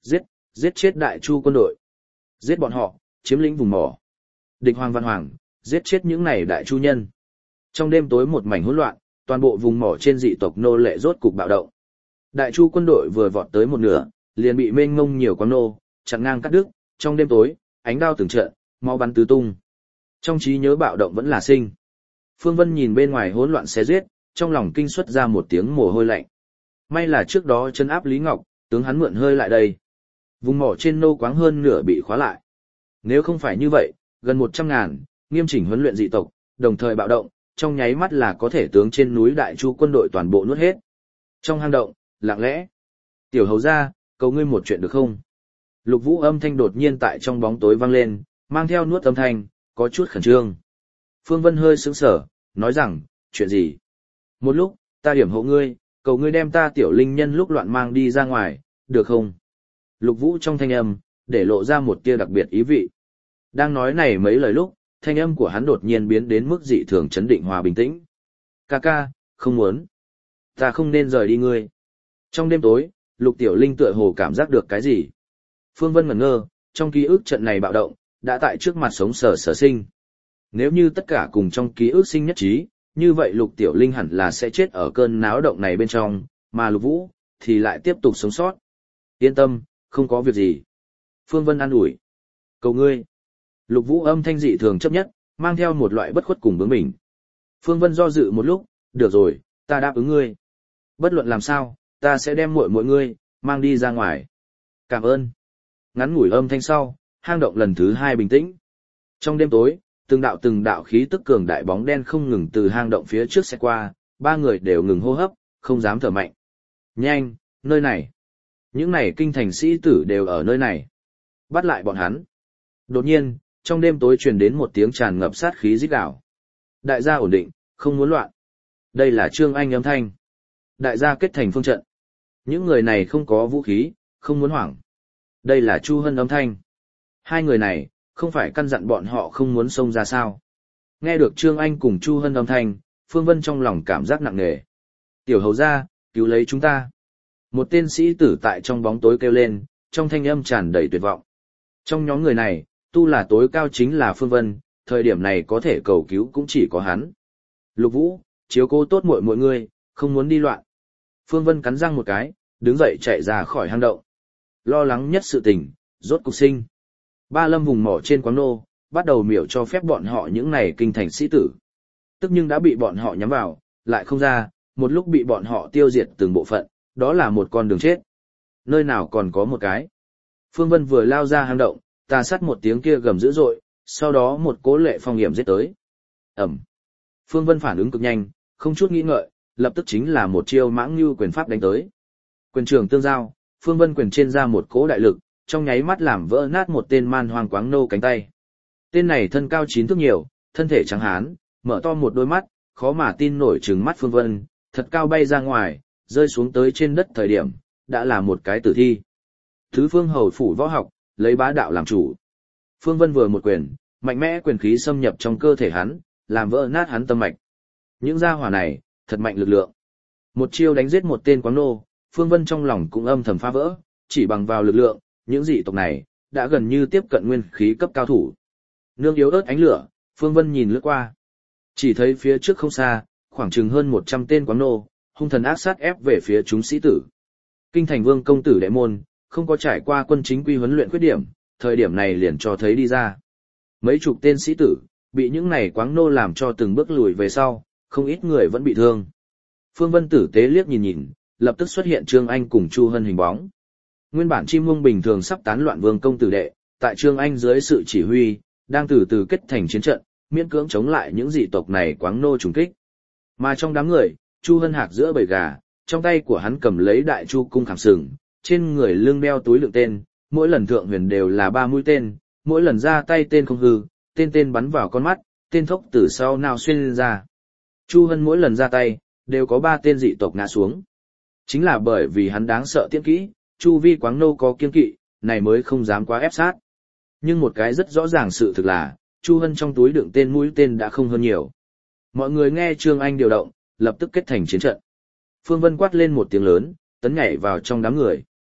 Giết, giết chết Đại Chu quân đội. Giết bọn họ, chiếm lĩnh vùng mỏ. Địch Hoàng Văn Hoàng, giết chết những này Đại Chu nhân. Trong đêm tối một mảnh hỗn loạn, toàn bộ vùng mỏ trên dị tộc nô lệ rốt cục bạo động. Đại Chu quân đội vừa vọt tới một nửa, liền bị mênh mông nhiều quáng nô chặn ngang cắt đứt. Trong đêm tối, ánh đao từng trận, máu bắn tứ tung. Trong trí nhớ bạo động vẫn là sinh. Phương Vân nhìn bên ngoài hỗn loạn xé giết, trong lòng kinh xuất ra một tiếng mồ hôi lạnh. May là trước đó chân áp Lý Ngọc, tướng hắn mượn hơi lại đây. Vùng mỏ trên nô quáng hơn nửa bị khóa lại. Nếu không phải như vậy, gần một trăm ngàn, nghiêm chỉnh huấn luyện dị tộc, đồng thời bạo động, trong nháy mắt là có thể tướng trên núi Đại Chu quân đội toàn bộ nuốt hết. Trong hang động, lặng lẽ. Tiểu hầu ra, cầu ngươi một chuyện được không? Lục Vũ âm thanh đột nhiên tại trong bóng tối vang lên, mang theo nuốt âm thanh, có chút khẩn trương. Phương Vân hơi sững sờ, nói rằng, chuyện gì? Một lúc, ta điểm hộ ngươi, cầu ngươi đem ta tiểu linh nhân lúc loạn mang đi ra ngoài, được không? Lục Vũ trong thanh âm, để lộ ra một tia đặc biệt ý vị. Đang nói này mấy lời lúc, thanh âm của hắn đột nhiên biến đến mức dị thường chấn định hòa bình tĩnh. Ca ca, không muốn. Ta không nên rời đi ngươi. Trong đêm tối, Lục Tiểu Linh tựa hồ cảm giác được cái gì. Phương Vân ngẩn ngơ, trong ký ức trận này bạo động, đã tại trước mặt sống sờ sờ sinh. Nếu như tất cả cùng trong ký ức sinh nhất trí, như vậy Lục Tiểu Linh hẳn là sẽ chết ở cơn náo động này bên trong, mà Lục Vũ, thì lại tiếp tục sống sót. Yên tâm, không có việc gì. Phương Vân an ủi. Cầu ngươi. Lục Vũ âm thanh dị thường chấp nhất, mang theo một loại bất khuất cùng bướng bỉnh. Phương Vân do dự một lúc, được rồi, ta đáp ứng ngươi. Bất luận làm sao, ta sẽ đem muội muội ngươi, mang đi ra ngoài. Cảm ơn. Ngắn ngủi âm thanh sau, hang động lần thứ hai bình tĩnh. Trong đêm tối, từng đạo từng đạo khí tức cường đại bóng đen không ngừng từ hang động phía trước sẽ qua, ba người đều ngừng hô hấp, không dám thở mạnh. Nhanh, nơi này. Những này kinh thành sĩ tử đều ở nơi này. Bắt lại bọn hắn. Đột nhiên, trong đêm tối truyền đến một tiếng tràn ngập sát khí rít gào. Đại gia ổn định, không muốn loạn. Đây là Trương Anh âm thanh. Đại gia kết thành phương trận. Những người này không có vũ khí, không muốn hoảng. Đây là Chu Hân âm thanh. Hai người này, không phải căn dặn bọn họ không muốn xông ra sao. Nghe được Trương Anh cùng Chu Hân âm thanh, Phương Vân trong lòng cảm giác nặng nề. Tiểu hầu ra, cứu lấy chúng ta. Một tên sĩ tử tại trong bóng tối kêu lên, trong thanh âm tràn đầy tuyệt vọng. Trong nhóm người này, tu là tối cao chính là Phương Vân, thời điểm này có thể cầu cứu cũng chỉ có hắn. Lục Vũ, chiếu cố tốt muội muội ngươi, không muốn đi loạn. Phương Vân cắn răng một cái, đứng dậy chạy ra khỏi hang động. Lo lắng nhất sự tình, rốt cục sinh. Ba lâm vùng mỏ trên quán nô, bắt đầu miểu cho phép bọn họ những này kinh thành sĩ tử. Tức nhưng đã bị bọn họ nhắm vào, lại không ra, một lúc bị bọn họ tiêu diệt từng bộ phận, đó là một con đường chết. Nơi nào còn có một cái. Phương Vân vừa lao ra hang động, tà sát một tiếng kia gầm dữ dội, sau đó một cố lệ phong hiểm giết tới. Ẩm. Phương Vân phản ứng cực nhanh, không chút nghĩ ngợi, lập tức chính là một chiêu mãng như quyền pháp đánh tới. Quyền trường tương giao, Phương Vân quyền trên ra một cỗ đại lực, trong nháy mắt làm vỡ nát một tên man hoang quáng nô cánh tay. Tên này thân cao chín thước nhiều, thân thể trắng hán, mở to một đôi mắt, khó mà tin nổi trừng mắt Phương Vân, thật cao bay ra ngoài, rơi xuống tới trên đất thời điểm, đã là một cái tử thi. Thứ Phương Hầu phủ võ học, lấy bá đạo làm chủ. Phương Vân vừa một quyền, mạnh mẽ quyền khí xâm nhập trong cơ thể hắn, làm vỡ nát hắn tâm mạch. Những gia hỏa này, thật mạnh lực lượng. Một chiêu đánh giết một tên quáng nô, Phương Vân trong lòng cũng âm thầm phá vỡ, chỉ bằng vào lực lượng, những dị tộc này, đã gần như tiếp cận nguyên khí cấp cao thủ. Nương yếu ớt ánh lửa, Phương Vân nhìn lướt qua. Chỉ thấy phía trước không xa, khoảng chừng hơn một trăm tên quáng nô, hung thần ác sát ép về phía chúng sĩ tử. Kinh thành vương công tử đệ môn, không có trải qua quân chính quy huấn luyện khuyết điểm, thời điểm này liền cho thấy đi ra. Mấy chục tên sĩ tử, bị những này quáng nô làm cho từng bước lùi về sau, không ít người vẫn bị thương. Phương Vân tử tế liếc nhìn nhìn, lập tức xuất hiện Trương Anh cùng Chu Hân hình bóng. Nguyên bản chim muông bình thường sắp tán loạn vương công tử đệ, tại Trương Anh dưới sự chỉ huy, đang từ từ kết thành chiến trận, miễn cưỡng chống lại những dị tộc này quáng nô trùng kích. Mà trong đám người, Chu Hân hạc giữa bầy gà, trong tay của hắn cầm lấy đại chu cung khảm sừng, trên người lưng đeo túi lượng tên, mỗi lần thượng huyền đều là ba mũi tên, mỗi lần ra tay tên không hư, tên tên bắn vào con mắt, tên thốc từ sau nào xuyên lên ra. Chu Hân mỗi lần ra tay, đều có ba tên dị tộc ngã xuống. Chính là bởi vì hắn đáng sợ tiễn kỹ, chu vi quáng nô có kiên kỵ, này mới không dám quá ép sát. Nhưng một cái rất rõ ràng sự thực là, Chu Hân trong túi đựng tên mũi tên đã không hơn nhiều. Mọi người nghe Trương Anh điều động, lập tức kết thành chiến trận. Phương Vân quát lên một tiếng lớn, tấn nhảy vào trong đám người.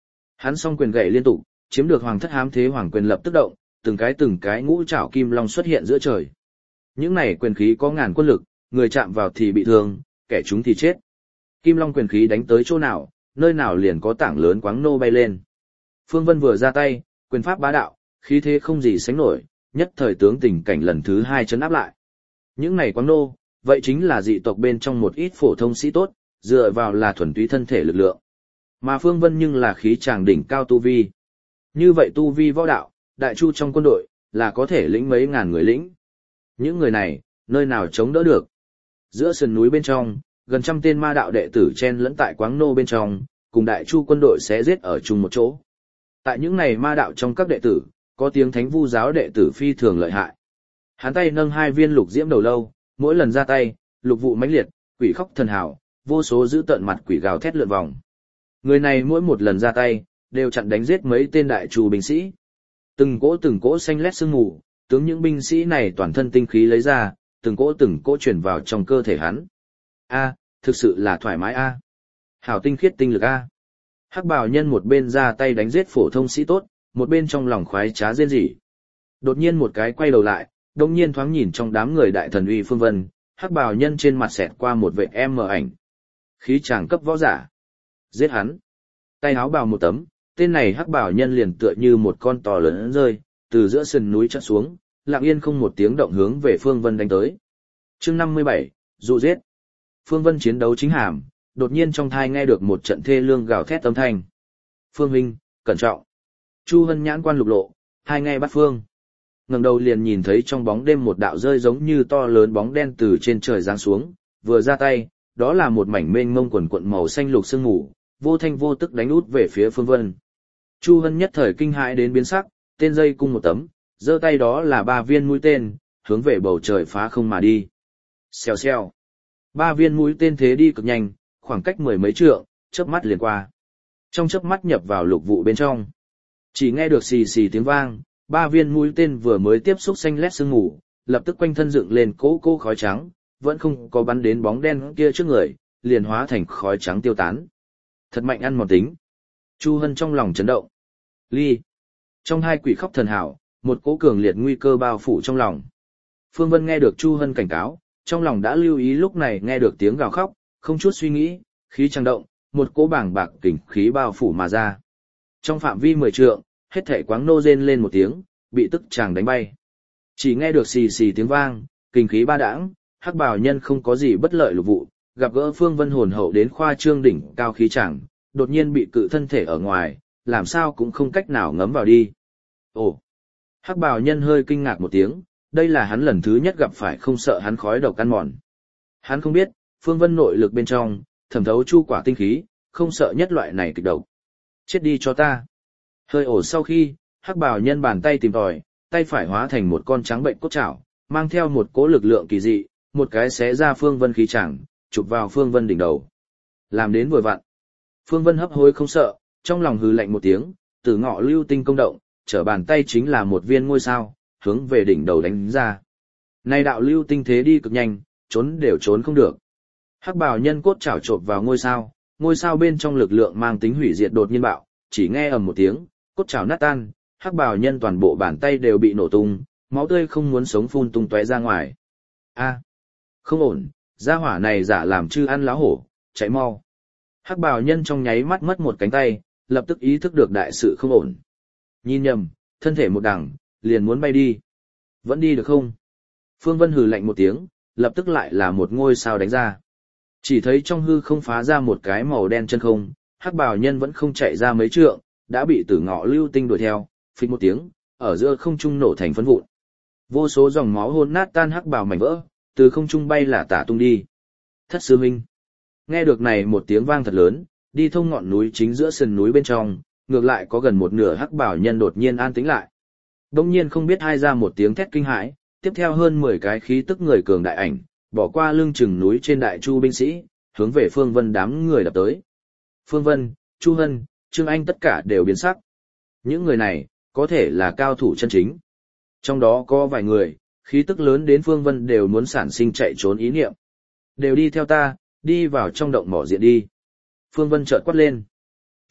Hắn song quyền gậy liên tục, chiếm được hoàng thất hám thế hoàng quyền lập tức động, từng cái từng cái ngũ trảo kim long xuất hiện giữa trời. Những này quyền khí có ngàn quân lực, người chạm vào thì bị thương, kẻ chúng thì chết. Kim long quyền khí đánh tới chỗ nào, nơi nào liền có tảng lớn quáng nô bay lên. Phương Vân vừa ra tay, quyền pháp bá đạo, khí thế không gì sánh nổi, nhất thời tướng tình cảnh lần thứ hai chấn áp lại. Những này quáng nô, vậy chính là dị tộc bên trong một ít phổ thông sĩ tốt, dựa vào là thuần túy thân thể lực lượng. Mà Phương Vân nhưng là khí tràng đỉnh cao tu vi. Như vậy tu vi võ đạo, đại chu trong quân đội, là có thể lĩnh mấy ngàn người lĩnh. Những người này, nơi nào chống đỡ được. Giữa sườn núi bên trong, gần trăm tên ma đạo đệ tử chen lẫn tại quáng nô bên trong, cùng đại chu quân đội sẽ giết ở chung một chỗ. Tại những này ma đạo trong các đệ tử, có tiếng thánh vu giáo đệ tử phi thường lợi hại. Hắn tay nâng hai viên lục diễm đầu lâu, mỗi lần ra tay, lục vụ mãnh liệt, quỷ khóc thần hào, vô số giữ tận mặt quỷ gào thét lượn vòng. Người này mỗi một lần ra tay, đều chặn đánh giết mấy tên đại chu binh sĩ. Từng cỗ từng cỗ xanh lét sương mù, tướng những binh sĩ này toàn thân tinh khí lấy ra, từng cỗ từng cỗ chuyển vào trong cơ thể hắn. A, thực sự là thoải mái a. Hảo tinh khiết tinh lực a. Hắc bào nhân một bên ra tay đánh giết phổ thông sĩ tốt, một bên trong lòng khoái trá rên rỉ. Đột nhiên một cái quay đầu lại, đông nhiên thoáng nhìn trong đám người đại thần uy Phương Vân, hắc bào nhân trên mặt xẹt qua một vệt em mờ ảnh. Khí tràng cấp võ giả. Giết hắn. Tay áo bào một tấm, tên này hắc bào nhân liền tựa như một con to lớn rơi, từ giữa sườn núi chợt xuống, lặng yên không một tiếng động hướng về Phương Vân đánh tới. Chương năm mươi bảy, dụ giết. Phương Vân chiến đấu chính hàm, đột nhiên trong thai nghe được một trận thê lương gào thét âm thanh. Phương huynh, cẩn trọng. Chu Hân nhãn quan lục lộ, hai nghe bắt phương. Ngẩng đầu liền nhìn thấy trong bóng đêm một đạo rơi giống như to lớn bóng đen từ trên trời giáng xuống, vừa ra tay, đó là một mảnh mênh mông quần quận màu xanh lục sương mù, vô thanh vô tức đánh út về phía Phương Vân. Chu Hân nhất thời kinh hãi đến biến sắc, tên dây cung một tấm, giơ tay đó là ba viên mũi tên, hướng về bầu trời phá không mà đi. Xèo xèo. Ba viên mũi tên thế đi cực nhanh, khoảng cách mười mấy trượng, chớp mắt liền qua. Trong chớp mắt nhập vào lục vụ bên trong. Chỉ nghe được xì xì tiếng vang, ba viên mũi tên vừa mới tiếp xúc xanh lét sương mù, lập tức quanh thân dựng lên cỗ cỗ khói trắng, vẫn không có bắn đến bóng đen kia trước người, liền hóa thành khói trắng tiêu tán. Thật mạnh ăn mòn tính. Chu Hân trong lòng chấn động. Ly. Trong hai quỷ khóc thần hảo, một cỗ cường liệt nguy cơ bao phủ trong lòng. Phương Vân nghe được Chu Hân cảnh cáo, trong lòng đã lưu ý lúc này nghe được tiếng gào khóc, không chút suy nghĩ, khí trăng động, một cỗ bảng bạc kình khí bao phủ mà ra. Trong phạm vi mười trượng, hết thảy quáng nô rên lên một tiếng, bị tức chàng đánh bay. Chỉ nghe được xì xì tiếng vang, kình khí ba đãng, hắc bào nhân không có gì bất lợi lục vụ, gặp gỡ Phương Vân hồn hậu đến khoa trương đỉnh cao khí chàng, đột nhiên bị cự thân thể ở ngoài, làm sao cũng không cách nào ngấm vào đi. Ồ! Hắc bào nhân hơi kinh ngạc một tiếng, đây là hắn lần thứ nhất gặp phải không sợ hắn khói độc ăn mòn. Hắn không biết, Phương Vân nội lực bên trong, thẩm thấu chu quả tinh khí, không sợ nhất loại này kịch độc. Chết đi cho ta! Hơi ổ sau khi, hắc bào nhân bàn tay tìm tòi, tay phải hóa thành một con trắng bệnh cốt chảo, mang theo một cỗ lực lượng kỳ dị, một cái xé ra Phương Vân khí chẳng, chụp vào Phương Vân đỉnh đầu. Làm đến vừa vặn. Phương Vân hấp hối không sợ, trong lòng hừ lạnh một tiếng, từ ngọ lưu tinh công động, trở bàn tay chính là một viên ngôi sao, hướng về đỉnh đầu đánh ra. Này đạo lưu tinh thế đi cực nhanh, trốn đều trốn không được. Hắc bào nhân cốt chảo chộp vào ngôi sao, ngôi sao bên trong lực lượng mang tính hủy diệt đột nhiên bạo, chỉ nghe ầm một tiếng, cốt chảo nát tan, hắc bào nhân toàn bộ bàn tay đều bị nổ tung, máu tươi không muốn sống phun tung tóe ra ngoài. A, không ổn, gia hỏa này giả làm chư ăn lá hổ, chạy mau. Hắc bào nhân trong nháy mắt mất một cánh tay, lập tức ý thức được đại sự không ổn. Nhìn nhầm, thân thể một đằng, liền muốn bay đi. Vẫn đi được không? Phương Vân hừ lạnh một tiếng, lập tức lại là một ngôi sao đánh ra. Chỉ thấy trong hư không phá ra một cái màu đen chân không, hắc bào nhân vẫn không chạy ra mấy trượng, đã bị tử ngọ lưu tinh đuổi theo, phịch một tiếng, ở giữa không trung nổ thành phấn vụn. Vô số dòng máu hôn nát tan hắc bào mảnh vỡ, từ không trung bay là tả tung đi. Thất sư huynh. Nghe được này một tiếng vang thật lớn, đi thông ngọn núi chính giữa sườn núi bên trong, ngược lại có gần một nửa hắc bào nhân đột nhiên an tĩnh lại. Đông nhiên không biết ai ra một tiếng thét kinh hãi, tiếp theo hơn mười cái khí tức người cường đại ảnh, bỏ qua lưng chừng núi trên đại chu binh sĩ, hướng về Phương Vân đám người đập tới. Phương Vân, Chu Hân, Trương Anh tất cả đều biến sắc. Những người này, có thể là cao thủ chân chính. Trong đó có vài người, khí tức lớn đến Phương Vân đều muốn sản sinh chạy trốn ý niệm. Đều đi theo ta, đi vào trong động mỏ diện đi. Phương Vân chợt quát lên.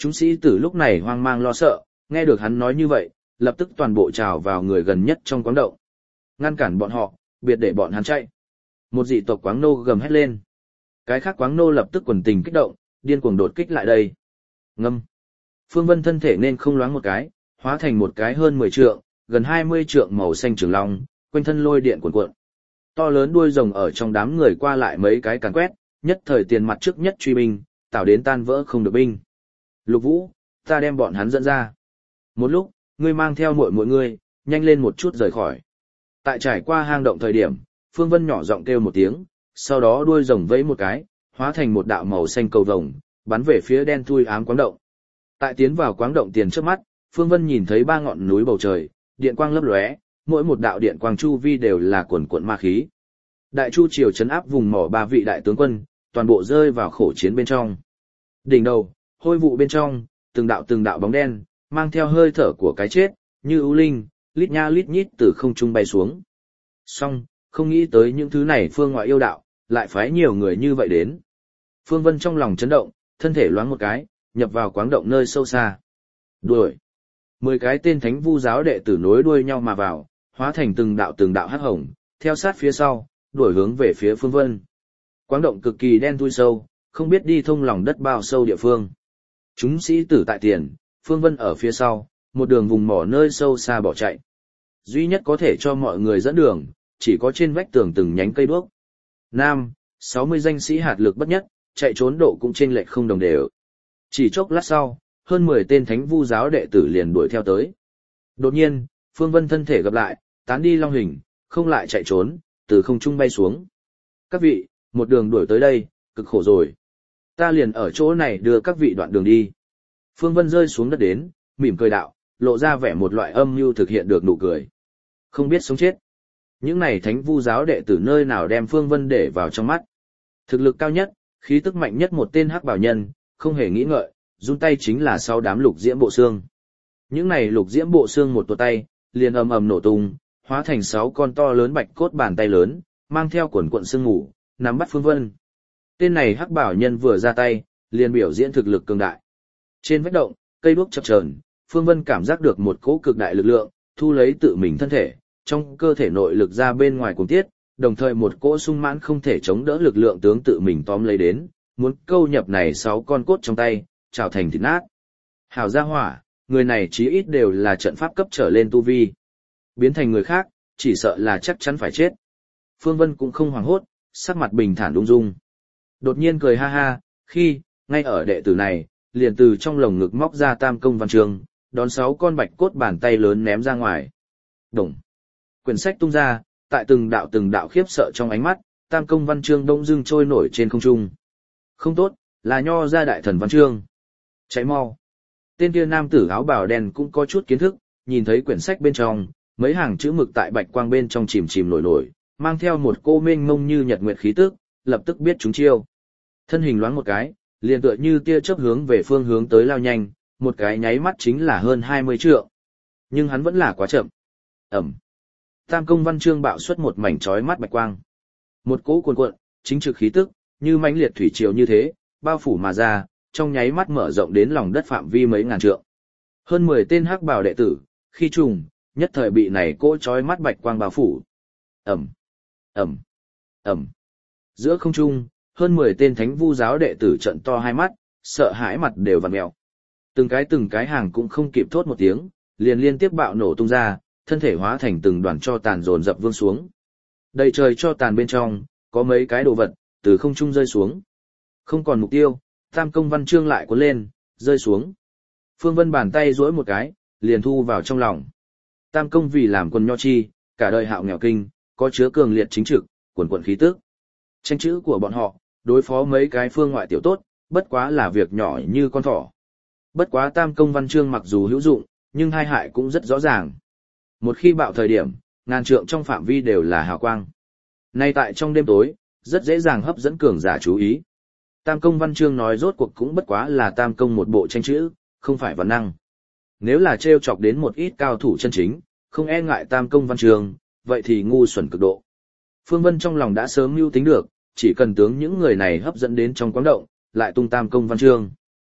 Chúng sĩ tử lúc này hoang mang lo sợ, nghe được hắn nói như vậy, lập tức toàn bộ trào vào người gần nhất trong quáng động. Ngăn cản bọn họ, biệt để bọn hắn chạy. Một dị tộc quáng nô gầm hét lên. Cái khác quáng nô lập tức quần tình kích động, điên cuồng đột kích lại đây. Ngâm. Phương Vân thân thể nên không loáng một cái, hóa thành một cái hơn mười trượng, gần hai mươi trượng màu xanh trường long, quanh thân lôi điện cuồn cuộn. To lớn đuôi rồng ở trong đám người qua lại mấy cái càn quét, nhất thời tiền mặt trước nhất truy binh, tạo đến tan vỡ không được binh. Lục Vũ, ta đem bọn hắn dẫn ra. Một lúc, ngươi mang theo muội muội ngươi, nhanh lên một chút rời khỏi. Tại trải qua hang động thời điểm, Phương Vân nhỏ giọng kêu một tiếng, sau đó đuôi rồng vẫy một cái, hóa thành một đạo màu xanh cầu vồng, bắn về phía đen thui ám quáng động. Tại tiến vào quáng động tiền trước mắt, Phương Vân nhìn thấy ba ngọn núi bầu trời, điện quang lấp lóe, mỗi một đạo điện quang chu vi đều là cuồn cuộn ma khí. Đại Chu triều trấn áp vùng mỏ ba vị đại tướng quân, toàn bộ rơi vào khổ chiến bên trong. Đỉnh đầu, hôi vụ bên trong, từng đạo từng đạo bóng đen, mang theo hơi thở của cái chết, như ưu linh, lít nha lít nhít từ không trung bay xuống. Song, không nghĩ tới những thứ này phương ngoại yêu đạo, lại phái nhiều người như vậy đến. Phương Vân trong lòng chấn động, thân thể loáng một cái, nhập vào quáng động nơi sâu xa. Đuổi. Mười cái tên thánh vu giáo đệ tử nối đuôi nhau mà vào, hóa thành từng đạo từng đạo hắc hồng, theo sát phía sau, đuổi hướng về phía Phương Vân. Quáng động cực kỳ đen thui sâu, không biết đi thông lòng đất bao sâu địa phương. Chúng sĩ tử tại tiền, Phương Vân ở phía sau, một đường vùng mỏ nơi sâu xa bỏ chạy. Duy nhất có thể cho mọi người dẫn đường, chỉ có trên vách tường từng nhánh cây đuốc. Nam, sáu mươi danh sĩ hạt lực bất nhất, chạy trốn độ cũng chênh lệch không đồng đều. Chỉ chốc lát sau, hơn mười tên thánh vu giáo đệ tử liền đuổi theo tới. Đột nhiên, Phương Vân thân thể gặp lại, tán đi long hình, không lại chạy trốn, từ không trung bay xuống. Các vị, một đường đuổi tới đây, cực khổ rồi. Ta liền ở chỗ này đưa các vị đoạn đường đi. Phương Vân rơi xuống đất đến, mỉm cười đạo, lộ ra vẻ một loại âm mưu thực hiện được nụ cười. Không biết sống chết. Những này thánh vu giáo đệ tử nơi nào đem Phương Vân để vào trong mắt. Thực lực cao nhất, khí tức mạnh nhất một tên hắc bảo nhân, không hề nghĩ ngợi, run tay chính là sáu đám lục diễm bộ xương. Những này lục diễm bộ xương một tuột tay, liền ầm ầm nổ tung, hóa thành sáu con to lớn bạch cốt bàn tay lớn, mang theo quần cuộn sương ngủ, nắm bắt Phương Vân. Tên này hắc bảo nhân vừa ra tay, liền biểu diễn thực lực cường đại. Trên vách động, cây đuốc chập chờn, Phương Vân cảm giác được một cỗ cực đại lực lượng, thu lấy tự mình thân thể, trong cơ thể nội lực ra bên ngoài cùng tiết, đồng thời một cỗ sung mãn không thể chống đỡ lực lượng tướng tự mình tóm lấy đến, muốn câu nhập này sáu con cốt trong tay, trào thành thịt nát. Hảo gia hỏa, người này chí ít đều là trận pháp cấp trở lên tu vi. Biến thành người khác, chỉ sợ là chắc chắn phải chết. Phương Vân cũng không hoảng hốt, sắc mặt bình thản ung dung. Đột nhiên cười ha ha, khi, ngay ở đệ tử này, liền từ trong lồng ngực móc ra tam công văn chương, đón sáu con bạch cốt bàn tay lớn ném ra ngoài. Đồng. Quyển sách tung ra, tại từng đạo từng đạo khiếp sợ trong ánh mắt, tam công văn chương đông dưng trôi nổi trên không trung. Không tốt, là nho ra đại thần văn chương. Cháy mau. Tên kia nam tử áo bào đen cũng có chút kiến thức, nhìn thấy quyển sách bên trong, mấy hàng chữ mực tại bạch quang bên trong chìm chìm nổi nổi, mang theo một cô mênh mông như nhật nguyệt khí tức, lập tức biết chúng chiêu. Thân hình loáng một cái, liền tựa như tia chớp hướng về phương hướng tới lao nhanh, một cái nháy mắt chính là hơn hai mươi trượng. Nhưng hắn vẫn là quá chậm. Ẩm. Tam công văn chương bạo xuất một mảnh chói mắt bạch quang. Một cỗ cuồn cuộn, chính trực khí tức, như mãnh liệt thủy triều như thế, bao phủ mà ra, trong nháy mắt mở rộng đến lòng đất phạm vi mấy ngàn trượng. Hơn mười tên hắc bào đệ tử, khi trùng, nhất thời bị này cỗ chói mắt bạch quang bao phủ. Ẩm. Ẩm. Ẩm. Giữa không trung, hơn mười tên thánh vu giáo đệ tử trận to hai mắt, sợ hãi mặt đều vặn mèo. Từng cái từng cái hàng cũng không kịp thốt một tiếng, liền liên tiếp bạo nổ tung ra, thân thể hóa thành từng đoàn cho tàn dồn dập vương xuống. Đầy trời cho tàn bên trong, có mấy cái đồ vật, từ không trung rơi xuống. Không còn mục tiêu, tam công văn chương lại cuốn lên, rơi xuống. Phương Vân bàn tay duỗi một cái, liền thu vào trong lòng. Tam công vì làm quân nho chi, cả đời hạo nghèo kinh, có chứa cường liệt chính trực, quần quần khí tức. Tranh chữ của bọn họ, đối phó mấy cái phương ngoại tiểu tốt, bất quá là việc nhỏ như con thỏ. Bất quá tam công văn chương mặc dù hữu dụng, nhưng hai hại cũng rất rõ ràng. Một khi bạo thời điểm, ngàn trượng trong phạm vi đều là hào quang. Nay tại trong đêm tối, rất dễ dàng hấp dẫn cường giả chú ý. Tam công văn chương nói rốt cuộc cũng bất quá là tam công một bộ tranh chữ, không phải văn năng. Nếu là trêu chọc đến một ít cao thủ chân chính, không e ngại tam công văn chương, vậy thì ngu xuẩn cực độ. Phương Vân trong lòng đã sớm mưu tính được, chỉ cần tướng những người này hấp dẫn đến trong quán động, lại tung tam công văn chương.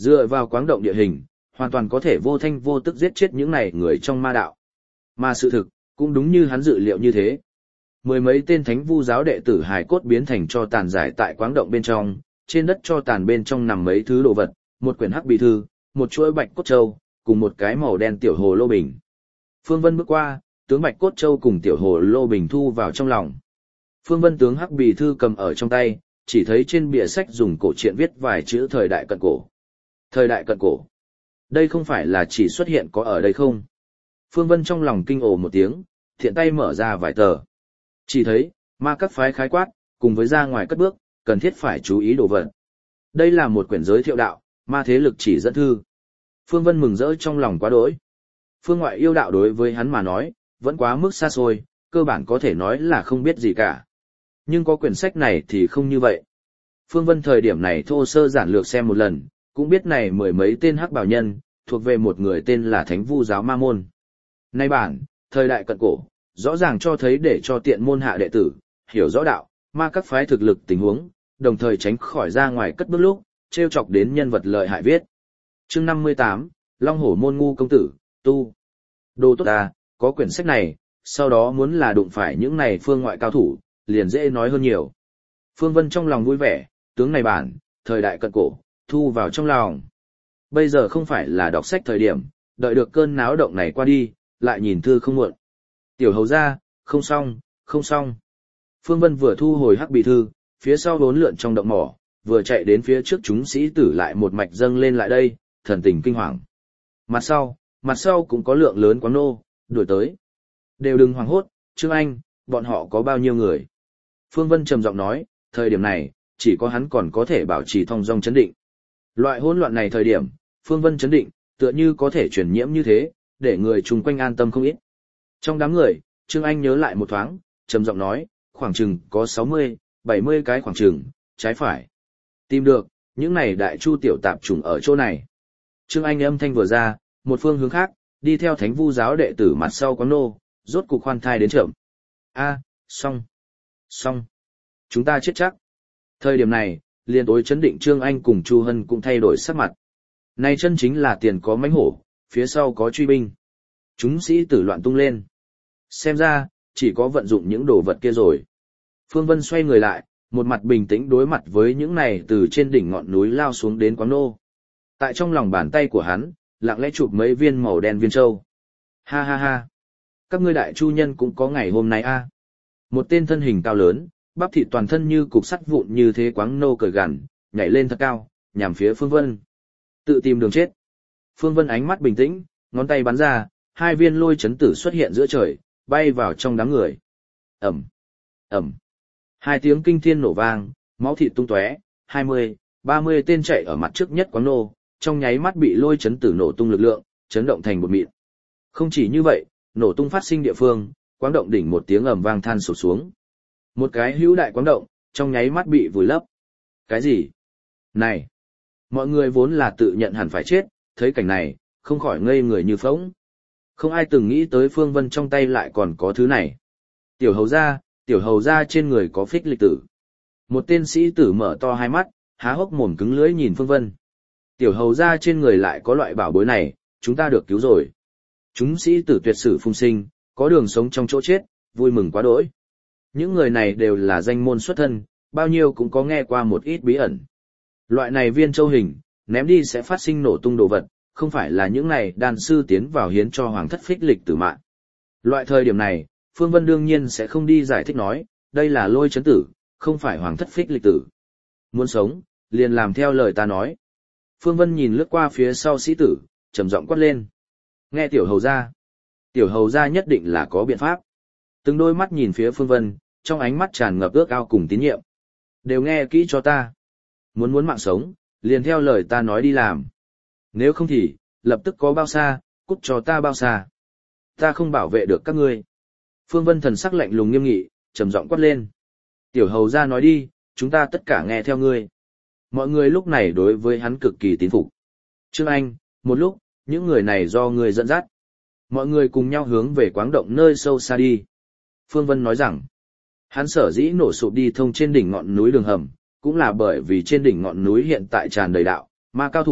Dựa vào quáng động địa hình, hoàn toàn có thể vô thanh vô tức giết chết những này người trong ma đạo. Mà sự thực, cũng đúng như hắn dự liệu như thế. Mười mấy tên thánh vu giáo đệ tử hài cốt biến thành cho tàn giải tại quáng động bên trong, trên đất cho tàn bên trong nằm mấy thứ đồ vật, một quyển hắc bì thư, một chuỗi bạch cốt châu, cùng một cái màu đen tiểu hồ lô bình. Phương Vân bước qua, tướng bạch cốt châu cùng tiểu hồ lô bình thu vào trong lòng. Phương Vân tướng hắc bì thư cầm ở trong tay, chỉ thấy trên bìa sách dùng cổ truyện viết vài chữ thời đại cận cổ. Thời đại cận cổ. Đây không phải là chỉ xuất hiện có ở đây không? Phương Vân trong lòng kinh ồ một tiếng, thiện tay mở ra vài tờ. Chỉ thấy, ma các phái khái quát, cùng với ra ngoài cất bước, cần thiết phải chú ý đồ vật. Đây là một quyển giới thiệu đạo, ma thế lực chỉ dẫn thư. Phương Vân mừng rỡ trong lòng quá đỗi. Phương ngoại yêu đạo đối với hắn mà nói, vẫn quá mức xa xôi, cơ bản có thể nói là không biết gì cả. Nhưng có quyển sách này thì không như vậy. Phương Vân thời điểm này thô sơ giản lược xem một lần, cũng biết này mười mấy tên hắc bảo nhân, thuộc về một người tên là Thánh Vu giáo ma môn. Nay bản, thời đại cận cổ, rõ ràng cho thấy để cho tiện môn hạ đệ tử, hiểu rõ đạo, ma các phái thực lực tình huống, đồng thời tránh khỏi ra ngoài cất bước lúc, trêu chọc đến nhân vật lợi hại viết. Chương năm mươi tám, Long Hổ môn ngu công tử, tu. Đồ tốt ta, có quyển sách này, sau đó muốn là đụng phải những này phương ngoại cao thủ, liền dễ nói hơn nhiều. Phương Vân trong lòng vui vẻ, tướng này bản, thời đại cận cổ, thu vào trong lòng. Bây giờ không phải là đọc sách thời điểm, đợi được cơn náo động này qua đi, lại nhìn thư không muộn. Tiểu hầu ra, không xong, không xong. Phương Vân vừa thu hồi hắc bì thư, phía sau bốn lượn trong động mỏ, vừa chạy đến phía trước chúng sĩ tử lại một mạch dâng lên lại đây, thần tình kinh hoàng. Mặt sau, mặt sau cũng có lượng lớn quán nô, đuổi tới. Đều đừng hoảng hốt, Trương Anh, bọn họ có bao nhiêu người. Phương Vân trầm giọng nói, thời điểm này, chỉ có hắn còn có thể bảo trì thong dong chấn định. Loại hỗn loạn này thời điểm, Phương Vân chấn định, tựa như có thể truyền nhiễm như thế, để người chung quanh an tâm không ít. Trong đám người, Trương Anh nhớ lại một thoáng, trầm giọng nói, khoảng chừng có sáu mươi, bảy mươi cái khoảng chừng, trái phải. Tìm được, những này đại chu tiểu tạp trùng ở chỗ này. Trương Anh âm thanh vừa ra, một phương hướng khác, đi theo Thánh Vu giáo đệ tử mặt sau quán nô, rốt cục khoan thai đến chậm. A, xong, xong, chúng ta chết chắc. Thời điểm này, liền tối chấn định Trương Anh cùng Chu Hân cũng thay đổi sắc mặt. Này chân chính là tiền có mánh hổ, phía sau có truy binh. Chúng sĩ tử loạn tung lên. Xem ra, chỉ có vận dụng những đồ vật kia rồi. Phương Vân xoay người lại, một mặt bình tĩnh đối mặt với những này từ trên đỉnh ngọn núi lao xuống đến quán nô. Tại trong lòng bàn tay của hắn, lặng lẽ chụp mấy viên màu đen viên châu. Ha ha ha. Các ngươi đại chu nhân cũng có ngày hôm nay a. Một tên thân hình cao lớn, bắp thịt toàn thân như cục sắt vụn như thế quáng nô cởi gằn, nhảy lên thật cao, nhằm phía Phương Vân. Tự tìm đường chết. Phương Vân ánh mắt bình tĩnh, ngón tay bắn ra, hai viên lôi chấn tử xuất hiện giữa trời, bay vào trong đám người. Ẩm, Ẩm. Hai tiếng kinh thiên nổ vang, máu thịt tung tóe, hai mươi, ba mươi tên chạy ở mặt trước nhất quán nô, trong nháy mắt bị lôi chấn tử nổ tung lực lượng, chấn động thành bột mịn. Không chỉ như vậy, nổ tung phát sinh địa phương, quáng động đỉnh một tiếng ầm vang than sụp xuống. Một cái hữu đại quáng động, trong nháy mắt bị vùi lấp. Cái gì? Này! Mọi người vốn là tự nhận hẳn phải chết, thấy cảnh này, không khỏi ngây người như phỗng. Không ai từng nghĩ tới Phương Vân trong tay lại còn có thứ này. Tiểu hầu gia, tiểu hầu gia trên người có phích lịch tử. Một tên sĩ tử mở to hai mắt, há hốc mồm cứng lưỡi nhìn Phương Vân. Tiểu hầu gia trên người lại có loại bảo bối này, chúng ta được cứu rồi. Chúng sĩ tử tuyệt sử phung sinh, có đường sống trong chỗ chết, vui mừng quá đỗi. Những người này đều là danh môn xuất thân, bao nhiêu cũng có nghe qua một ít bí ẩn. Loại này viên châu hình, ném đi sẽ phát sinh nổ tung đồ vật, không phải là những này đan sư tiến vào hiến cho hoàng thất phích lịch tử mạng. Loại thời điểm này, Phương Vân đương nhiên sẽ không đi giải thích nói, đây là lôi chấn tử, không phải hoàng thất phích lịch tử. Muốn sống, liền làm theo lời ta nói. Phương Vân nhìn lướt qua phía sau sĩ tử, trầm giọng quát lên. Nghe tiểu hầu gia. Tiểu hầu gia nhất định là có biện pháp. Từng đôi mắt nhìn phía Phương Vân, trong ánh mắt tràn ngập ước ao cùng tín nhiệm. Đều nghe kỹ cho ta. Muốn muốn mạng sống, liền theo lời ta nói đi làm. Nếu không thì, lập tức có bao xa, cút cho ta bao xa. Ta không bảo vệ được các ngươi. Phương Vân thần sắc lạnh lùng nghiêm nghị, trầm giọng quát lên. Tiểu hầu gia nói đi, chúng ta tất cả nghe theo ngươi. Mọi người lúc này đối với hắn cực kỳ tín phục. Trương Anh, một lúc, những người này do ngươi dẫn dắt. Mọi người cùng nhau hướng về quáng động nơi sâu xa đi. Phương Vân nói rằng, hắn sở dĩ nổ sụp đi thông trên đỉnh ngọn núi đường hầm, cũng là bởi vì trên đỉnh ngọn núi hiện tại tràn đầy đạo, ma cao thủ,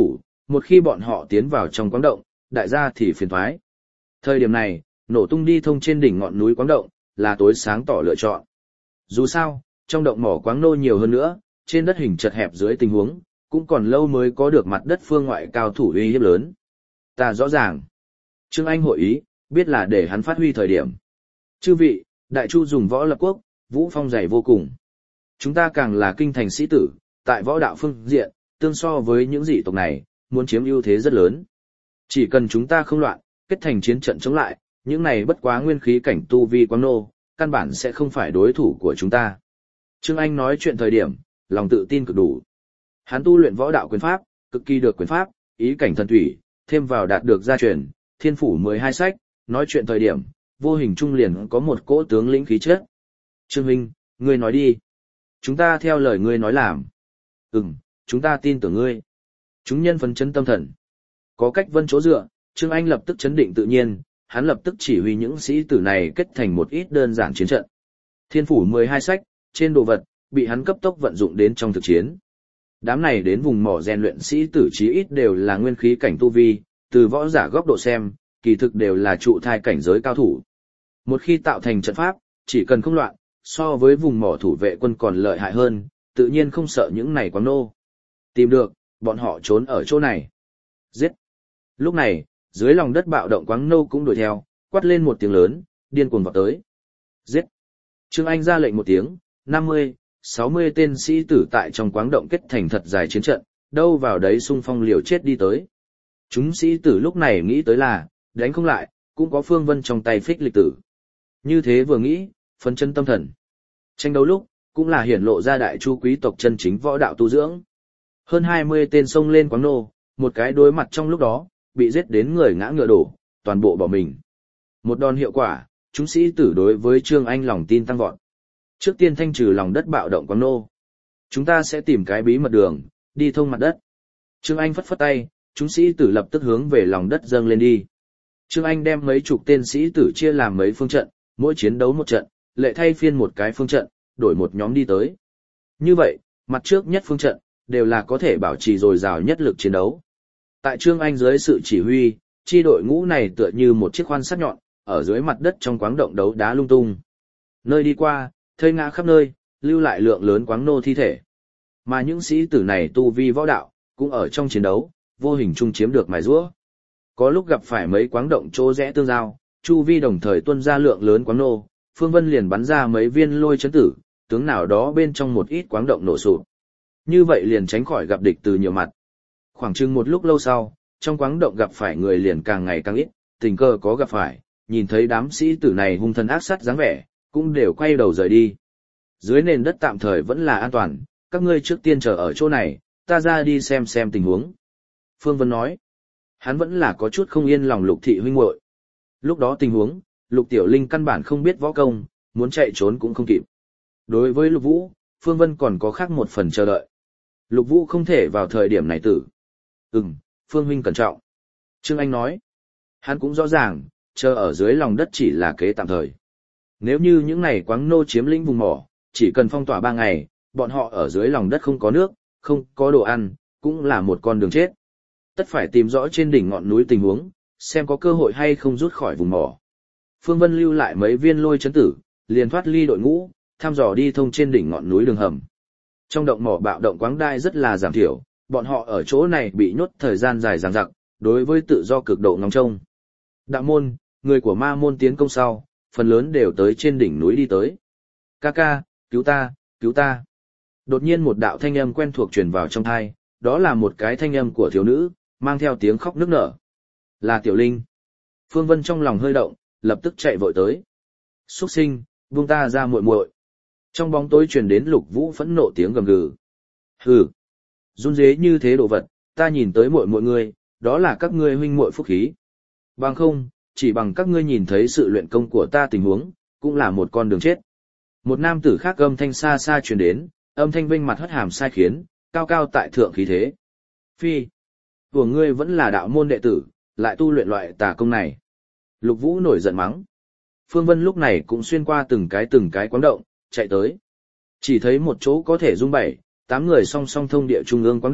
một khi bọn họ tiến vào trong quáng động, đại gia thì phiền thoái. Thời điểm này, nổ tung đi thông trên đỉnh ngọn núi quáng động, là tối sáng tỏ lựa chọn. Dù sao, trong động mỏ quáng nô nhiều hơn nữa, trên đất hình chật hẹp dưới tình huống, cũng còn lâu mới có được mặt đất phương ngoại cao thủ uy hiếp lớn. Ta rõ ràng. Trương Anh hội ý, biết là để hắn phát huy thời điểm. Chư vị, Đại Chu dùng võ lập quốc, vũ phong dày vô cùng. Chúng ta càng là kinh thành sĩ tử, tại võ đạo phương diện, tương so với những dị tộc này, muốn chiếm ưu thế rất lớn. Chỉ cần chúng ta không loạn, kết thành chiến trận chống lại, những này bất quá nguyên khí cảnh tu vi quáng nô, căn bản sẽ không phải đối thủ của chúng ta. Trương Anh nói chuyện thời điểm, lòng tự tin cực đủ. Hắn tu luyện võ đạo quyền pháp, cực kỳ được quyền pháp, ý cảnh thần thủy, thêm vào đạt được gia truyền, thiên phủ mười hai sách, nói chuyện thời điểm, vô hình trung liền có một cỗ tướng lĩnh khí chất. Trương Huynh, ngươi nói đi. Chúng ta theo lời ngươi nói làm. Ừm, chúng ta tin tưởng ngươi. Chúng nhân phấn chấn tâm thần. Có cách vân chỗ dựa, Trương Anh lập tức chấn định tự nhiên, hắn lập tức chỉ huy những sĩ tử này kết thành một ít đơn giản chiến trận. Thiên phủ mười hai sách, trên đồ vật, bị hắn cấp tốc vận dụng đến trong thực chiến. Đám này đến vùng mỏ rèn luyện sĩ tử chí ít đều là nguyên khí cảnh tu vi, từ võ giả góc độ xem, kỳ thực đều là trụ thai cảnh giới cao thủ. Một khi tạo thành trận pháp, chỉ cần không loạn, so với vùng mỏ thủ vệ quân còn lợi hại hơn, tự nhiên không sợ những này quáng nô. Tìm được, bọn họ trốn ở chỗ này. Giết! Lúc này, dưới lòng đất bạo động quáng nô cũng đuổi theo, quát lên một tiếng lớn, điên cuồng vào tới. Giết! Trương Anh ra lệnh một tiếng, năm mươi, sáu mươi tên sĩ tử tại trong quáng động kết thành thật dài chiến trận, đâu vào đấy xung phong liều chết đi tới. Chúng sĩ tử lúc này nghĩ tới là, đánh không lại, cũng có Phương Vân trong tay phích lịch tử. Như thế vừa nghĩ, phấn chân tâm thần. Tranh đấu lúc, cũng là hiển lộ ra Đại Chu quý tộc chân chính võ đạo tu dưỡng. Hơn hai mươi tên xông lên quáng nô, một cái đối mặt trong lúc đó, bị giết đến người ngã ngựa đổ, toàn bộ bỏ mình. Một đòn hiệu quả, chúng sĩ tử đối với Trương Anh lòng tin tăng vọt. Trước tiên thanh trừ lòng đất bạo động quáng nô. Chúng ta sẽ tìm cái bí mật đường, đi thông mặt đất. Trương Anh phất phất tay, chúng sĩ tử lập tức hướng về lòng đất dâng lên đi. Trương Anh đem mấy chục tên sĩ tử chia làm mấy phương trận, mỗi chiến đấu một trận, lệ thay phiên một cái phương trận, đổi một nhóm đi tới. Như vậy, mặt trước nhất phương trận, đều là có thể bảo trì dồi dào nhất lực chiến đấu. Tại Trương Anh dưới sự chỉ huy, chi đội ngũ này tựa như một chiếc khoan sắc nhọn, ở dưới mặt đất trong quáng động đấu đá lung tung. Nơi đi qua, thây ngã khắp nơi, lưu lại lượng lớn quáng nô thi thể. Mà những sĩ tử này tu vi võ đạo, cũng ở trong chiến đấu, vô hình chung chiếm được mài giũa. Có lúc gặp phải mấy quáng động chỗ rẽ tương giao, chu vi đồng thời tuân ra lượng lớn quáng nô, Phương Vân liền bắn ra mấy viên lôi chấn tử, tướng nào đó bên trong một ít quáng động nổ sụp. Như vậy liền tránh khỏi gặp địch từ nhiều mặt. Khoảng chừng một lúc lâu sau, trong quáng động gặp phải người liền càng ngày càng ít, tình cờ có gặp phải, nhìn thấy đám sĩ tử này hung thần ác sát dáng vẻ, cũng đều quay đầu rời đi. Dưới nền đất tạm thời vẫn là an toàn, các ngươi trước tiên chờ ở chỗ này, ta ra đi xem xem tình huống. Phương Vân nói, hắn vẫn là có chút không yên lòng Lục thị huynh muội. Lúc đó tình huống, Lục Tiểu Linh căn bản không biết võ công, muốn chạy trốn cũng không kịp. Đối với Lục Vũ, Phương Vân còn có khác một phần chờ đợi. Lục Vũ không thể vào thời điểm này tử. Ừm, Phương huynh cẩn trọng. Trương Anh nói, hắn cũng rõ ràng, chờ ở dưới lòng đất chỉ là kế tạm thời. Nếu như những này quáng nô chiếm lĩnh vùng mỏ, chỉ cần phong tỏa ba ngày, bọn họ ở dưới lòng đất không có nước, không có đồ ăn, cũng là một con đường chết. Tất phải tìm rõ trên đỉnh ngọn núi tình huống, xem có cơ hội hay không rút khỏi vùng mỏ. Phương Vân lưu lại mấy viên lôi chấn tử, liền thoát ly đội ngũ, thăm dò đi thông trên đỉnh ngọn núi đường hầm. Trong động mỏ bạo động quáng đai rất là giảm thiểu, bọn họ ở chỗ này bị nhốt thời gian dài dằng dặc, đối với tự do cực độ ngóng trông. Đạo môn, người của ma môn tiến công sau, phần lớn đều tới trên đỉnh núi đi tới. Ca ca, cứu ta, cứu ta. Đột nhiên một đạo thanh âm quen thuộc truyền vào trong tai, đó là một cái thanh âm của thiếu nữ, mang theo tiếng khóc nức nở. Là Tiểu Linh. Phương Vân trong lòng hơi động, lập tức chạy vội tới. Xuất sinh, buông ta ra muội muội. Trong bóng tối truyền đến Lục Vũ phẫn nộ tiếng gầm gừ. Hừ, run rế như thế đồ vật, ta nhìn tới muội muội ngươi, đó là các ngươi huynh muội phúc khí. Bằng không, chỉ bằng các ngươi nhìn thấy sự luyện công của ta tình huống, cũng là một con đường chết. Một nam tử khác âm thanh xa xa truyền đến, âm thanh vinh mặt hất hàm sai khiến, cao cao tại thượng khí thế. Phi, của ngươi vẫn là đạo môn đệ tử, lại tu luyện loại tà công này. Lục Vũ nổi giận mắng. Phương Vân lúc này cũng xuyên qua từng cái từng cái quáng động, chạy tới. Chỉ thấy một chỗ có thể dung bảy, tám người song song thông địa trung ương quáng động,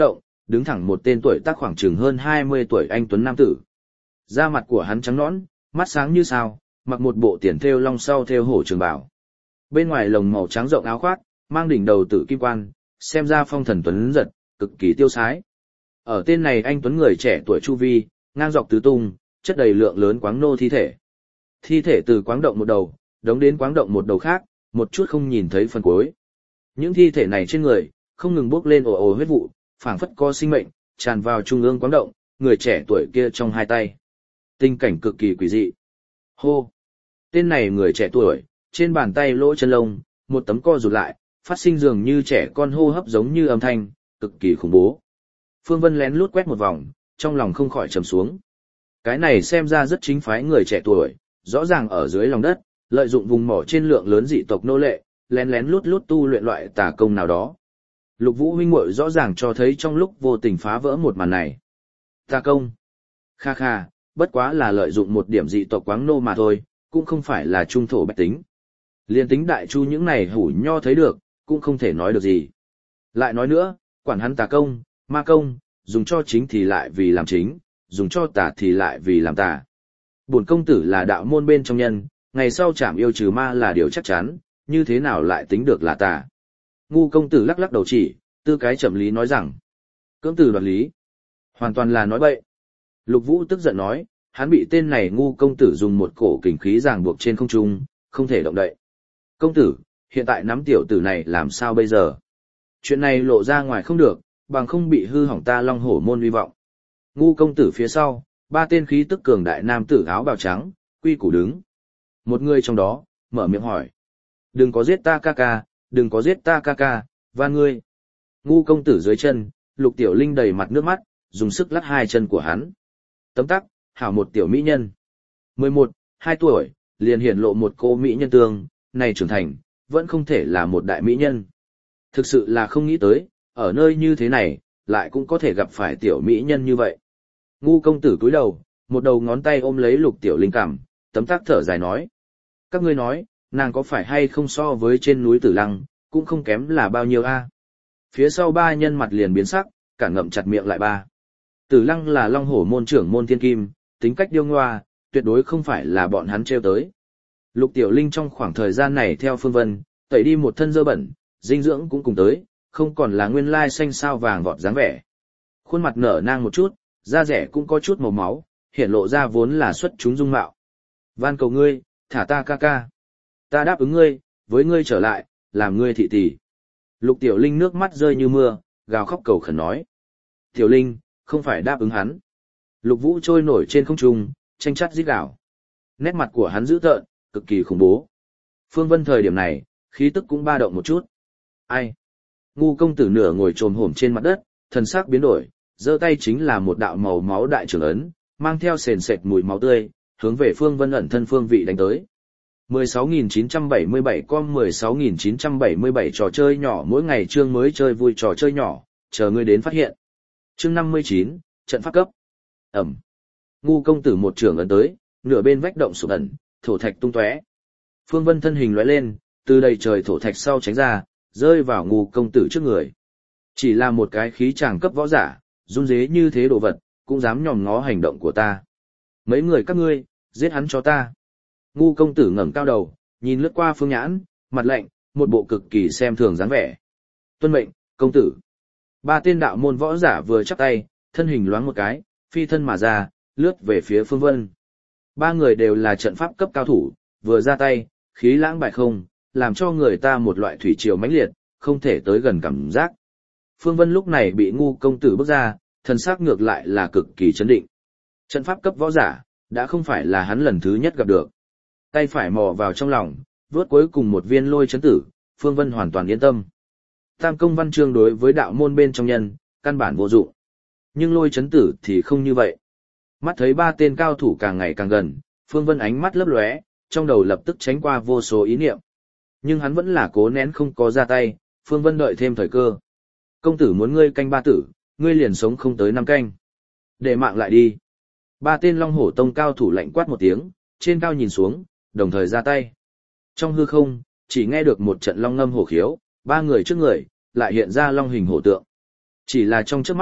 đứng thẳng một tên tuổi tác khoảng chừng hơn hai mươi tuổi anh tuấn nam tử. Da mặt của hắn trắng nõn, mắt sáng như sao, mặc một bộ tiền thêu long sau thêu hổ trường bào. Bên ngoài lồng màu trắng rộng áo khoác, mang đỉnh đầu tử kim quan, xem ra phong thần tuấn giật, cực kỳ tiêu sái. Ở tên này anh tuấn người trẻ tuổi chu vi, ngang dọc tứ tung, chất đầy lượng lớn quáng nô thi thể. Thi thể từ quáng động một đầu, đống đến quáng động một đầu khác, một chút không nhìn thấy phần cuối. Những thi thể này trên người, không ngừng bốc lên ồ ồ huyết vụ, phảng phất có sinh mệnh, tràn vào trung ương quáng động, người trẻ tuổi kia trong hai tay. Tình cảnh cực kỳ quỷ dị. Hô! Tên này người trẻ tuổi, trên bàn tay lỗ chân lông, một tấm co rụt lại, phát sinh dường như trẻ con hô hấp giống như âm thanh, cực kỳ khủng bố. Phương Vân lén lút quét một vòng, trong lòng không khỏi trầm xuống. Cái này xem ra rất chính phái người trẻ tuổi, rõ ràng ở dưới lòng đất, lợi dụng vùng mỏ trên lượng lớn dị tộc nô lệ, lén lén lút lút tu luyện loại tà công nào đó. Lục Vũ huynh muội rõ ràng cho thấy trong lúc vô tình phá vỡ một màn này. Tà công. Kha kha, bất quá là lợi dụng một điểm dị tộc quáng nô mà thôi, cũng không phải là trung thổ bách tính. Liên tính đại chu những này hủ nho thấy được, cũng không thể nói được gì. Lại nói nữa, quản hắn tà công, ma công, dùng cho chính thì lại vì làm chính, dùng cho tà thì lại vì làm tà. Bổn công tử là đạo môn bên trong nhân, ngày sau chảm yêu trừ ma là điều chắc chắn, như thế nào lại tính được là tà. Ngu công tử lắc lắc đầu chỉ, tư cái chậm lý nói rằng, cưỡng tử đoạt lý, hoàn toàn là nói bậy. Lục Vũ tức giận nói, hắn bị tên này ngu công tử dùng một cổ kình khí ràng buộc trên không trung, không thể động đậy. Công tử, hiện tại nắm tiểu tử này làm sao bây giờ? Chuyện này lộ ra ngoài không được, bằng không bị hư hỏng ta long hổ môn uy vọng. Ngu công tử phía sau, ba tên khí tức cường đại nam tử áo bào trắng, quy củ đứng. Một người trong đó, mở miệng hỏi. Đừng có giết ta ca ca, đừng có giết ta ca ca, và ngươi. Ngu công tử dưới chân, Lục Tiểu Linh đầy mặt nước mắt, dùng sức lắc hai chân của hắn. Tấm tắc, hảo một tiểu mỹ nhân. mười một, hai tuổi, liền hiển lộ một cô mỹ nhân tương, này trưởng thành, vẫn không thể là một đại mỹ nhân. Thực sự là không nghĩ tới, ở nơi như thế này, lại cũng có thể gặp phải tiểu mỹ nhân như vậy. Ngu công tử cúi đầu, một đầu ngón tay ôm lấy Lục Tiểu Linh cằm, tấm tắc thở dài nói. Các ngươi nói, nàng có phải hay không so với trên núi Tử Lăng, cũng không kém là bao nhiêu a? Phía sau ba nhân mặt liền biến sắc, cả ngậm chặt miệng lại ba. Tử Lăng là long hổ môn trưởng môn thiên kim, tính cách điêu ngoa, tuyệt đối không phải là bọn hắn trêu tới. Lục Tiểu Linh trong khoảng thời gian này theo Phương Vân, tẩy đi một thân dơ bẩn, dinh dưỡng cũng cùng tới, không còn là nguyên lai xanh sao vàng vọt dáng vẻ. Khuôn mặt nở nang một chút, da rẻ cũng có chút màu máu, hiện lộ ra vốn là xuất chúng dung mạo. Van cầu ngươi, thả ta ca ca. Ta đáp ứng ngươi, với ngươi trở lại, làm ngươi thị tỷ. Lục Tiểu Linh nước mắt rơi như mưa, gào khóc cầu khẩn nói. Tiểu Linh, không phải đáp ứng hắn. Lục Vũ trôi nổi trên không trung, tranh chắt rít gào. Nét mặt của hắn dữ tợn, cực kỳ khủng bố. Phương Vân thời điểm này, khí tức cũng ba động một chút. Ai? Ngu công tử nửa ngồi trồm hổm trên mặt đất, thần sắc biến đổi, giơ tay chính là một đạo màu máu đại trưởng ấn, mang theo sền sệt mùi máu tươi, hướng về Phương Vân ẩn thân phương vị đánh tới. mười sáu nghìn chín trăm bảy mươi bảy com mười sáu nghìn chín trăm bảy mươi bảy trò chơi nhỏ mỗi ngày chương mới chơi vui trò chơi nhỏ, chờ ngươi đến phát hiện. Chương năm mươi chín, trận pháp cấp. Ẩm. Ngu công tử một trường ấn tới, nửa bên vách động sụp ẩn, thổ thạch tung tóe. Phương Vân thân hình lóe lên, từ đầy trời thổ thạch sau tránh ra, rơi vào ngu công tử trước người. Chỉ là một cái khí tràng cấp võ giả, run rế như thế đồ vật, cũng dám nhòm ngó hành động của ta. Mấy người các ngươi, giết hắn cho ta. Ngu công tử ngẩng cao đầu, nhìn lướt qua Phương Nhãn, mặt lạnh, một bộ cực kỳ xem thường dáng vẻ. Tuân mệnh, công tử. Ba tên đạo môn võ giả vừa chắp tay, thân hình loáng một cái, phi thân mà ra, lướt về phía Phương Vân. Ba người đều là trận pháp cấp cao thủ, vừa ra tay, khí lãng bại không, làm cho người ta một loại thủy triều mãnh liệt, không thể tới gần cảm giác. Phương Vân lúc này bị ngu công tử bước ra, thần sắc ngược lại là cực kỳ chấn định. Trận pháp cấp võ giả, đã không phải là hắn lần thứ nhất gặp được. Tay phải mò vào trong lòng, vớt cuối cùng một viên lôi chấn tử, Phương Vân hoàn toàn yên tâm. Tam công văn chương đối với đạo môn bên trong nhân, căn bản vô dụng. Nhưng lôi chấn tử thì không như vậy. Mắt thấy ba tên cao thủ càng ngày càng gần, Phương Vân ánh mắt lấp lóe, trong đầu lập tức tránh qua vô số ý niệm. Nhưng hắn vẫn là cố nén không có ra tay, Phương Vân đợi thêm thời cơ. Công tử muốn ngươi canh ba tử, ngươi liền sống không tới năm canh. Để mạng lại đi. Ba tên Long Hổ Tông cao thủ lạnh quát một tiếng, trên cao nhìn xuống, đồng thời ra tay. Trong hư không, chỉ nghe được một trận long ngâm hổ khiếu, ba người trước người, lại hiện ra long hình hổ tượng. Chỉ là trong chớp mắt,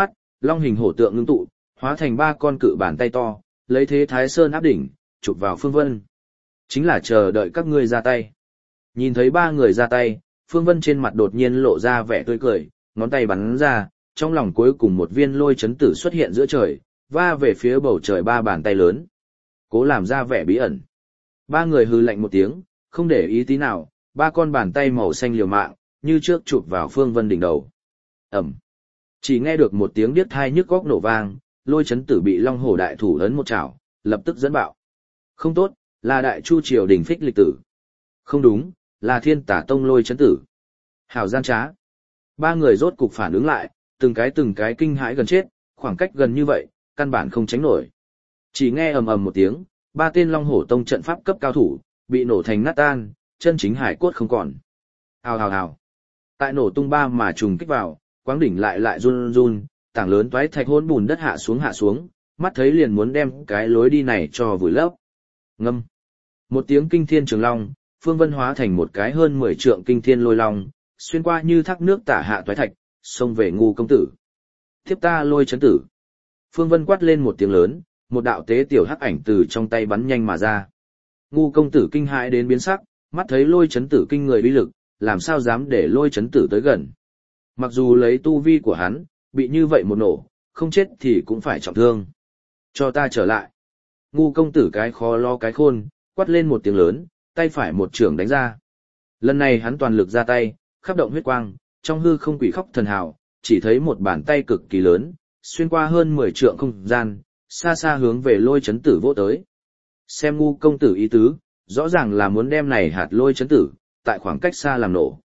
Long hình hổ tượng ngưng tụ, hóa thành ba con cự bàn tay to, lấy thế Thái Sơn áp đỉnh, chụp vào Phương Vân. Chính là chờ đợi các ngươi ra tay. Nhìn thấy ba người ra tay, Phương Vân trên mặt đột nhiên lộ ra vẻ tươi cười, ngón tay bắn ra, trong lòng cuối cùng một viên lôi chấn tử xuất hiện giữa trời, va về phía bầu trời ba bàn tay lớn. Cố làm ra vẻ bí ẩn. Ba người hừ lạnh một tiếng, không để ý tí nào, ba con bàn tay màu xanh liều mạng, như trước chụp vào Phương Vân đỉnh đầu. Ẩm. Chỉ nghe được một tiếng điếc thai nhức góc nổ vang, lôi chấn tử bị Long Hổ đại thủ ấn một chảo, lập tức dẫn bạo. Không tốt, là Đại Chu triều đình phích lịch tử. Không đúng, là Thiên Tả Tông lôi chấn tử. Hảo gian trá. Ba người rốt cục phản ứng lại, từng cái từng cái kinh hãi gần chết, khoảng cách gần như vậy, căn bản không tránh nổi. Chỉ nghe ầm ầm một tiếng, ba tên Long Hổ Tông trận pháp cấp cao thủ, bị nổ thành nát tan, chân chính hải cốt không còn. Hào hào hào. Tại nổ tung ba mà trùng kích vào, quáng đỉnh lại lại run run, tảng lớn toái thạch hỗn bùn đất hạ xuống hạ xuống, mắt thấy liền muốn đem cái lối đi này cho vùi lấp. Ngâm. Một tiếng kinh thiên trường long, Phương Vân hóa thành một cái hơn mười trượng kinh thiên lôi long, xuyên qua như thác nước tả hạ toái thạch, xông về Ngu công tử. Tiếp ta lôi chấn tử. Phương Vân quát lên một tiếng lớn, một đạo tế tiểu hắc ảnh từ trong tay bắn nhanh mà ra. Ngu công tử kinh hãi đến biến sắc, mắt thấy lôi chấn tử kinh người uy lực, làm sao dám để lôi chấn tử tới gần. Mặc dù lấy tu vi của hắn, bị như vậy một nổ, không chết thì cũng phải trọng thương. Cho ta trở lại. Ngu công tử cái khó lo cái khôn, quát lên một tiếng lớn, tay phải một trường đánh ra. Lần này hắn toàn lực ra tay, khắp động huyết quang, trong hư không quỷ khóc thần hào, chỉ thấy một bàn tay cực kỳ lớn, xuyên qua hơn mười trượng không gian, xa xa hướng về lôi chấn tử vỗ tới. Xem ngu công tử ý tứ, rõ ràng là muốn đem này hạt lôi chấn tử, tại khoảng cách xa làm nổ.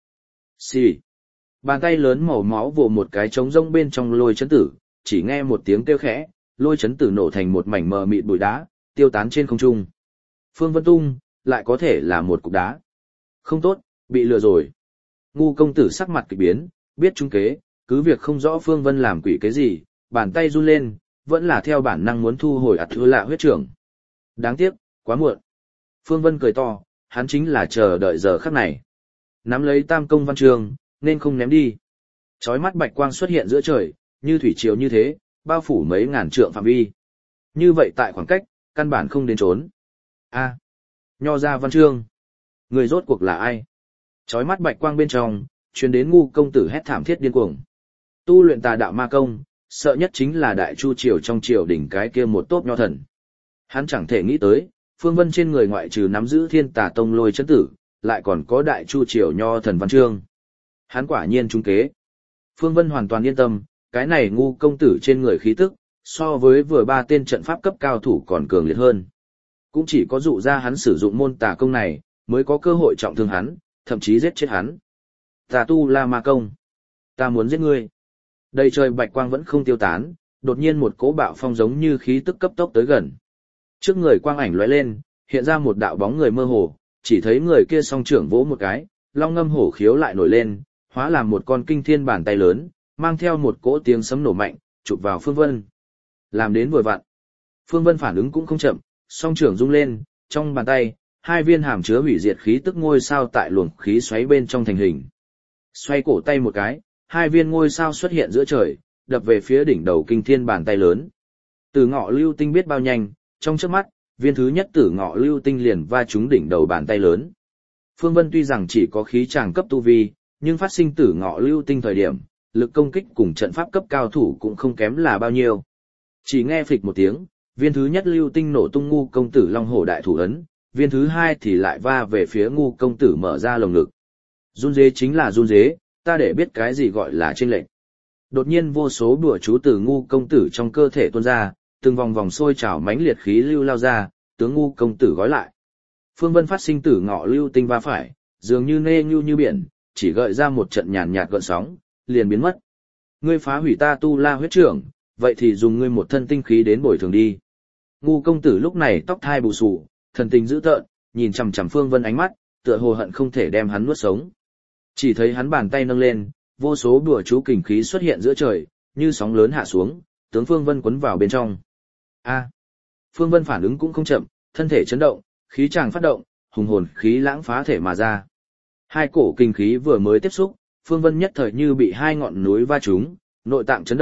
Xì. Bàn tay lớn màu máu vồ một cái trống rông bên trong lôi chấn tử, chỉ nghe một tiếng kêu khẽ, lôi chấn tử nổ thành một mảnh mờ mịt bụi đá, tiêu tán trên không trung. Phương Vân tung, lại có thể là một cục đá. Không tốt, bị lừa rồi. Ngu công tử sắc mặt kỳ biến, biết trúng kế, cứ việc không rõ Phương Vân làm quỷ cái gì, bàn tay run lên, vẫn là theo bản năng muốn thu hồi ạt thứ lạ huyết trưởng. Đáng tiếc, quá muộn. Phương Vân cười to, hắn chính là chờ đợi giờ khắc này. Nắm lấy tam công văn trường, nên không ném đi. Chói mắt bạch quang xuất hiện giữa trời, như thủy triều như thế, bao phủ mấy ngàn trượng phạm vi. Như vậy tại khoảng cách, căn bản không đến trốn. A, nho ra văn chương. Người rốt cuộc là ai? Chói mắt bạch quang bên trong, truyền đến ngu công tử hét thảm thiết điên cuồng. Tu luyện tà đạo ma công, sợ nhất chính là Đại Chu triều trong triều đỉnh cái kia một tốp nho thần. Hắn chẳng thể nghĩ tới, Phương Vân trên người ngoại trừ nắm giữ Thiên Tà Tông lôi chấn tử, lại còn có Đại Chu triều nho thần văn chương. Hắn quả nhiên trúng kế. Phương Vân hoàn toàn yên tâm, cái này ngu công tử trên người khí tức, so với vừa ba tên trận pháp cấp cao thủ còn cường liệt hơn. Cũng chỉ có dụ ra hắn sử dụng môn tà công này, mới có cơ hội trọng thương hắn, thậm chí giết chết hắn. Tà tu la ma công. Ta muốn giết ngươi. Đầy trời bạch quang vẫn không tiêu tán, đột nhiên một cỗ bạo phong giống như khí tức cấp tốc tới gần. Trước người quang ảnh lóe lên, hiện ra một đạo bóng người mơ hồ, chỉ thấy người kia song trưởng vỗ một cái, long ngâm hổ khiếu lại nổi lên, hóa làm một con kinh thiên bàn tay lớn, mang theo một cỗ tiếng sấm nổ mạnh, chụp vào Phương Vân. Làm đến vừa vặn. Phương Vân phản ứng cũng không chậm, song trưởng rung lên, trong bàn tay, hai viên hàm chứa hủy diệt khí tức ngôi sao tại luồng khí xoáy bên trong thành hình. Xoay cổ tay một cái, hai viên ngôi sao xuất hiện giữa trời, đập về phía đỉnh đầu kinh thiên bàn tay lớn. Tử ngọ lưu tinh biết bao nhanh, trong chớp mắt, viên thứ nhất tử ngọ lưu tinh liền va trúng đỉnh đầu bàn tay lớn. Phương Vân tuy rằng chỉ có khí tràng cấp tu vi, nhưng phát sinh tử ngọ lưu tinh thời điểm, lực công kích cùng trận pháp cấp cao thủ cũng không kém là bao nhiêu. Chỉ nghe phịch một tiếng, viên thứ nhất lưu tinh nổ tung ngu công tử long hổ đại thủ ấn, viên thứ hai thì lại va về phía ngu công tử mở ra lồng ngực. Run dế chính là run dế, ta để biết cái gì gọi là chênh lệch. Đột nhiên vô số đùa chú từ ngu công tử trong cơ thể tuôn ra, từng vòng vòng sôi trào mãnh liệt khí lưu lao ra, tướng ngu công tử gói lại. Phương Vân phát sinh tử ngọ lưu tinh va phải, dường như nê nhu như biển, chỉ gợi ra một trận nhàn nhạt gợn sóng, liền biến mất. Ngươi phá hủy ta tu la huyết trưởng, vậy thì dùng ngươi một thân tinh khí đến bồi thường đi. Ngu công tử lúc này tóc thai bù xù, thần tình dữ tợn, nhìn chằm chằm Phương Vân ánh mắt, tựa hồ hận không thể đem hắn nuốt sống. Chỉ thấy hắn bàn tay nâng lên, vô số đùa chú kình khí xuất hiện giữa trời, như sóng lớn hạ xuống, tướng Phương Vân cuốn vào bên trong. A. Phương Vân phản ứng cũng không chậm, thân thể chấn động, khí tràng phát động, hùng hồn khí lãng phá thể mà ra. Hai cổ kinh khí vừa mới tiếp xúc, Phương Vân nhất thời như bị hai ngọn núi va trúng, nội tạng chấn động,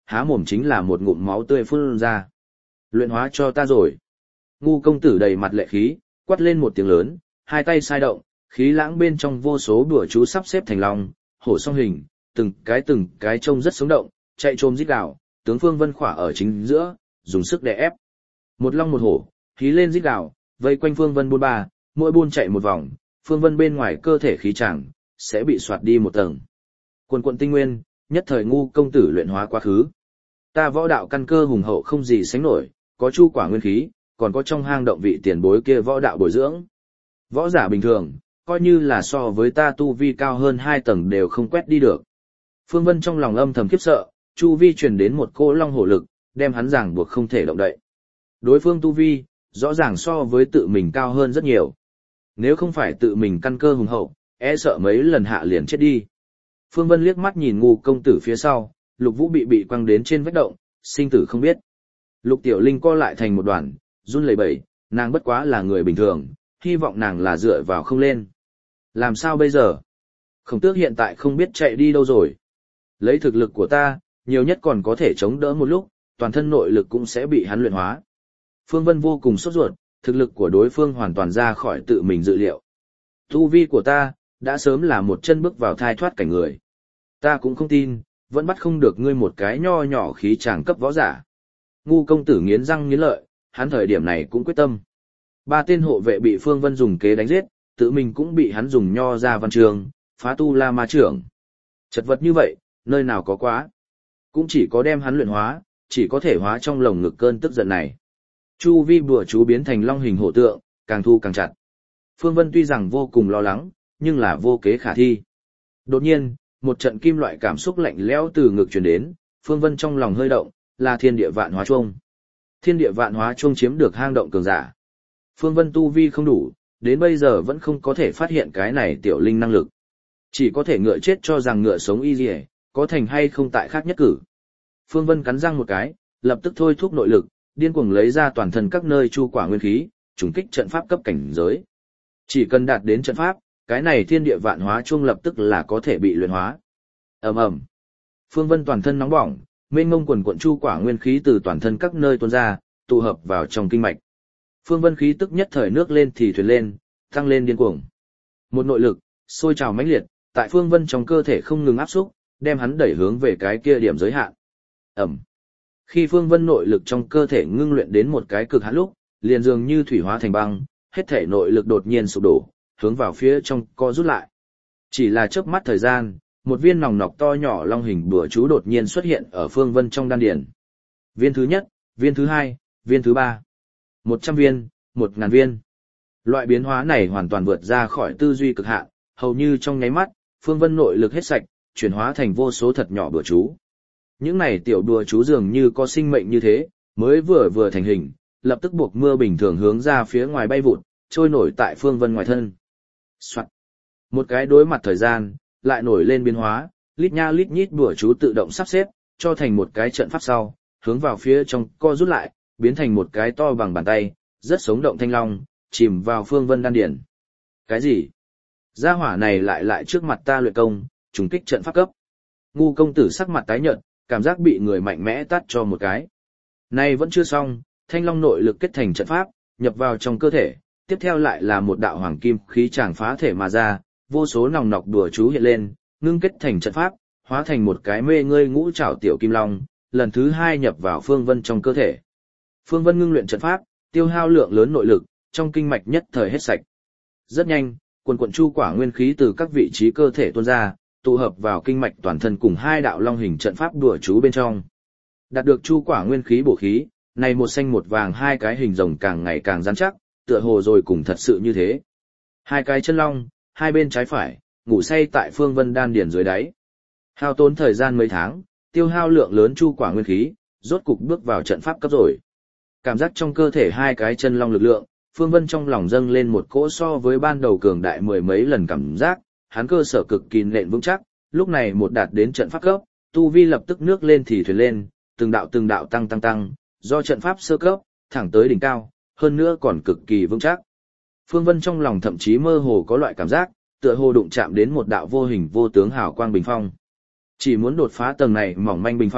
há mồm chính là một ngụm máu tươi phun ra. Luyện hóa cho ta rồi. Ngu công tử đầy mặt lệ khí, quát lên một tiếng lớn, hai tay sai động, khí lãng bên trong vô số đùa chú sắp xếp thành long, hổ song hình, từng cái từng cái trông rất sống động, chạy trồm rít gào, tướng Phương Vân khỏa ở chính giữa, dùng sức đè ép. Một long một hổ, khí lên rít gào, vây quanh Phương Vân buôn ba, mỗi buôn chạy một vòng, Phương Vân bên ngoài cơ thể khí chẳng sẽ bị soạt đi một tầng. Quần quận tinh nguyên, nhất thời ngu công tử luyện hóa quá khứ. Ta võ đạo căn cơ hùng hậu không gì sánh nổi, có chu quả nguyên khí, còn có trong hang động vị tiền bối kia võ đạo bồi dưỡng. Võ giả bình thường, coi như là so với ta tu vi cao hơn hai tầng đều không quét đi được. Phương Vân trong lòng âm thầm khiếp sợ, chu vi truyền đến một cỗ long hổ lực, đem hắn ràng buộc không thể động đậy. Đối phương tu vi, rõ ràng so với tự mình cao hơn rất nhiều. Nếu không phải tự mình căn cơ hùng hậu, e sợ mấy lần hạ liền chết đi. Phương Vân liếc mắt nhìn ngu công tử phía sau, Lục Vũ bị bị quăng đến trên vách động, sinh tử không biết. Lục Tiểu Linh co lại thành một đoàn, run lẩy bẩy, nàng bất quá là người bình thường, hy vọng nàng là dựa vào không lên. Làm sao bây giờ? Khổng Tước hiện tại không biết chạy đi đâu rồi. Lấy thực lực của ta, nhiều nhất còn có thể chống đỡ một lúc, toàn thân nội lực cũng sẽ bị hắn luyện hóa. Phương Vân vô cùng sốt ruột, thực lực của đối phương hoàn toàn ra khỏi tự mình dự liệu. Tu vi của ta, đã sớm là một chân bước vào thai thoát cảnh người. Ta cũng không tin, vẫn bắt không được ngươi một cái nho nhỏ khí tràng cấp võ giả. Ngu công tử nghiến răng nghiến lợi, hắn thời điểm này cũng quyết tâm. Ba tên hộ vệ bị Phương Vân dùng kế đánh giết, tự mình cũng bị hắn dùng nho ra văn trường, phá tu la ma trưởng. Chật vật như vậy, nơi nào có quá. Cũng chỉ có đem hắn luyện hóa, chỉ có thể hóa trong lồng ngực cơn tức giận này. Chu vi bùa chú biến thành long hình hổ tượng, càng thu càng chặt. Phương Vân tuy rằng vô cùng lo lắng, nhưng là vô kế khả thi. Đột nhiên, một trận kim loại cảm xúc lạnh lẽo từ ngực truyền đến, Phương Vân trong lòng hơi động, là thiên địa vạn hóa chuông. Thiên địa vạn hóa chuông chiếm được hang động cường giả. Phương Vân tu vi không đủ, đến bây giờ vẫn không có thể phát hiện cái này tiểu linh năng lực. Chỉ có thể ngựa chết cho rằng ngựa sống y liề, có thành hay không tại khác nhất cử. Phương Vân cắn răng một cái, lập tức thôi thúc nội lực, điên cuồng lấy ra toàn thân các nơi chu quả nguyên khí, trùng kích trận pháp cấp cảnh giới. Chỉ cần đạt đến trận pháp, cái này thiên địa vạn hóa chuông lập tức là có thể bị luyện hóa. Ầm ầm. Phương Vân toàn thân nóng bỏng, mênh mông quần cuộn chu quả nguyên khí từ toàn thân các nơi tuôn ra, tụ hợp vào trong kinh mạch. Phương Vân khí tức nhất thời nước lên thì thuyền lên, tăng lên điên cuồng. Một nội lực sôi trào mãnh liệt, tại Phương Vân trong cơ thể không ngừng áp xúc, đem hắn đẩy hướng về cái kia điểm giới hạn. Ầm. Khi Phương Vân nội lực trong cơ thể ngưng luyện đến một cái cực hạn lúc, liền dường như thủy hóa thành băng, hết thể nội lực đột nhiên sụp đổ, hướng vào phía trong co rút lại. Chỉ là chớp mắt thời gian, một viên nòng nọc to nhỏ long hình bùa chú đột nhiên xuất hiện ở Phương Vân trong đan điền. Viên thứ nhất, viên thứ hai, viên thứ ba. Một trăm viên, một ngàn viên. Loại biến hóa này hoàn toàn vượt ra khỏi tư duy cực hạn, hầu như trong nháy mắt, Phương Vân nội lực hết sạch, chuyển hóa thành vô số thật nhỏ bùa chú. Những này tiểu đùa chú dường như có sinh mệnh như thế, mới vừa vừa thành hình, lập tức buộc mưa bình thường hướng ra phía ngoài bay vụt, trôi nổi tại Phương Vân ngoài thân. Soạn. Một cái đối mặt thời gian, lại nổi lên biến hóa, lít nha lít nhít đùa chú tự động sắp xếp, cho thành một cái trận pháp sau, hướng vào phía trong co rút lại, biến thành một cái to bằng bàn tay, rất sống động thanh long, chìm vào Phương Vân đan điển. Cái gì? Gia hỏa này lại lại trước mặt ta luyện công, trùng kích trận pháp cấp. Ngu công tử sắc mặt tái nhợt, cảm giác bị người mạnh mẽ tát cho một cái. Này vẫn chưa xong, thanh long nội lực kết thành trận pháp, nhập vào trong cơ thể, tiếp theo lại là một đạo hoàng kim khí tràng phá thể mà ra, vô số nòng nọc đùa chú hiện lên, ngưng kết thành trận pháp, hóa thành một cái mê ngơi ngũ trảo tiểu kim long, lần thứ hai nhập vào Phương Vân trong cơ thể. Phương Vân ngưng luyện trận pháp, tiêu hao lượng lớn nội lực, trong kinh mạch nhất thời hết sạch. Rất nhanh, quần quần chu quả nguyên khí từ các vị trí cơ thể tuôn ra, tụ hợp vào kinh mạch toàn thân cùng hai đạo long hình trận pháp đùa chú bên trong. Đạt được chu quả nguyên khí bổ khí, này một xanh một vàng hai cái hình rồng càng ngày càng rắn chắc, tựa hồ rồi cùng thật sự như thế. Hai cái chân long, hai bên trái phải, ngủ say tại Phương Vân đan điền dưới đáy. Hao tốn thời gian mấy tháng, tiêu hao lượng lớn chu quả nguyên khí, rốt cục bước vào trận pháp cấp rồi. Cảm giác trong cơ thể hai cái chân long lực lượng, Phương Vân trong lòng dâng lên một cỗ so với ban đầu cường đại mười mấy lần cảm giác, hắn cơ sở cực kỳ nền vững chắc, lúc này một đạt đến trận pháp cấp, tu vi lập tức nước lên thì thuyền lên, từng đạo từng đạo tăng tăng tăng, do trận pháp sơ cấp, thẳng tới đỉnh cao, hơn nữa còn cực kỳ vững chắc. Phương Vân trong lòng thậm chí mơ hồ có loại cảm giác, tựa hồ đụng chạm đến một đạo vô hình vô tướng hào quang bình phong. Chỉ muốn đột phá tầng này mỏng manh bình phong,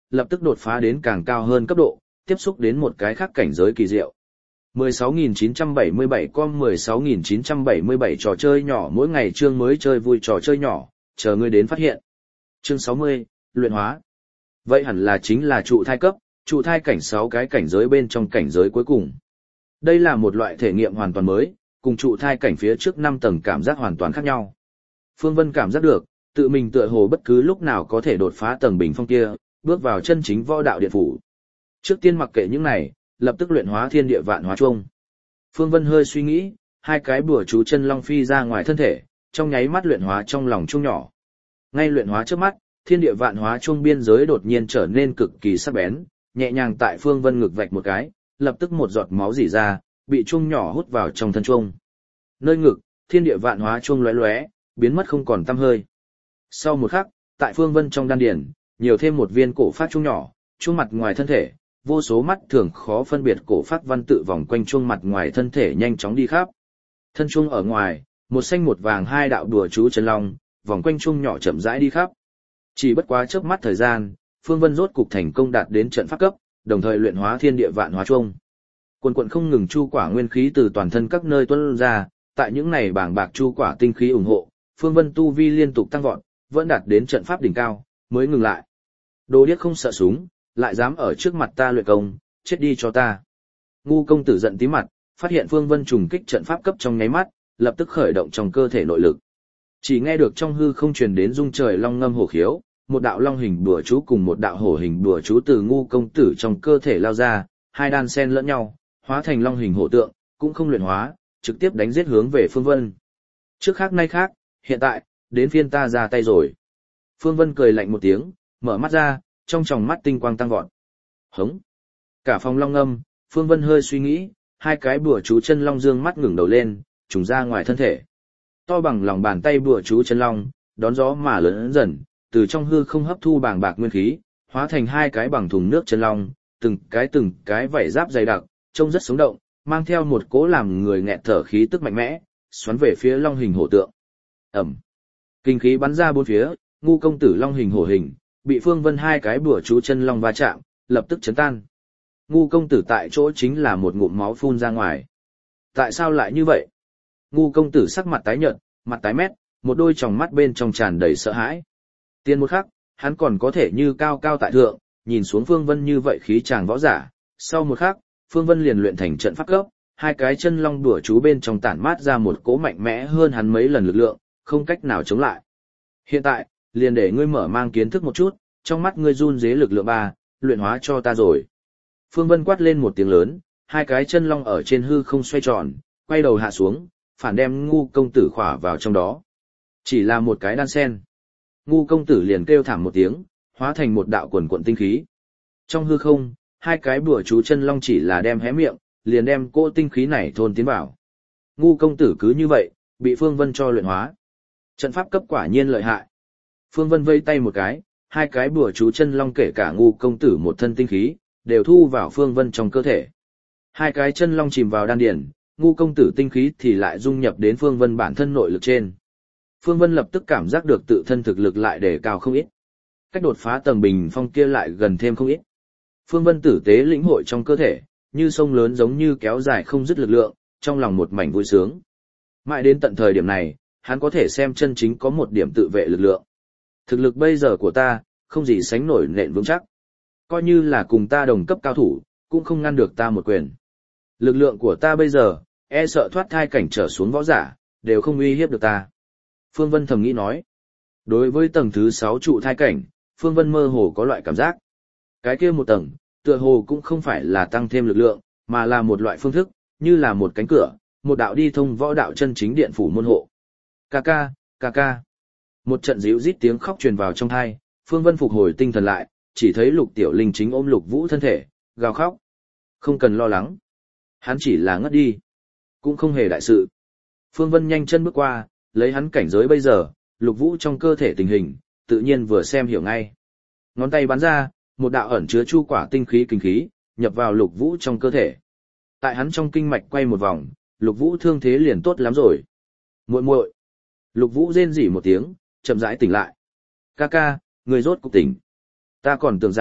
lập tức đột phá đến càng cao hơn cấp độ, tiếp xúc đến một cái khác cảnh giới kỳ diệu. mười sáu nghìn chín trăm bảy mươi bảy com mười sáu nghìn chín trăm bảy mươi bảy trò chơi nhỏ mỗi ngày chương mới chơi vui trò chơi nhỏ, chờ ngươi đến phát hiện. Chương sáu mươi, luyện hóa. Vậy hẳn là chính là trụ thai cấp, trụ thai cảnh sáu cái cảnh giới bên trong cảnh giới cuối cùng. Đây là một loại thể nghiệm hoàn toàn mới, cùng trụ thai cảnh phía trước năm tầng cảm giác hoàn toàn khác nhau. Phương Vân cảm giác được, tự mình tựa hồ bất cứ lúc nào có thể đột phá tầng bình phong kia, bước vào chân chính võ đạo điện phủ. Trước tiên mặc kệ những này, lập tức luyện hóa thiên địa vạn hóa chuông. Phương Vân hơi suy nghĩ, hai cái bùa chú chân long phi ra ngoài thân thể, trong nháy mắt luyện hóa trong lòng chuông nhỏ. Ngay luyện hóa trước mắt, thiên địa vạn hóa chuông biên giới đột nhiên trở nên cực kỳ sắc bén, nhẹ nhàng tại Phương Vân ngực vạch một cái, lập tức một giọt máu rỉ ra, bị chuông nhỏ hút vào trong thân chuông. Nơi ngực, thiên địa vạn hóa chuông lóe lóe, biến mất không còn tăm hơi. Sau một khắc, tại Phương Vân trong đan điền, nhiều thêm một viên cổ phát chuông nhỏ, chuông mặt ngoài thân thể, vô số mắt thường khó phân biệt cổ phát văn tự vòng quanh chuông mặt ngoài thân thể nhanh chóng đi khắp. Thân chuông ở ngoài, một xanh một vàng hai đạo đùa chú chân long, vòng quanh chuông nhỏ chậm rãi đi khắp. Chỉ bất quá chớp mắt thời gian, Phương Vân rốt cục thành công đạt đến trận pháp cấp, đồng thời luyện hóa thiên địa vạn hóa chuông. Quần quần không ngừng chu quả nguyên khí từ toàn thân các nơi tuôn ra, tại những này bảng bạc chu quả tinh khí ủng hộ, Phương Vân tu vi liên tục tăng vọt, vẫn đạt đến trận pháp đỉnh cao, mới ngừng lại. Đồ điếc không sợ súng, lại dám ở trước mặt ta luyện công, chết đi cho ta. Ngu công tử giận tí mặt, phát hiện Phương Vân trùng kích trận pháp cấp trong nháy mắt, lập tức khởi động trong cơ thể nội lực. Chỉ nghe được trong hư không truyền đến rung trời long ngâm hổ khiếu, một đạo long hình đùa chú cùng một đạo hổ hình đùa chú từ ngu công tử trong cơ thể lao ra, hai đan xen lẫn nhau, hóa thành long hình hổ tượng, cũng không luyện hóa, trực tiếp đánh giết hướng về Phương Vân. Trước khác nay khác, hiện tại, đến phiên ta ra tay rồi. Phương Vân cười lạnh một tiếng, mở mắt ra, trong tròng mắt tinh quang tăng vọt. Hống. Cả phòng long ngâm, Phương Vân hơi suy nghĩ, hai cái bùa chú chân long dương mắt ngẩng đầu lên, trùng ra ngoài thân thể. To bằng lòng bàn tay bùa chú chân long, đón gió mà lớn dần, từ trong hư không hấp thu bàng bạc nguyên khí, hóa thành hai cái bằng thùng nước chân long, từng cái từng cái vảy giáp dày đặc, trông rất sống động, mang theo một cỗ làm người nghẹt thở khí tức mạnh mẽ, xoắn về phía long hình hổ tượng. Ẩm. Kinh khí bắn ra bốn phía, ngu công tử long hình hổ hình, bị Phương Vân hai cái bùa chú chân long va chạm, lập tức chấn tan. Ngu công tử tại chỗ chính là một ngụm máu phun ra ngoài. Tại sao lại như vậy? Ngu công tử sắc mặt tái nhợt, mặt tái mét, một đôi tròng mắt bên trong tràn đầy sợ hãi. Tiên một khắc, hắn còn có thể như cao cao tại thượng, nhìn xuống Phương Vân như vậy khí chàng võ giả. Sau một khắc, Phương Vân liền luyện thành trận pháp cấp, hai cái chân long đùa chú bên trong tản mát ra một cỗ mạnh mẽ hơn hắn mấy lần lực lượng, không cách nào chống lại. Hiện tại, liền để ngươi mở mang kiến thức một chút, trong mắt ngươi run rế lực lượng ba, luyện hóa cho ta rồi. Phương Vân quát lên một tiếng lớn, hai cái chân long ở trên hư không xoay tròn, quay đầu hạ xuống, phản đem ngu công tử khỏa vào trong đó. Chỉ là một cái đan sen. Ngu công tử liền kêu thảm một tiếng, hóa thành một đạo quần quận tinh khí. Trong hư không, hai cái bùa chú chân long chỉ là đem hé miệng, liền đem cỗ tinh khí này thôn tiến vào. Ngu công tử cứ như vậy, bị Phương Vân cho luyện hóa. Trận pháp cấp quả nhiên lợi hại. Phương Vân vây tay một cái, hai cái bùa chú chân long kể cả ngu công tử một thân tinh khí, đều thu vào Phương Vân trong cơ thể. Hai cái chân long chìm vào đan điền, ngu công tử tinh khí thì lại dung nhập đến Phương Vân bản thân nội lực trên. Phương Vân lập tức cảm giác được tự thân thực lực lại đề cao không ít. Cách đột phá tầng bình phong kia lại gần thêm không ít. Phương Vân tử tế lĩnh hội trong cơ thể, như sông lớn giống như kéo dài không dứt lực lượng, trong lòng một mảnh vui sướng. Mãi đến tận thời điểm này, hắn có thể xem chân chính có một điểm tự vệ lực lượng. Thực lực bây giờ của ta, không gì sánh nổi nện vững chắc. Coi như là cùng ta đồng cấp cao thủ, cũng không ngăn được ta một quyền. Lực lượng của ta bây giờ, e sợ thoát thai cảnh trở xuống võ giả, đều không uy hiếp được ta. Phương Vân thầm nghĩ nói. Đối với tầng thứ sáu trụ thai cảnh, Phương Vân mơ hồ có loại cảm giác. Cái kia một tầng, tựa hồ cũng không phải là tăng thêm lực lượng, mà là một loại phương thức, như là một cánh cửa, một đạo đi thông võ đạo chân chính điện phủ môn hộ. Ca ca, ca ca. Một trận díu rít tiếng khóc truyền vào trong tai, Phương Vân phục hồi tinh thần lại, chỉ thấy Lục Tiểu Linh chính ôm Lục Vũ thân thể, gào khóc. Không cần lo lắng. Hắn chỉ là ngất đi. Cũng không hề đại sự. Phương Vân nhanh chân bước qua, lấy hắn cảnh giới bây giờ, Lục Vũ trong cơ thể tình hình, tự nhiên vừa xem hiểu ngay. Ngón tay bắn ra, một đạo ẩn chứa chu quả tinh khí kinh khí, nhập vào Lục Vũ trong cơ thể. Tại hắn trong kinh mạch quay một vòng, Lục Vũ thương thế liền tốt lắm rồi. Muội muội. Lục Vũ rên rỉ một tiếng, chậm rãi tỉnh lại. Ca ca, người rốt cục tỉnh. Ta còn tưởng rằng,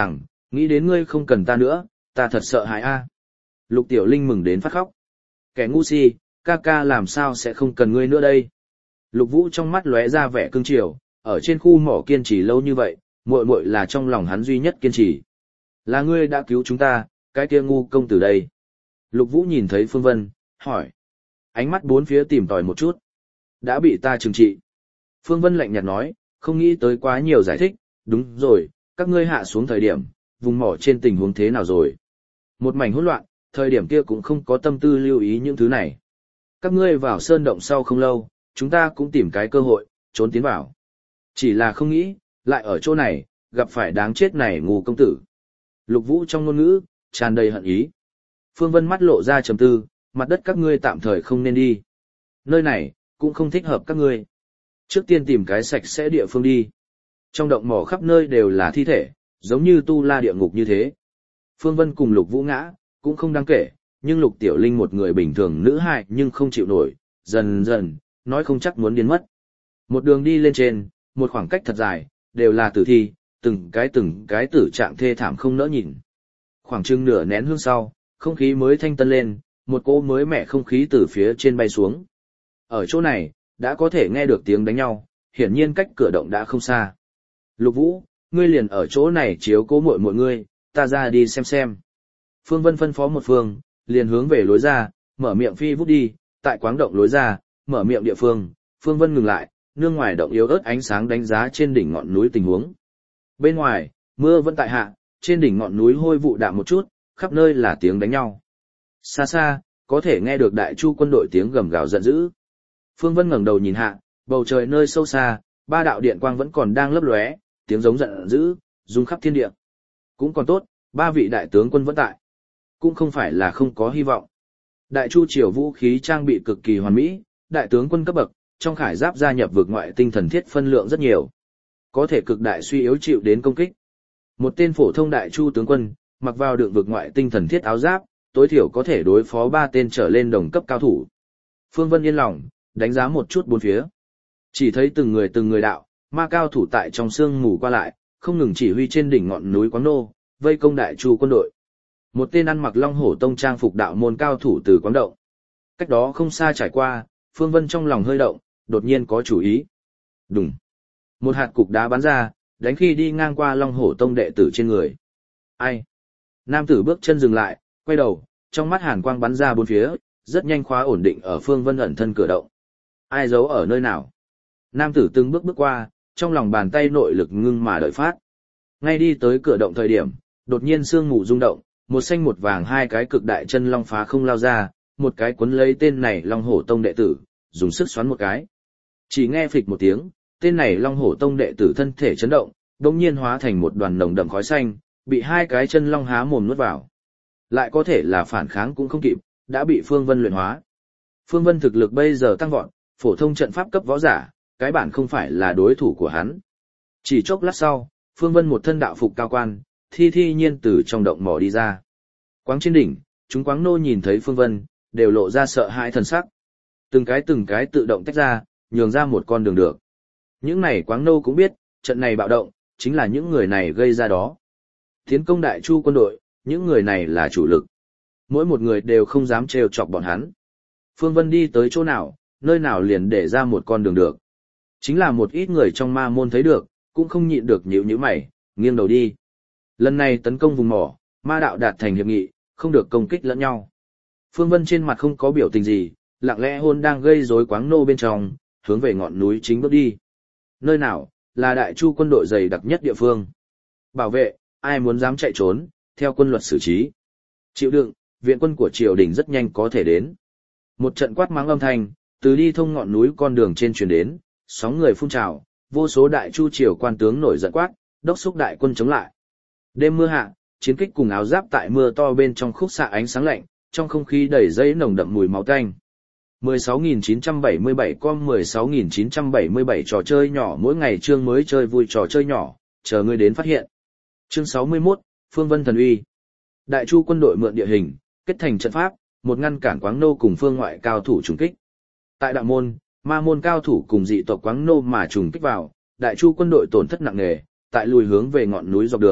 Nghĩ đến ngươi không cần ta nữa, ta thật sợ hãi a. Lục Tiểu Linh mừng đến phát khóc. Kẻ ngu si, ca ca làm sao sẽ không cần ngươi nữa đây. Lục Vũ trong mắt lóe ra vẻ cương triều, ở trên khu mỏ kiên trì lâu như vậy, muội muội là trong lòng hắn duy nhất kiên trì. Là ngươi đã cứu chúng ta, cái kia ngu công tử đây. Lục Vũ nhìn thấy Phương Vân, hỏi. Ánh mắt bốn phía tìm tòi một chút. Đã bị ta trừng trị. Phương Vân lạnh nhạt nói, không nghĩ tới quá nhiều giải thích, đúng rồi, các ngươi hạ xuống thời điểm, vùng mỏ trên tình huống thế nào rồi. Một mảnh hỗn loạn, thời điểm kia cũng không có tâm tư lưu ý những thứ này. Các ngươi vào sơn động sau không lâu, chúng ta cũng tìm cái cơ hội, trốn tiến vào. Chỉ là không nghĩ, lại ở chỗ này, gặp phải đáng chết này ngu công tử. Lục Vũ trong ngôn ngữ, tràn đầy hận ý. Phương Vân mắt lộ ra trầm tư, mặt đất các ngươi tạm thời không nên đi. Nơi này, cũng không thích hợp các ngươi. Trước tiên tìm cái sạch sẽ địa phương đi. Trong động mỏ khắp nơi đều là thi thể, giống như tu la địa ngục như thế. Phương Vân cùng Lục Vũ ngã, cũng không đáng kể, nhưng Lục Tiểu Linh một người bình thường nữ hại nhưng không chịu nổi, dần dần, nói không chắc muốn điên mất. Một đường đi lên trên, một khoảng cách thật dài, đều là tử thi, từng cái từng cái tử trạng thê thảm không nỡ nhìn. Khoảng chừng nửa nén hương sau, không khí mới thanh tân lên, một cỗ mới mẻ không khí từ phía trên bay xuống. Ở chỗ này, đã có thể nghe được tiếng đánh nhau, hiển nhiên cách cửa động đã không xa. Lục Vũ, ngươi liền ở chỗ này chiếu cố muội muội ngươi, ta ra đi xem xem. Phương Vân phân phó một phương, liền hướng về lối ra, mở miệng phi vút đi, tại quáng động lối ra, mở miệng địa phương, Phương Vân ngừng lại, nương ngoài động yếu ớt ánh sáng đánh giá trên đỉnh ngọn núi tình huống. Bên ngoài, mưa vẫn tại hạ, trên đỉnh ngọn núi hôi vụ đạm một chút, khắp nơi là tiếng đánh nhau. Xa xa, có thể nghe được đại chu quân đội tiếng gầm gào giận dữ. Phương Vân ngẩng đầu nhìn hạ, bầu trời nơi sâu xa, ba đạo điện quang vẫn còn đang lấp lóe, tiếng giống giận dữ, rung khắp thiên địa. Cũng còn tốt, ba vị đại tướng quân vẫn tại. Cũng không phải là không có hy vọng. Đại chu triều vũ khí trang bị cực kỳ hoàn mỹ, đại tướng quân cấp bậc, trong khải giáp gia nhập vực ngoại tinh thần thiết phân lượng rất nhiều. Có thể cực đại suy yếu chịu đến công kích. Một tên phổ thông đại chu tướng quân, mặc vào đựng vực ngoại tinh thần thiết áo giáp, tối thiểu có thể đối phó ba tên trở lên đồng cấp cao thủ. Phương Vân yên lòng, đánh giá một chút bốn phía. Chỉ thấy từng người từng người đạo, ma cao thủ tại trong sương mù qua lại, không ngừng chỉ huy trên đỉnh ngọn núi Quáng Nô, vây công đại chu quân đội. Một tên ăn mặc Long Hổ Tông trang phục đạo môn cao thủ từ Quáng Động. Cách đó không xa trải qua, Phương Vân trong lòng hơi động, đột nhiên có chủ ý. Đùng. Một hạt cục đá bắn ra, đánh khi đi ngang qua Long Hổ Tông đệ tử trên người. Ai? Nam tử bước chân dừng lại, quay đầu, trong mắt hàn quang bắn ra bốn phía, rất nhanh khóa ổn định ở Phương Vân ẩn thân cửa động. Ai giấu ở nơi nào? Nam tử từng bước bước qua, trong lòng bàn tay nội lực ngưng mà đợi phát. Ngay đi tới cửa động thời điểm, đột nhiên sương mù rung động, một xanh một vàng hai cái cực đại chân long phá không lao ra, một cái cuốn lấy tên này Long Hổ Tông đệ tử, dùng sức xoắn một cái. Chỉ nghe phịch một tiếng, tên này Long Hổ Tông đệ tử thân thể chấn động, đống nhiên hóa thành một đoàn nồng đậm khói xanh, bị hai cái chân long há mồm nuốt vào. Lại có thể là phản kháng cũng không kịp, đã bị Phương Vân luyện hóa. Phương Vân thực lực bây giờ tăng vọt, phổ thông trận pháp cấp võ giả, cái bản không phải là đối thủ của hắn. Chỉ chốc lát sau, Phương Vân một thân đạo phục cao quan, thi thi nhiên từ trong động mỏ đi ra. Quáng trên đỉnh, chúng Quáng Nô nhìn thấy Phương Vân, đều lộ ra sợ hãi thần sắc. Từng cái từng cái tự động tách ra, nhường ra một con đường được. Những này Quáng Nô cũng biết, trận này bạo động, chính là những người này gây ra đó. Tiến công đại chu quân đội, những người này là chủ lực. Mỗi một người đều không dám trêu chọc bọn hắn. Phương Vân đi tới chỗ nào, nơi nào liền để ra một con đường được. Chính là một ít người trong ma môn thấy được, cũng không nhịn được nhíu nhíu mày, nghiêng đầu đi. Lần này tấn công vùng mỏ, ma đạo đạt thành hiệp nghị, không được công kích lẫn nhau. Phương Vân trên mặt không có biểu tình gì, lặng lẽ hôn đang gây rối Quáng Nô bên trong, hướng về ngọn núi chính bước đi. Nơi nào, là đại chu quân đội dày đặc nhất địa phương. Bảo vệ, ai muốn dám chạy trốn, theo quân luật xử trí. Chịu đựng, viện quân của triều đình rất nhanh có thể đến. Một trận quát mắng âm thanh, từ đi thông ngọn núi con đường trên truyền đến, sóng người phun trào, vô số đại chu triều quan tướng nổi giận quát, đốc thúc đại quân chống lại. Đêm mưa hạ, chiến kích cùng áo giáp tại mưa to bên trong khúc xạ ánh sáng lạnh, trong không khí đầy dây nồng đậm mùi máu tanh. mười sáu nghìn chín trăm bảy mươi bảy com mười sáu nghìn chín trăm bảy mươi bảy trò chơi nhỏ mỗi ngày chương mới chơi vui trò chơi nhỏ, chờ ngươi đến phát hiện. Chương sáu mươi mốt, Phương Vân thần uy. Đại chu quân đội mượn địa hình, kết thành trận pháp, một ngăn cản Quáng Nô cùng phương ngoại cao thủ trùng kích. Tại đạo môn, ma môn cao thủ cùng dị tộc Quáng Nô mà trùng kích vào, đại chu quân đội tổn thất nặng nề, tại lùi hướng về ngọn núi dọc đường,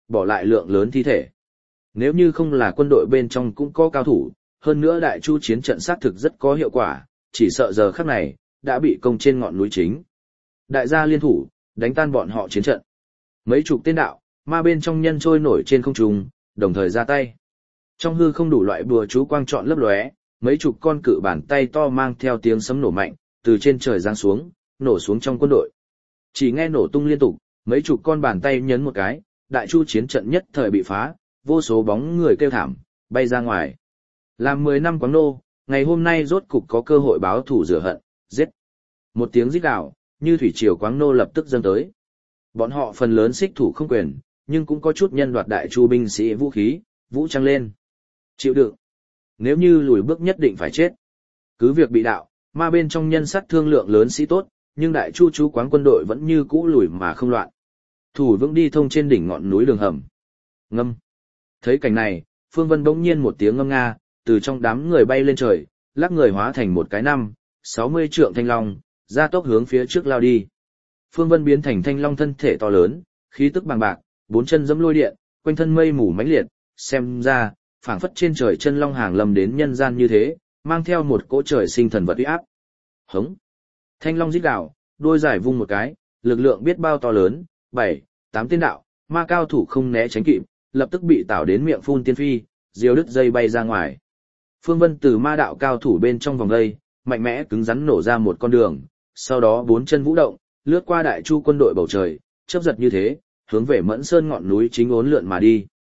bỏ lại lượng lớn thi thể. Nếu như không là quân đội bên trong cũng có cao thủ, hơn nữa đại chu chiến trận xác thực rất có hiệu quả, chỉ sợ giờ khắc này, đã bị công trên ngọn núi chính. Đại gia liên thủ, đánh tan bọn họ chiến trận. Mấy chục tên đạo, ma bên trong nhân trôi nổi trên không trung, đồng thời ra tay. Trong hư không đủ loại bùa chú quang trọn lấp lóe, mấy chục con cự bàn tay to mang theo tiếng sấm nổ mạnh, từ trên trời giáng xuống, nổ xuống trong quân đội. Chỉ nghe nổ tung liên tục, mấy chục con bàn tay nhấn một cái, đại chu chiến trận nhất thời bị phá, vô số bóng người kêu thảm, bay ra ngoài. Làm mười năm quáng nô, ngày hôm nay rốt cục có cơ hội báo thù rửa hận, giết. Một tiếng rít gào, như thủy triều quáng nô lập tức dâng tới. Bọn họ phần lớn xích thủ không quyền, nhưng cũng có chút nhân đoạt đại chu binh sĩ vũ khí, vũ trang lên. Chịu đựng. Nếu như lùi bước nhất định phải chết. Cứ việc bị đạo, ma bên trong nhân sát thương lượng lớn sĩ tốt, nhưng đại chu chú quán quân đội vẫn như cũ lùi mà không loạn. Thủ vững đi thông trên đỉnh ngọn núi đường hầm. Ngâm. Thấy cảnh này, Phương Vân bỗng nhiên một tiếng ngâm nga, từ trong đám người bay lên trời, lắc người hóa thành một cái năm, sáu mươi trượng thanh long, ra tốc hướng phía trước lao đi. Phương Vân biến thành thanh long thân thể to lớn, khí tức bằng bạc, bốn chân giẫm lôi điện, quanh thân mây mù mãnh liệt, xem ra, phảng phất trên trời chân long hàng lâm đến nhân gian như thế, mang theo một cỗ trời sinh thần vật uy áp. Hống. Thanh long rít gào, đuôi dài vung một cái, lực lượng biết bao to lớn, bảy, tám tên đạo, ma cao thủ không né tránh kịp, lập tức bị tảo đến miệng phun tiên phi, diều đứt dây bay ra ngoài. Phương Vân từ ma đạo cao thủ bên trong vòng dây, mạnh mẽ cứng rắn nổ ra một con đường, sau đó bốn chân vũ động, lướt qua đại chu quân đội bầu trời, chớp giật như thế, hướng về Mẫn Sơn ngọn núi chính uốn lượn mà đi.